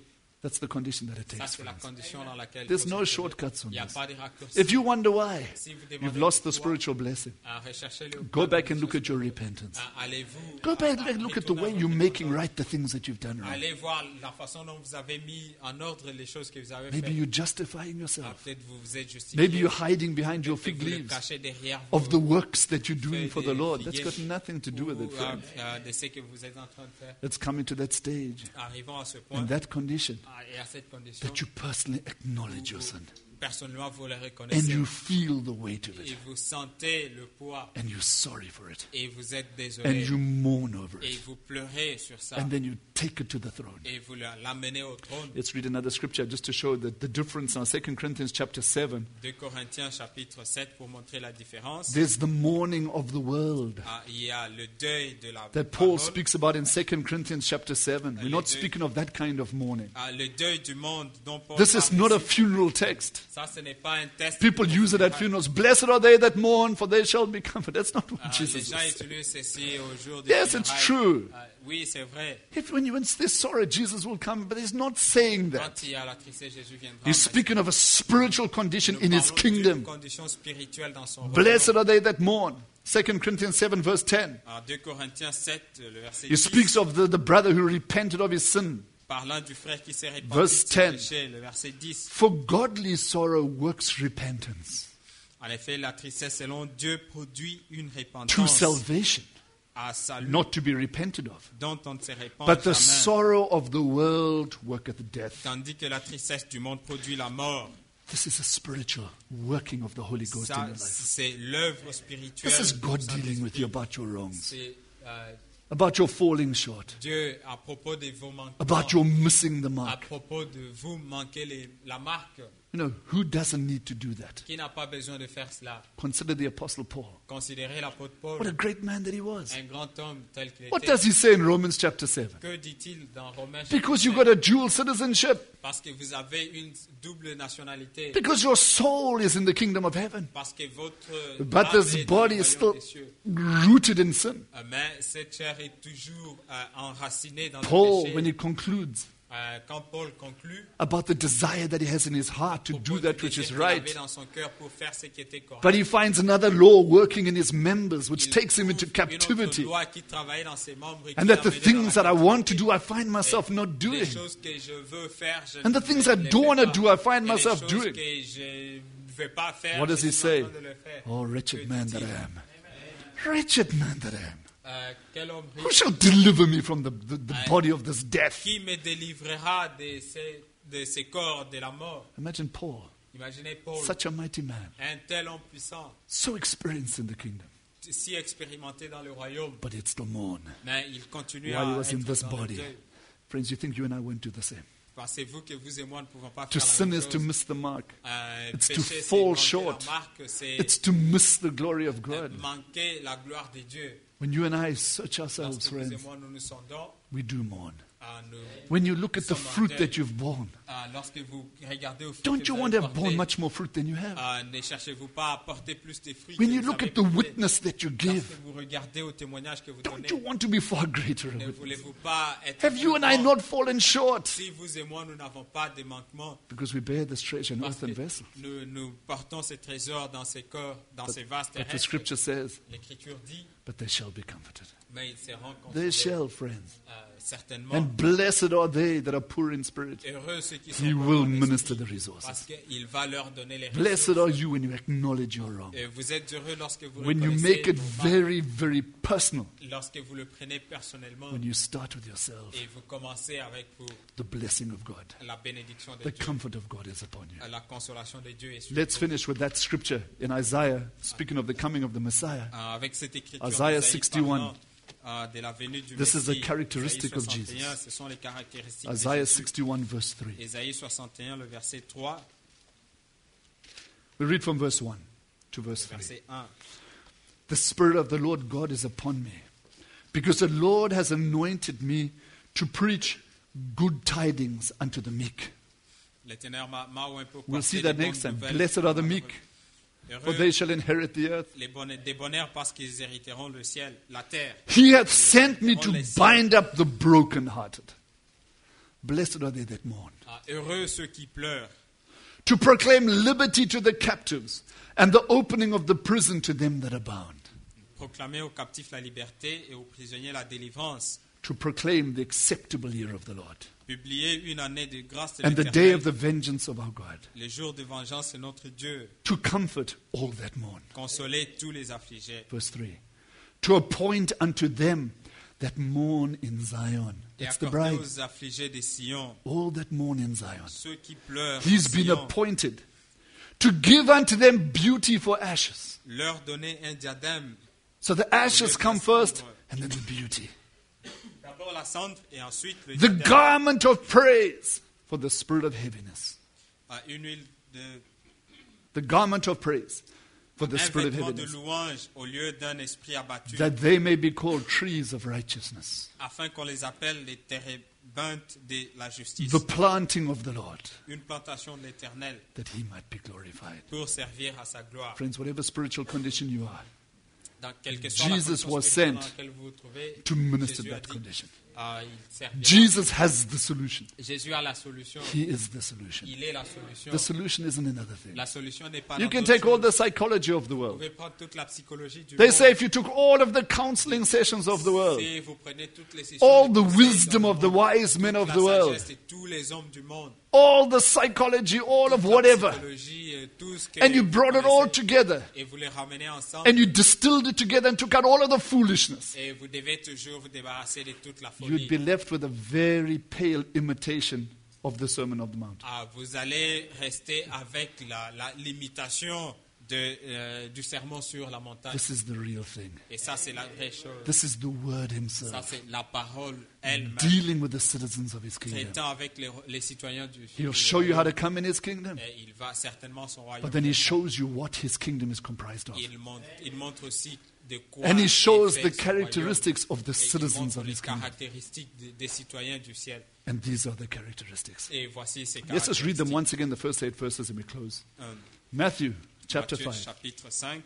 That's the condition that it Ça, takes. c'est la friends. condition dans laquelle il There's faut no se trouver. shortcuts on Il n'y a this. pas de raccourci. If you wonder why Si vous you've demandez lost the pourquoi, spiritual blessing, ah, recherchez-le. go back and look at your repentance. Ah, allez-vous, Go ah, back ah, and look at the retournez way à you're votre making repentance. right the things that you've done wrong. Allez voir la façon dont vous avez mis en ordre les choses que vous avez Maybe faites. you're justifying Ah, yourself. peut-être vous vous êtes justifié. Maybe you're hiding behind your Peut-être fig que vous le leaves cachez derrière of vos the works that you're doing feuilles for the de Lord. That's figuier. got nothing to do with it, Ou, ah, friends. ah, de ce que vous êtes en train de faire. It's coming to that stage, Arrivons à ce point. in that condition, Ah, et à cette condition, that you personally acknowledge your sin. personnellement, vous le And reconnaissez. you feel the weight of Et it. vous sentez le poids. And you're sorry for it. Et vous êtes And désolé. you mourn over Et it. vous pleurez sur ça. And then you take it to the throne. Et vous l'amenez au trône. Let's read another scripture just to show that the difference now. Second Corinthians chapter seven. deux Corinthiens chapitre sept pour montrer la différence. There's the mourning of the world Ah, il y a le deuil de la that Paul parole. speaks about in Second Corinthians chapter seven. We're not speaking of that kind of mourning. Ah, le deuil du monde dont Paul This is parle not a ici. funeral text. Ça, ce n'est pas un test. People use it at funerals. Blessed are they that mourn, for they shall be comforted. That's not what Ah, Jesus les gens was saying. utilisent ceci au jour des Yes, it's funérailles. true. Ah, oui, c'est vrai. If when you when there's sorrow, Jesus will come, but he's not saying that. Quand il y a la tristesse, Jésus viendra. He's speaking of a spiritual condition Nous in his parlons d'une kingdom. condition spirituelle dans son Blessed royaume. are they that mourn. Second Corinthians seven verse ten. En deux Corinthiens sept, le verset He dix, speaks of the, the brother who repented of his sin. parlant du frère qui s'est répandu Verse de ses ten. péchés, le verset dix. For godly sorrow works repentance En effet, la tristesse selon Dieu produit une to repentance salvation, à salut not to be repented of. dont on ne se répand But the jamais. sorrow of the world worketh death. Tandis que la tristesse du monde produit la mort. This is a spiritual working of the Holy Ghost in Ça, your life. c'est l'œuvre spirituelle. This is du God Saint-Esprit. dealing with you about your wrongs, C'est euh, about your falling short, Dieu à propos de vos manquements, about your missing the à mark. propos de vous manquer les- la marque. You know, who doesn't need to do that? Qui n'a pas besoin de faire cela? Consider the Apostle Paul. Considérez l'apôtre Paul, What a great man that he was. un grand homme tel qu'il What était. does he say in Romans chapter seven? Que dit-il dans Romains Because you chapitre got a dual citizenship. sept? Parce que vous avez une double nationalité. Because your soul is in the kingdom of heaven. Parce que votre But âme this est dans le body is royaume still des cieux. rooted in sin. Euh, Mais cette chair est toujours euh, enracinée dans Paul, le when péché. he concludes Euh, quand Paul conclut, about the desire that he has in his heart to do propos that du which is désir qu'il avait right, dans son cœur pour faire ce qui était correct. but he finds another law working in his members, which Il takes him into trouve une autre captivity. loi qui travaillait dans ses membres et qui And that the l'amenait dans things la that I want to captivité. do, I find myself not Les doing. choses que je veux faire, je And the ne things les I fais don't wanna pas. do, I find Et les myself choses doing. que je ne veux pas faire, What does je he suis say? en train de le faire. Oh, Que wretched man that dit-il? I am. Wretched man that I am. Euh, quel homme Who riche shall deliver me from the, the, the Aye. body of this death? qui me délivrera de ces, de ces corps de la mort? Imagine Paul, Imaginez Paul, such a mighty man, un tel homme puissant, so experienced in the kingdom, si expérimenté dans le royaume, but he'd still mourn mais il continue while he à was in être this dans le body. deuil. Friends, you think you and I won't do the same? Pensez-vous que vous et moi ne pouvons pas To faire la sin même is to chose? miss the mark. Euh, It's to péché, c'est fall manquer short. la marque, c'est It's to miss the glory of God. manquer la gloire de Dieu. When you and I search ourselves, Lorsque vous et friends, moi nous nous sondons, we do mourn. à nous, When you look at the Nous sommes en fruit deuil. that you've borne, à- lorsque vous regardez au fruit don't que you vous want avez to have borne porté, much more fruit than you have? euh, ne cherchez-vous pas à porter plus de fruits When que you vous look avez at the portés? witness that you give, Lorsque vous regardez au témoignage que vous donnez, don't you want to be far greater a ne witness? voulez-vous pas être Have you plus and I grand? not fallen short? Si vous et moi nous n'avons pas de manquements, Because we bear this treasure in parce que earthen vessels. nous, nous portons ces trésors dans ces corps, dans ces vases But the terrestres, scripture says, l'Écriture dit, but they shall be comforted. mais ils seront They consolés, shall, friends. euh, certainement. And blessed are they that are poor in spirit. Heureux ceux qui sont He pauvres will en minister esprit, the resources. parce qu'il va leur donner les Blessed ressources. are you when you acknowledge your wrong. Et vous êtes heureux lorsque vous When you reconnaissez make it vos marques, very, very personal. lorsque vous le prenez personnellement When you start with yourself, et vous commencez avec vous the blessing of God, la bénédiction de the Dieu, comfort of God is upon you. la consolation de Dieu est sur Let's vous. finish with that scripture in Isaiah, speaking of the coming of the Messiah. Euh, avec cette écriture Isaiah d'Isaïe sixty-one. parlant, euh, de la venue du This is Messie. a characteristic Isaïe of soixante et un, Jesus. ce sont les caractéristiques Isaiah de Jésus. sixty-one, verse three. Isaïe soixante et un, le verset trois, We read from verse one to verse three. verset un. The Spirit of the Lord God is upon me, because the Lord has anointed me to preach good tidings unto the meek. L'Éternel m'a m'a oint pour We'll porter see les that bonnes next time. nouvelles Blessed are the aux meek, malheureux. for they shall inherit the earth. Les bonnes, des bonheurs parce qu'ils hériteront le ciel, la terre. He hath sent me to bind up the brokenhearted, Blessed are they that mourn. Ah, heureux ceux qui pleurent. To proclaim liberty to the captives and the opening of the prison to them that are bound. Proclamer aux captifs la liberté et aux prisonniers la délivrance. To proclaim the acceptable year of the Lord Publier une année de grâce de and the day of l'Éternel. the vengeance of our God. Les jours de vengeance de notre Dieu. To comfort all that mourn. Consoler tous les affligés. Verse three. To appoint unto them that mourn in Zion. Et That's the accorder bride. aux affligés de Sion. All that mourn in Zion. Ceux qui pleurent He's en been Sion, appointed to give unto them beauty for ashes. leur donner un diadème. So the ashes come first and then the beauty. D'abord la cendre et ensuite le The diadème. garment of praise for the spirit of heaviness. Ah, une huile de The garment of praise for the un spirit of vêtement de heaviness. louange au lieu d'un esprit abattu, That they may be called trees of righteousness. afin qu'on les appelle les térébinthes de la justice, The planting of the Lord, une plantation de l'Éternel that he might be glorified. pour servir à sa gloire. Friends, whatever spiritual condition you are, Dans quelle que soit la Jesus condition was spirituelle sent dans laquelle vous vous trouvez, to minister Jésus a that dit, condition. ah, il servira. Jesus has the solution. Jésus a la solution. He is the solution. Il est la solution. The solution isn't another thing. La solution n'est pas You dans can d'autres take all choses. the psychology of the Vous world. pouvez prendre toute la psychologie du They monde. say if you took all of the counseling sessions of the world, Si vous prenez toutes les sessions all de the conseils wisdom dans of le the monde, wise men toute of la the world, sagesse de tous les hommes du monde, all the psychology, all of la whatever, psychologie, euh, tout ce que and you vous brought it all connaissez, together, et vous les ramenez ensemble, and you distilled it together and took out all of the foolishness, et vous devez toujours vous débarrasser de toute la you'd folie. be left with a very pale imitation of the Sermon of the Mount. Ah, vous allez rester avec la, la limitation de, euh, du sermon sur la montagne. This is the real thing. Et ça, c'est la vraie chose. This is the Word Ça, Himself, c'est la parole elle-même. dealing with the citizens of His kingdom. Traitant avec les, les citoyens du He'll du show you how to royaume. come in His kingdom, Et il va certainement son royaume. but then He shows you what His kingdom is comprised of. Il montre, il montre aussi de quoi And He est shows fait the son characteristics of the royaume. Et il citizens montre of les His kingdom. caractéristiques des, des citoyens du ciel. And these are the characteristics. Et voici ces Let's just read them caractéristiques. once again, the first eight verses, and we close. Euh, Matthew chapter Matthieu five, chapitre cinq,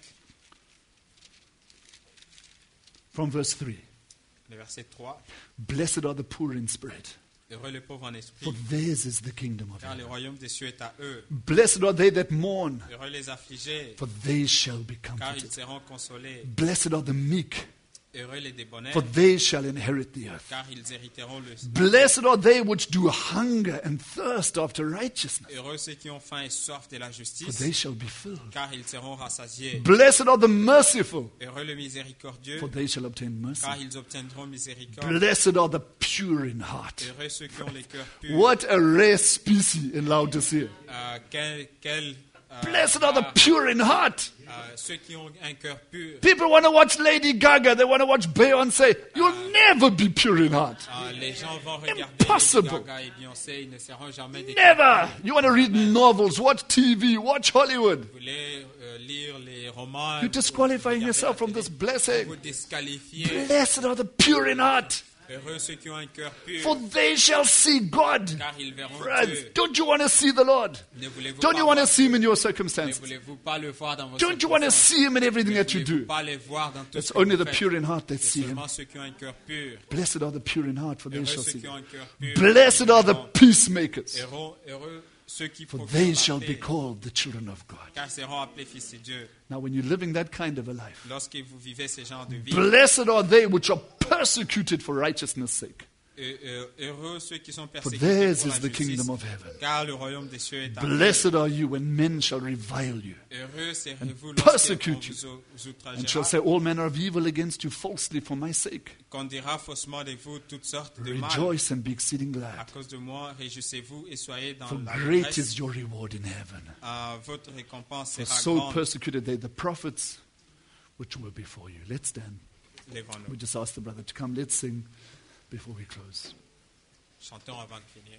from verse three. le verset trois. Blessed are the poor in spirit, Heureux les pauvres en esprit, for theirs is the kingdom of car le heaven. royaume des cieux est à eux. Blessed are they that mourn, Heureux les affligés, for they shall be car ils comforted. seront consolés. Blessed are the meek, Heureux les débonnaires, for they shall inherit the earth. car ils hériteront le Blessed are they which do hunger and thirst after righteousness, Heureux ceux qui ont faim et soif de la for justice, they shall be filled. car ils seront rassasiés. Blessed are the merciful, Heureux le miséricordieux, for they shall obtain mercy. car ils obtiendront miséricorde. Blessed are the pure in heart. Heureux ceux qui ont les cœurs purs. What a rare species in Laodicea. Euh, quel, quel, euh, Blessed are the rare, pure in heart. euh, ceux qui ont un cœur pur. People want to watch Lady Gaga, they want to watch Beyonce. You'll never be pure in heart. Euh, les gens vont regarder Impossible. Lady Gaga et Beyoncé, ils ne seront jamais des Never. You want to read novels, watch T V, watch Hollywood. Vous voulez euh, lire les romans. You're vous- disqualifying vous yourself from regardez this la télé, blessing. Vous disqualifiez. Blessed are the pure in heart, Heureux ceux qui ont un cœur pur, for they shall see God. car ils verront Friends, Dieu. don't you want to see the Lord? Ne voulez-vous Don't pas you want to voir- see Him in your ne circumstances? voulez-vous pas le voir dans vos Don't you want to circonstances? see Him in everything Ne that you voulez-vous do? pas le voir dans tout It's ce que only vous the faites? pure in heart that C'est see Him. seulement ceux qui ont un cœur pur. Blessed are the pure in heart, for they Heureux shall ceux see qui ont Him. un cœur pur. Blessed are the peacemakers, Heureux, heureux ceux qui for procurent they la shall be paix, called the children of God. car ils seront appelés fils de Dieu. Now, when you're living that kind of a life, Lorsque vous vivez ce genre de vie, blessed are they which are persecuted for righteousness' sake, euh, euh, heureux ceux qui sont for persécutés theirs pour la is the justice, kingdom of heaven. car le royaume des cieux est à eux. Blessed are you when men shall revile you Heureux serez-vous persecute lorsqu'on you, vous ou- and shall outragera, say all manner of evil against you falsely for my sake. qu'on dira faussement de vous toutes sortes de mal. Rejoice and be exceeding À glad, cause de moi, réjouissez-vous et soyez dans for la great détresse. is your reward in heaven. Ah, votre récompense For sera so grande. persecuted they the prophets which were before you. Let's stand. Lèvons-nous. We just ask the brother to come. Let's sing before we close. Chantons avant de finir.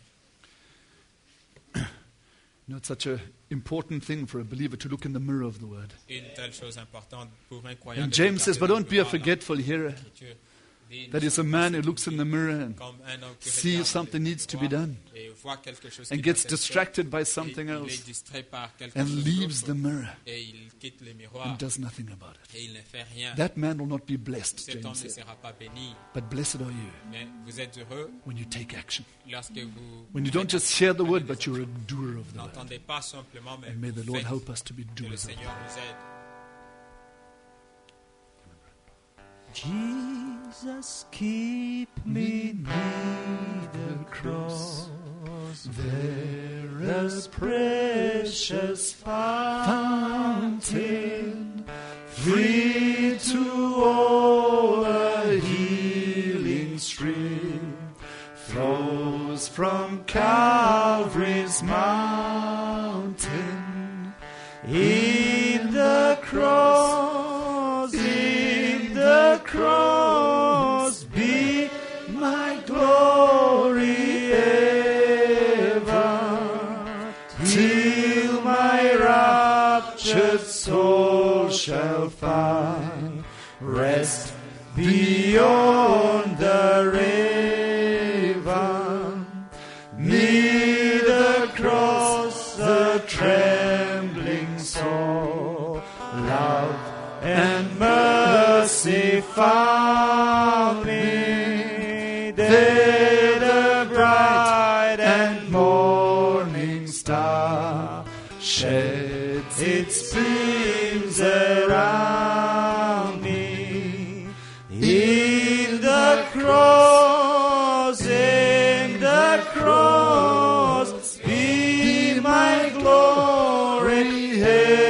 You know, it's such an important thing for a believer to look in the mirror of the Word. Une telle chose importante pour un croyant. And de James regarder says, but dans don't le be a miroir, forgetful hearer. l'Écriture. aider. That is a man who looks in the mirror and Comme un homme qui sees regarde something dans le needs to be miroir done et voit quelque chose and qui gets doit être fait, distracted by et something il else est distrait par quelque and chose leaves the d'autre, mirror et il quitte le miroir and does nothing about it. et il ne fait rien. That man will not be blessed, Cet James homme ne said. sera pas béni, But blessed are you mais vous êtes heureux when you take action. lorsque vous When you don't just hear the word, but you're a doer of the word. n'entendez pas simplement, mais And may the vous Lord faites. help us to be Que le doers of the Seigneur nous aide. Jesus, keep me near the cross. There is precious fountain, free to all a healing stream, flows from Calvary's mountain. In the cross, in the cross, be my glory ever, till my raptured soul shall find rest beyond the river. Near the cross, the trembling soul, love and mercy found me. There the bright and morning star sheds its beams around me. In the cross, in the cross, be my glory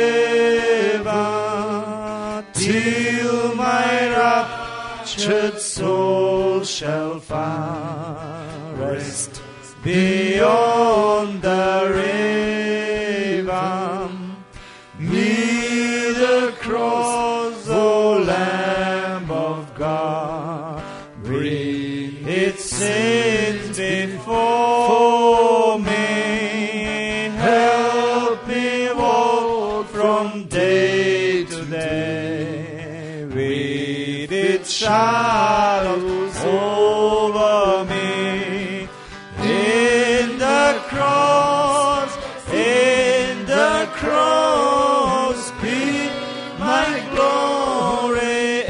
ever, till my raptured soul shall find rest beyond the river. Near the cross, O Lamb of God, bring its sins before me. Help me walk from day to day with its shadows over me. In the cross, in the cross, be my glory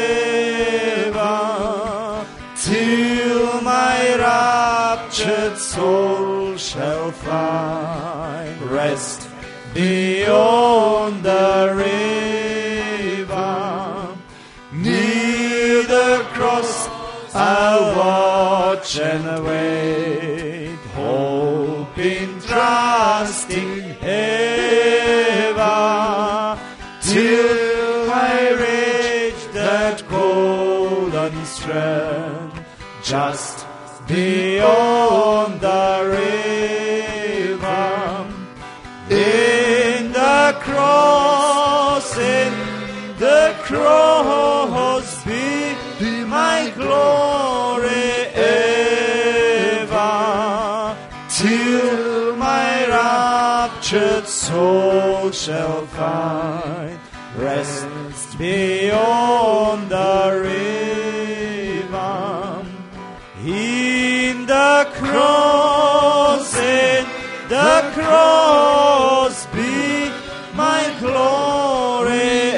ever, till my raptured soul shall find rest beyond the river. Near the cross, I'll watch and wait, hoping, trusting ever, till I reach that golden strand, just beyond the river. In the cross, in the cross, be, be my glory ever, till my raptured soul shall find rest beyond the river. In the cross, in the cross, be my glory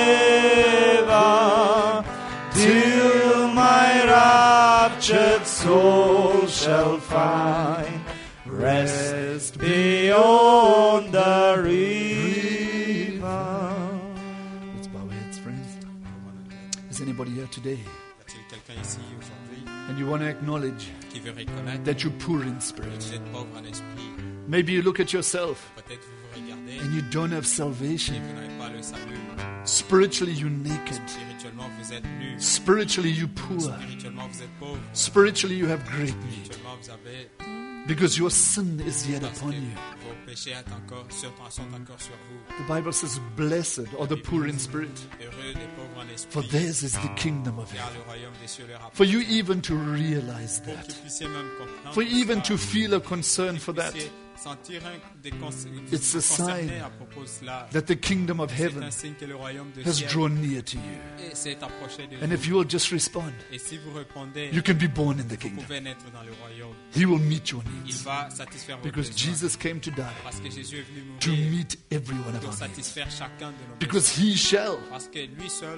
ever, till my raptured soul shall find rest beyond the river. Let's bow our heads, friends. Is anybody here today Y a-t-il quelqu'un ici aujourd'hui and you want to acknowledge qui veut reconnaître that you're poor in que spirit? vous êtes pauvre en esprit? Maybe you look at yourself Peut-être vous vous regardez and you don't have et salvation. vous n'avez pas le salut. Spiritually, you're naked. Spirituellement, vous êtes nus. Spiritually, you're poor. Spirituellement, vous êtes pauvre. Spiritually, you have great need Spirituellement, vous avez because your sin is yet parce que upon you. vos péchés sont encore, sur, sont encore sur vous. The Bible says, blessed are the poor in spirit, Heureux les pauvres en for esprit, theirs is the kingdom of car heaven. le royaume des cieux leur appartient. For you even to realize Pour que that. vous puissiez même comprendre For even ça, to feel a concern for que vous that. puissiez sentir un des cons- It's a concernés sign à propos de cela. that the kingdom of C'est heaven un signe que le royaume de has ciel drawn near to you. et s'est approché de And vous. if you will just respond, Et si vous répondez, you can be born in the vous kingdom. pouvez naître dans le royaume. He will meet your Il needs va satisfaire vos because besoins. Jesus came to die Parce que Jésus est venu to mourir meet every one of pour our needs. satisfaire chacun de nos Because besoins. he shall, Parce que lui seul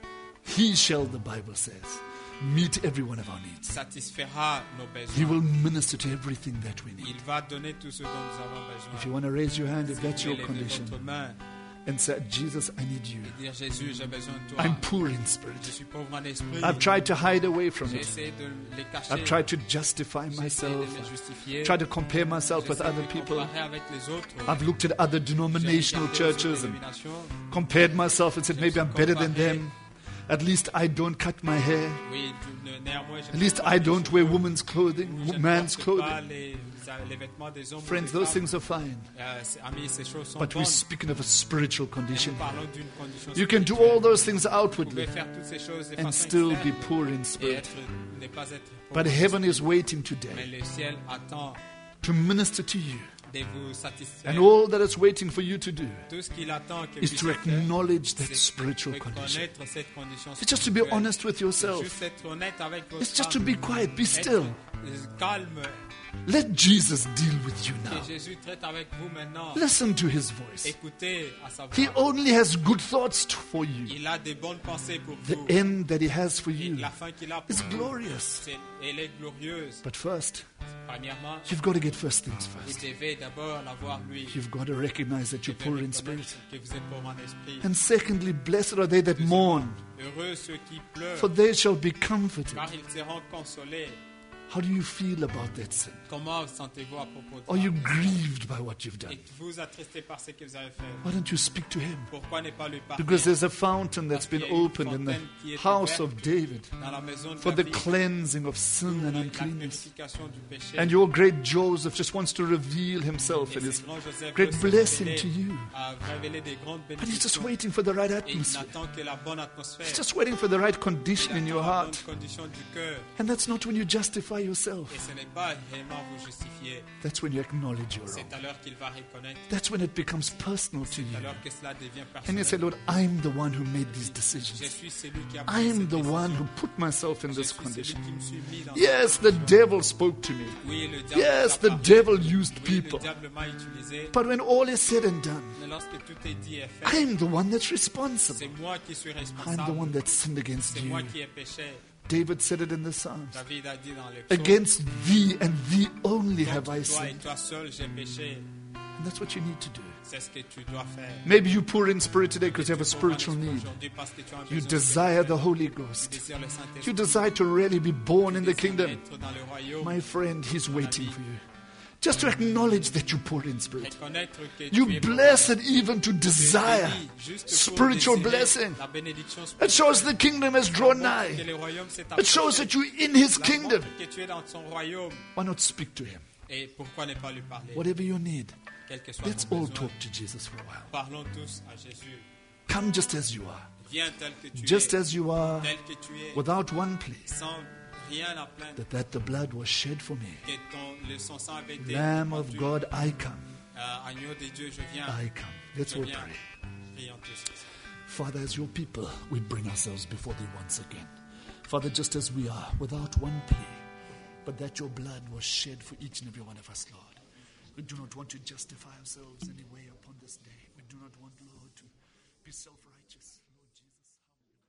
he shall, the Bible says, meet every one of our needs. satisfera nos He besoins. will minister to everything that we need. Il va donner tout ce dont nous avons besoin. If you want to raise your hand, if that's Vous your pouvez lever condition, votre main and say, Jesus, I need you. et dire Jésus, j'ai besoin de toi. I'm poor in Je spirit. suis pauvre en esprit. I've tried to hide away from J'ai it. essayé de les cacher. I've tried to justify J'ai essayé de myself, les justifier. tried to compare myself J'ai with essayé other de people. comparer avec les autres. I've looked at other J'ai denominational regardé aux autres churches and dénominations. compared myself and said, maybe I'm better than them. At least I don't cut my hair. Oui, tu- ne- néanmoins, je At least ne I porte don't pas wear les woman's clothing, Je ne man's porte pas clothing. les, les vêtements des hommes ou Friends, des those femmes. things are fine. Euh, c'est- amis, ces choses sont But bonnes. we're speaking of a spiritual Nous condition. parlons d'une condition You can do spirituelle. all those things Vous outwardly pouvez faire toutes ces choses de and façon still be externe poor in et spirit. être, ne pas être But pauvre. heaven is waiting Mais today le ciel attend to minister to you. de vous satisfaire. And all that it's waiting for you to do Tout ce qu'il attend que is vous to puissiez faire, acknowledge that c'est spiritual condition. reconnaître cette condition It's just to be spirituelle. honest with yourself. Juste être honnête avec votre It's just to âme. be quiet, be Être, still. euh, calme. Let Jesus deal with you now. Que Jésus traite avec vous maintenant. Listen to his voice. Écoutez à sa He voix. only has good thoughts t- for you. Il a des bonnes pensées pour The vous. end that he has for Et you la fin qu'il a pour is vous, glorious. c'est- elle est glorieuse. But first, Premièrement, you've got to get first things vous first. devez d'abord l'avoir lui. You've got to recognize that Vous you're devez poor in reconnaître spirit. que vous êtes pauvre en esprit. And secondly, blessed are they that mourn, Heureux ceux qui pleurent, for they shall be comforted. car ils seront consolés. How do you feel about that sin? Comment sentez-vous à propos de Are you ça? grieved by what you've done? Êtes-vous attristé par ce que vous avez fait? Why don't you speak to him? Pourquoi ne pas lui parler? Because there's a fountain that's been opened in the house of David Dans la maison de for the David, cleansing of sin pour and la uncleanness. purification du péché. And your great Joseph just wants to reveal himself Et and his ce grand Joseph great veut se blessing révéler, to you. à révéler des grandes But he's just bénédictions. waiting for the right Et il atmosphere. n'attend que la bonne atmosphère. He's just waiting for the right Il condition in attend your la bonne heart. condition du cœur. And that's not when you justify yourself. Et ce n'est pas vraiment vous justifier. That's when you acknowledge your wrong. C'est à l'heure qu'il va reconnaître. That's when it becomes personal to C'est you. à l'heure que cela devient And you say, personnel. Lord, I'm the one who made these Je decisions. suis celui qui a pris I'm cette the one décision. who put myself in Je this suis celui condition. qui me suis mis dans Yes, cette the condition. devil spoke to me. Oui, le diable Yes, m'a the parlé. devil used Oui, people. le diable m'a utilisé. But when all is said and done, Mais lorsque tout est dit et fait, I'm the one that's responsible. c'est moi qui suis I'm the responsable. one that sinned against C'est you. moi qui ai péché. David said it in the Psalms. David a dit dans le psaume, Against thee and thee only have I contre toi et sinned. toi seul j'ai péché. And that's what you need to do. C'est ce que tu dois faire. Maybe you're poor in spirit today because you have a Tu es pauvre en spiritual esprit need. aujourd'hui parce que tu as un You besoin desire the spirituel. Holy Tu Ghost. désires le Saint-Esprit. You desire to really be born in the Tu désires kingdom. être dans le royaume. My friend, He's waiting for you. Just to acknowledge that you're poor in spirit. Reconnaître que tu You're es pauvre. blessed even to Tu es desire béni juste pour spiritual désirer blessing. la bénédiction It spirituelle. shows the kingdom has drawn Que nigh. le royaume s'est It shows approché. that you're in His Cela kingdom. montre que tu es dans son royaume. Why not speak to Him? Et pourquoi ne pas lui parler? Whatever you need, Quel que soit let's nos all besoins. talk to Jesus for a while. Parlons tous à Jésus. Come just as you are. Viens tel que tu Just es. as you are, Tel que tu es. without one plea, Sans rien à plaindre. that, that the blood was shed for me. Que ton, le son sang avait été Lamb of répandu. God, I come. Euh, agneau de Dieu, je viens. I come. Let's Je all viens. pray. Prions tous. Father, as your people, we bring ourselves before thee once again. Father, just as we are, without one plea, but that your blood was shed for each and every one of us, Lord. We do not want to justify ourselves in any way upon this day. We do not want, Lord, to be self-righteous. Lord Jesus,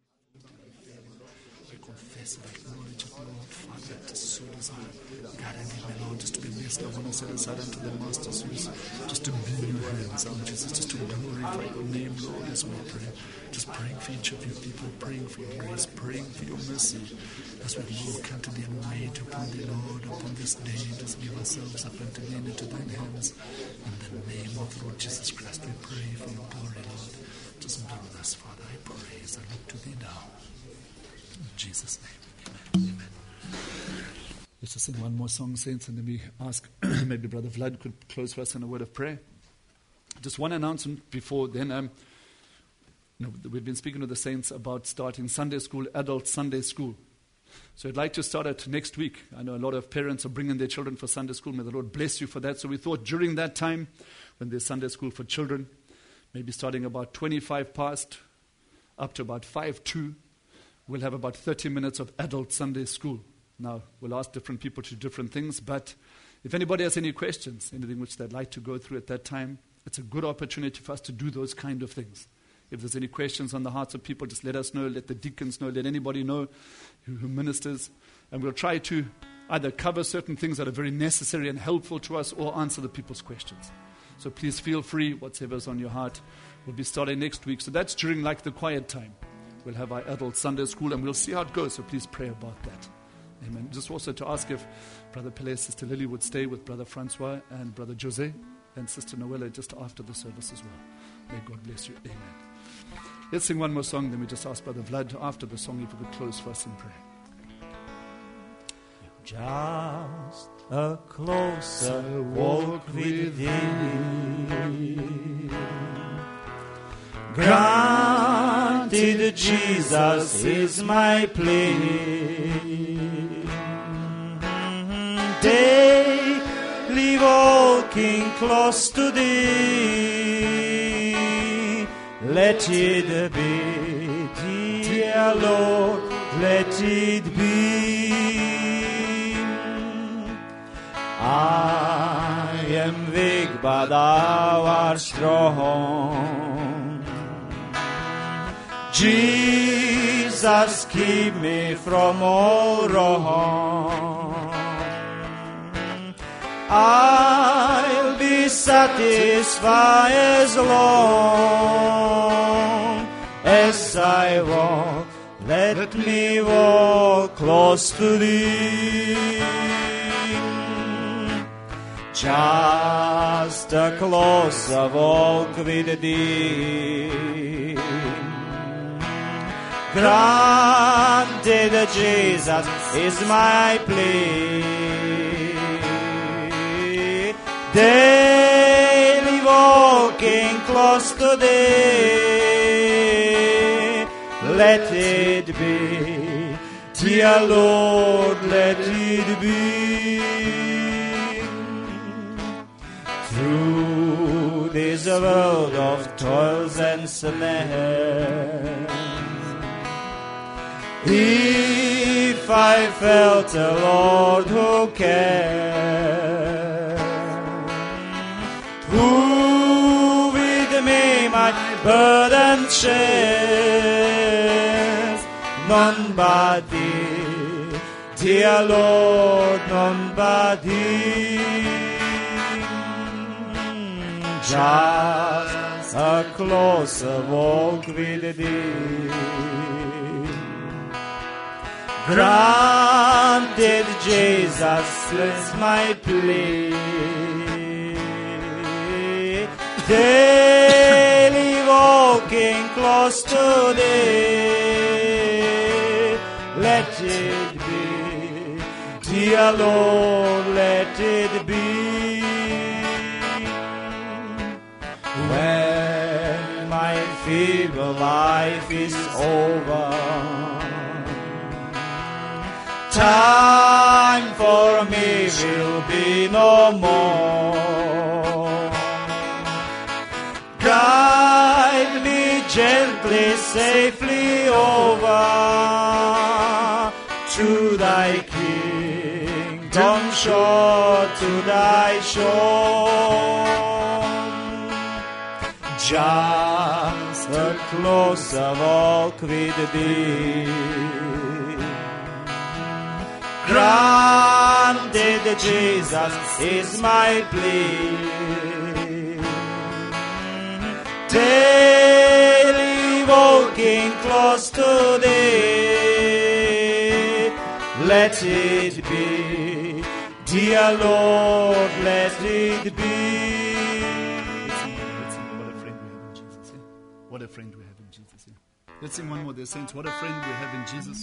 I confess and acknowledge it, Lord, Father, it is so desire. God, I need me, Lord, just to be blessed. I want to set aside unto the Master's use, just to be in your hands, Lord Jesus, just to glorify your name, Lord, as we pray. Just praying for each of your people, praying for your grace, praying for your mercy, as we look unto thee and wait upon thee, Lord, upon this day. Just give ourselves up unto thee and into thine hands. In the name of the Lord Jesus Christ, we pray for your glory, Lord. Just be with us, Father, I pray as I look to thee now. In Jesus' name, amen. Amen. Let's just sing one more song, saints, and then we ask maybe Brother Vlad could close for us in a word of prayer. Just one announcement before then. Um, you know, we've been speaking to the saints about starting Sunday school, adult Sunday school. So I'd like to start it next week. I know a lot of parents are bringing their children for Sunday school. May the Lord bless you for that. So we thought during that time, when there's Sunday school for children, maybe starting about twenty-five past, up to about five two, we'll have about thirty minutes of adult Sunday school. Now, we'll ask different people to do different things, but if anybody has any questions, anything which they'd like to go through at that time, it's a good opportunity for us to do those kind of things. If there's any questions on the hearts of people, just let us know, let the deacons know, let anybody know who, who ministers. And we'll try to either cover certain things that are very necessary and helpful to us or answer the people's questions. So please feel free, whatever's on your heart. We'll be starting next week. So that's during like the quiet time. We'll have our adult Sunday school and we'll see how it goes. So please pray about that. Amen. Just also to ask if Brother Pele, Sister Lily would stay with Brother Francois and Brother Jose and Sister Noella just after the service as well. May God bless you. Amen. Let's sing one more song, then we just ask Brother Vlad after the song if we could close for us in prayer. Just a closer walk with Thee. Granted, Jesus is my plea. Daily walking close to Thee. Let it be, dear Lord, let it be. I am weak, but Thou art strong. Jesus, keep me from all wrong. I'll be satisfied as long as I walk. Let me walk close to Thee. Just a closer walk with Thee. Granted, Jesus is my plea. Daily walking close to Thee. Let it be, dear Lord, let it be. Through this world of toils and snares, if I felt a Lord who cared, who with me my burden shares, none but Thee, dear Lord, none but Thee. Just a closer walk with Thee. Granted, Jesus is my plea. Daily walking close to Thee. Let it be, dear Lord, let it be. When my feeble life is over, time for me will be no more. Guide me gently, safely over to Thy kingdom shore, to Thy shore. Just a closer walk with Thee. Granted, Jesus is my plea. Daily walking close to Thee. Let it be, dear Lord, let it be. What a friend we have in Jesus. Yeah. Let's sing one more there, saints. What a friend we have in Jesus.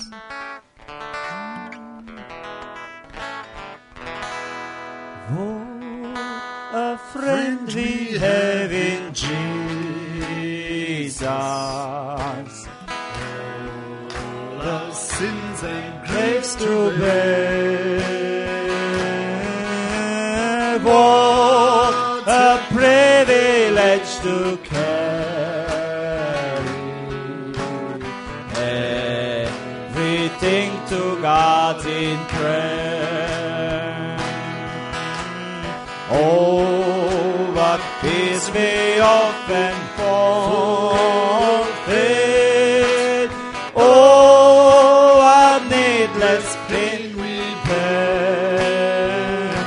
What a friend we have in Jesus. All our sins and Great edge to carry everything to God in prayer. Oh, what peace we often forfeit. Oh, what needless pain we bear.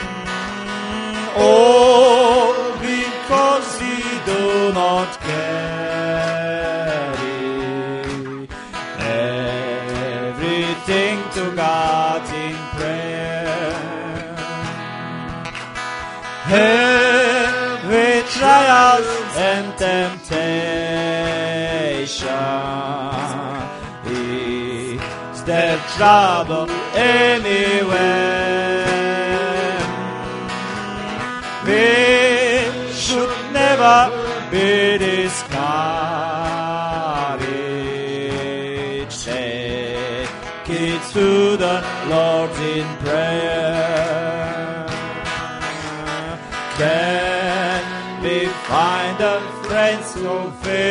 Oh, because we do not carry everything to God in prayer. Heavy trials and temptation, is there trouble anywhere? We should never be discouraged. Take it to the Lord in prayer. Can we find a friend so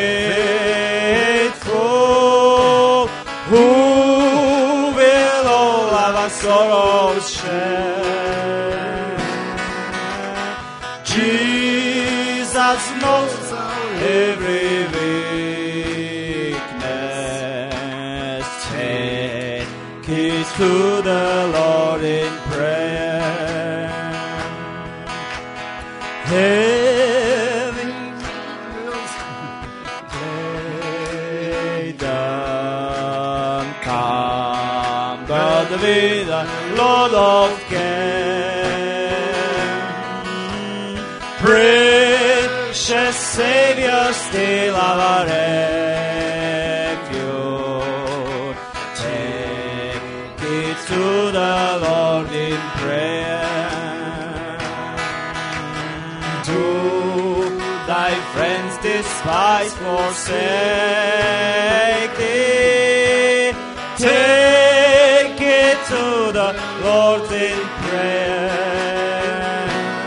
faithful, who will all our sorrows share? Jesus knows our every weakness. Take it to the Lord in prayer. Heavy laden, come, God with the Lord of care. Precious Savior, still our refuge. Take it to the Lord in prayer. Do thy friends despise, forsake thee? Take it to the Lord in prayer.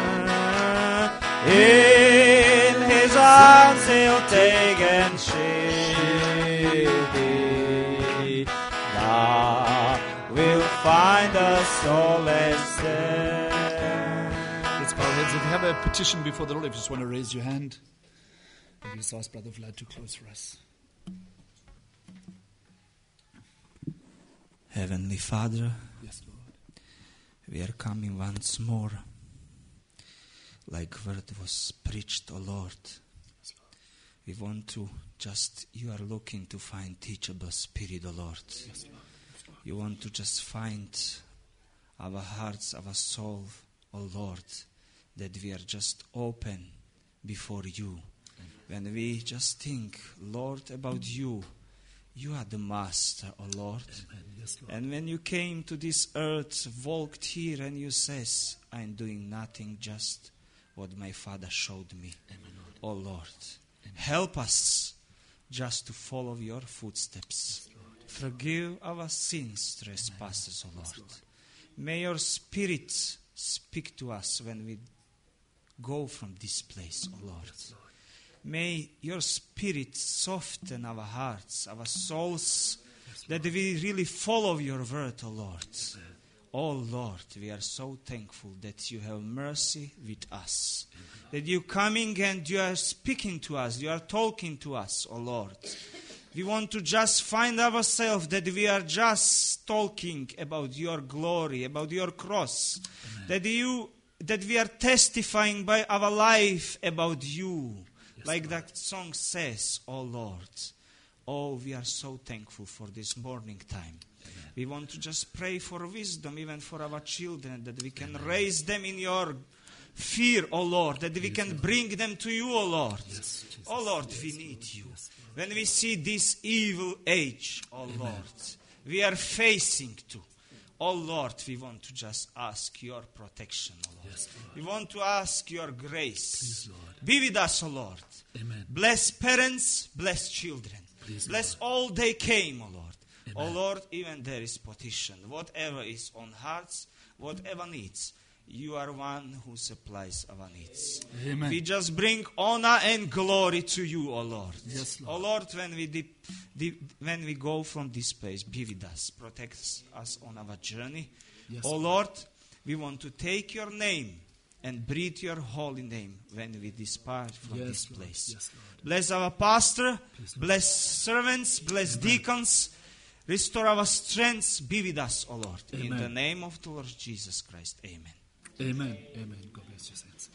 In his arms he'll take and shield thee. Thou wilt find a solace there. Let's bow our heads. If you have a petition before the Lord, if you just want to raise your hand, if you just ask Brother Vlad to close for us. Heavenly Father, Yes, Lord. we are coming once more. Like word was preached, O Lord. We want to just, you are looking to find teachable spirit, O Lord. Yes, Lord. You want to just find our hearts, our soul, O Lord, that we are just open before you. When we just think, Lord, about you, you are the master, O Lord. Yes, Lord. And when you came to this earth, walked here, and you says, I'm doing nothing, just what my Father showed me. Amen, Lord. O Lord, help us just to follow your footsteps. Forgive our sins, trespasses, O Lord. May your Spirit speak to us when we go from this place, O Lord. May your Spirit soften our hearts, our souls, that we really follow your word, O Lord. Oh Lord, we are so thankful that you have mercy with us. That you coming and you are speaking to us, you are talking to us, O Lord. We want to just find ourselves that we are just talking about your glory, about your cross. Amen. That you, that we are testifying by our life about you. Yes, like Lord. That song says, oh Lord. Oh, we are so thankful for this morning time. Amen. We want to just pray for wisdom even for our children, that we can Amen. Raise them in your fear, oh Lord, that we yes, can Lord. Bring them to you, oh Lord. Yes, oh Lord, yes, we need you. Yes, when we see this evil age, oh Amen. Lord, we are facing to, oh Lord, we want to just ask your protection, oh Lord. Yes, Lord. We want to ask your grace. Please, Lord. Be with us, oh Lord. Amen. Bless parents, bless children. Please, bless Lord. All they came, oh Lord. Amen. Oh Lord, even there is petition. Whatever is on hearts, whatever needs, You are one who supplies our needs. Amen. We just bring honor and glory to you, O Lord. Yes, Lord. O Lord, when we dip, dip, when we go from this place, be with us, protect us on our journey. Yes, O Lord, we want to take your name and breathe your holy name when we depart from Yes, this Lord. place. Yes, Lord. Bless our pastor, Please, Lord. bless servants, bless deacons, restore our strengths, be with us, O Lord. In Amen. the name of the Lord Jesus Christ, amen. Amen. Amen. God bless you, saints.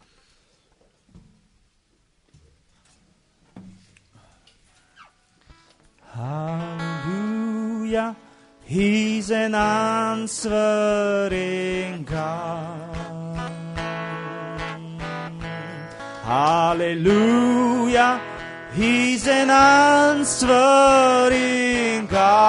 Amen. Hallelujah, He's an answering God. Hallelujah, He's an answering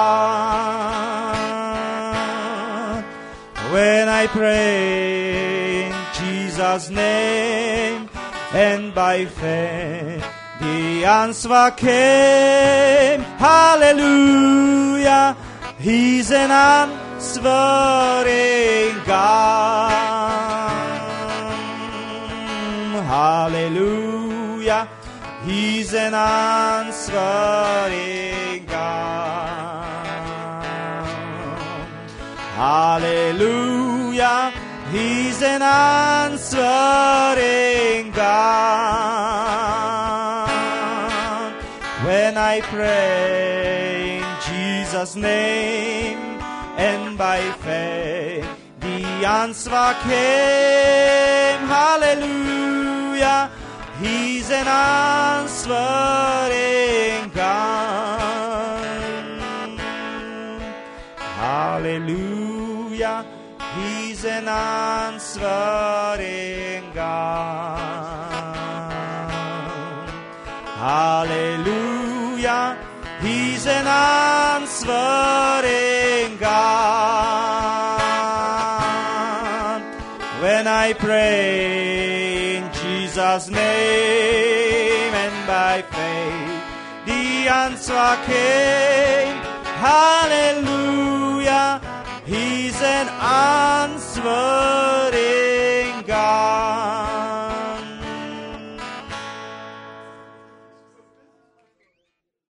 God. When I pray in Jesus' name and by faith, the answer came. Hallelujah, He's an answering God. Hallelujah, He's an answering God. Hallelujah, He's an answering God. When I pray in Jesus' name and by faith, the answer came. Hallelujah, He's an answering God. Hallelujah, He's an answering God. Hallelujah, He's an answering God. When I pray in Jesus' name and by faith, the answer came. Hallelujah, He's an answer.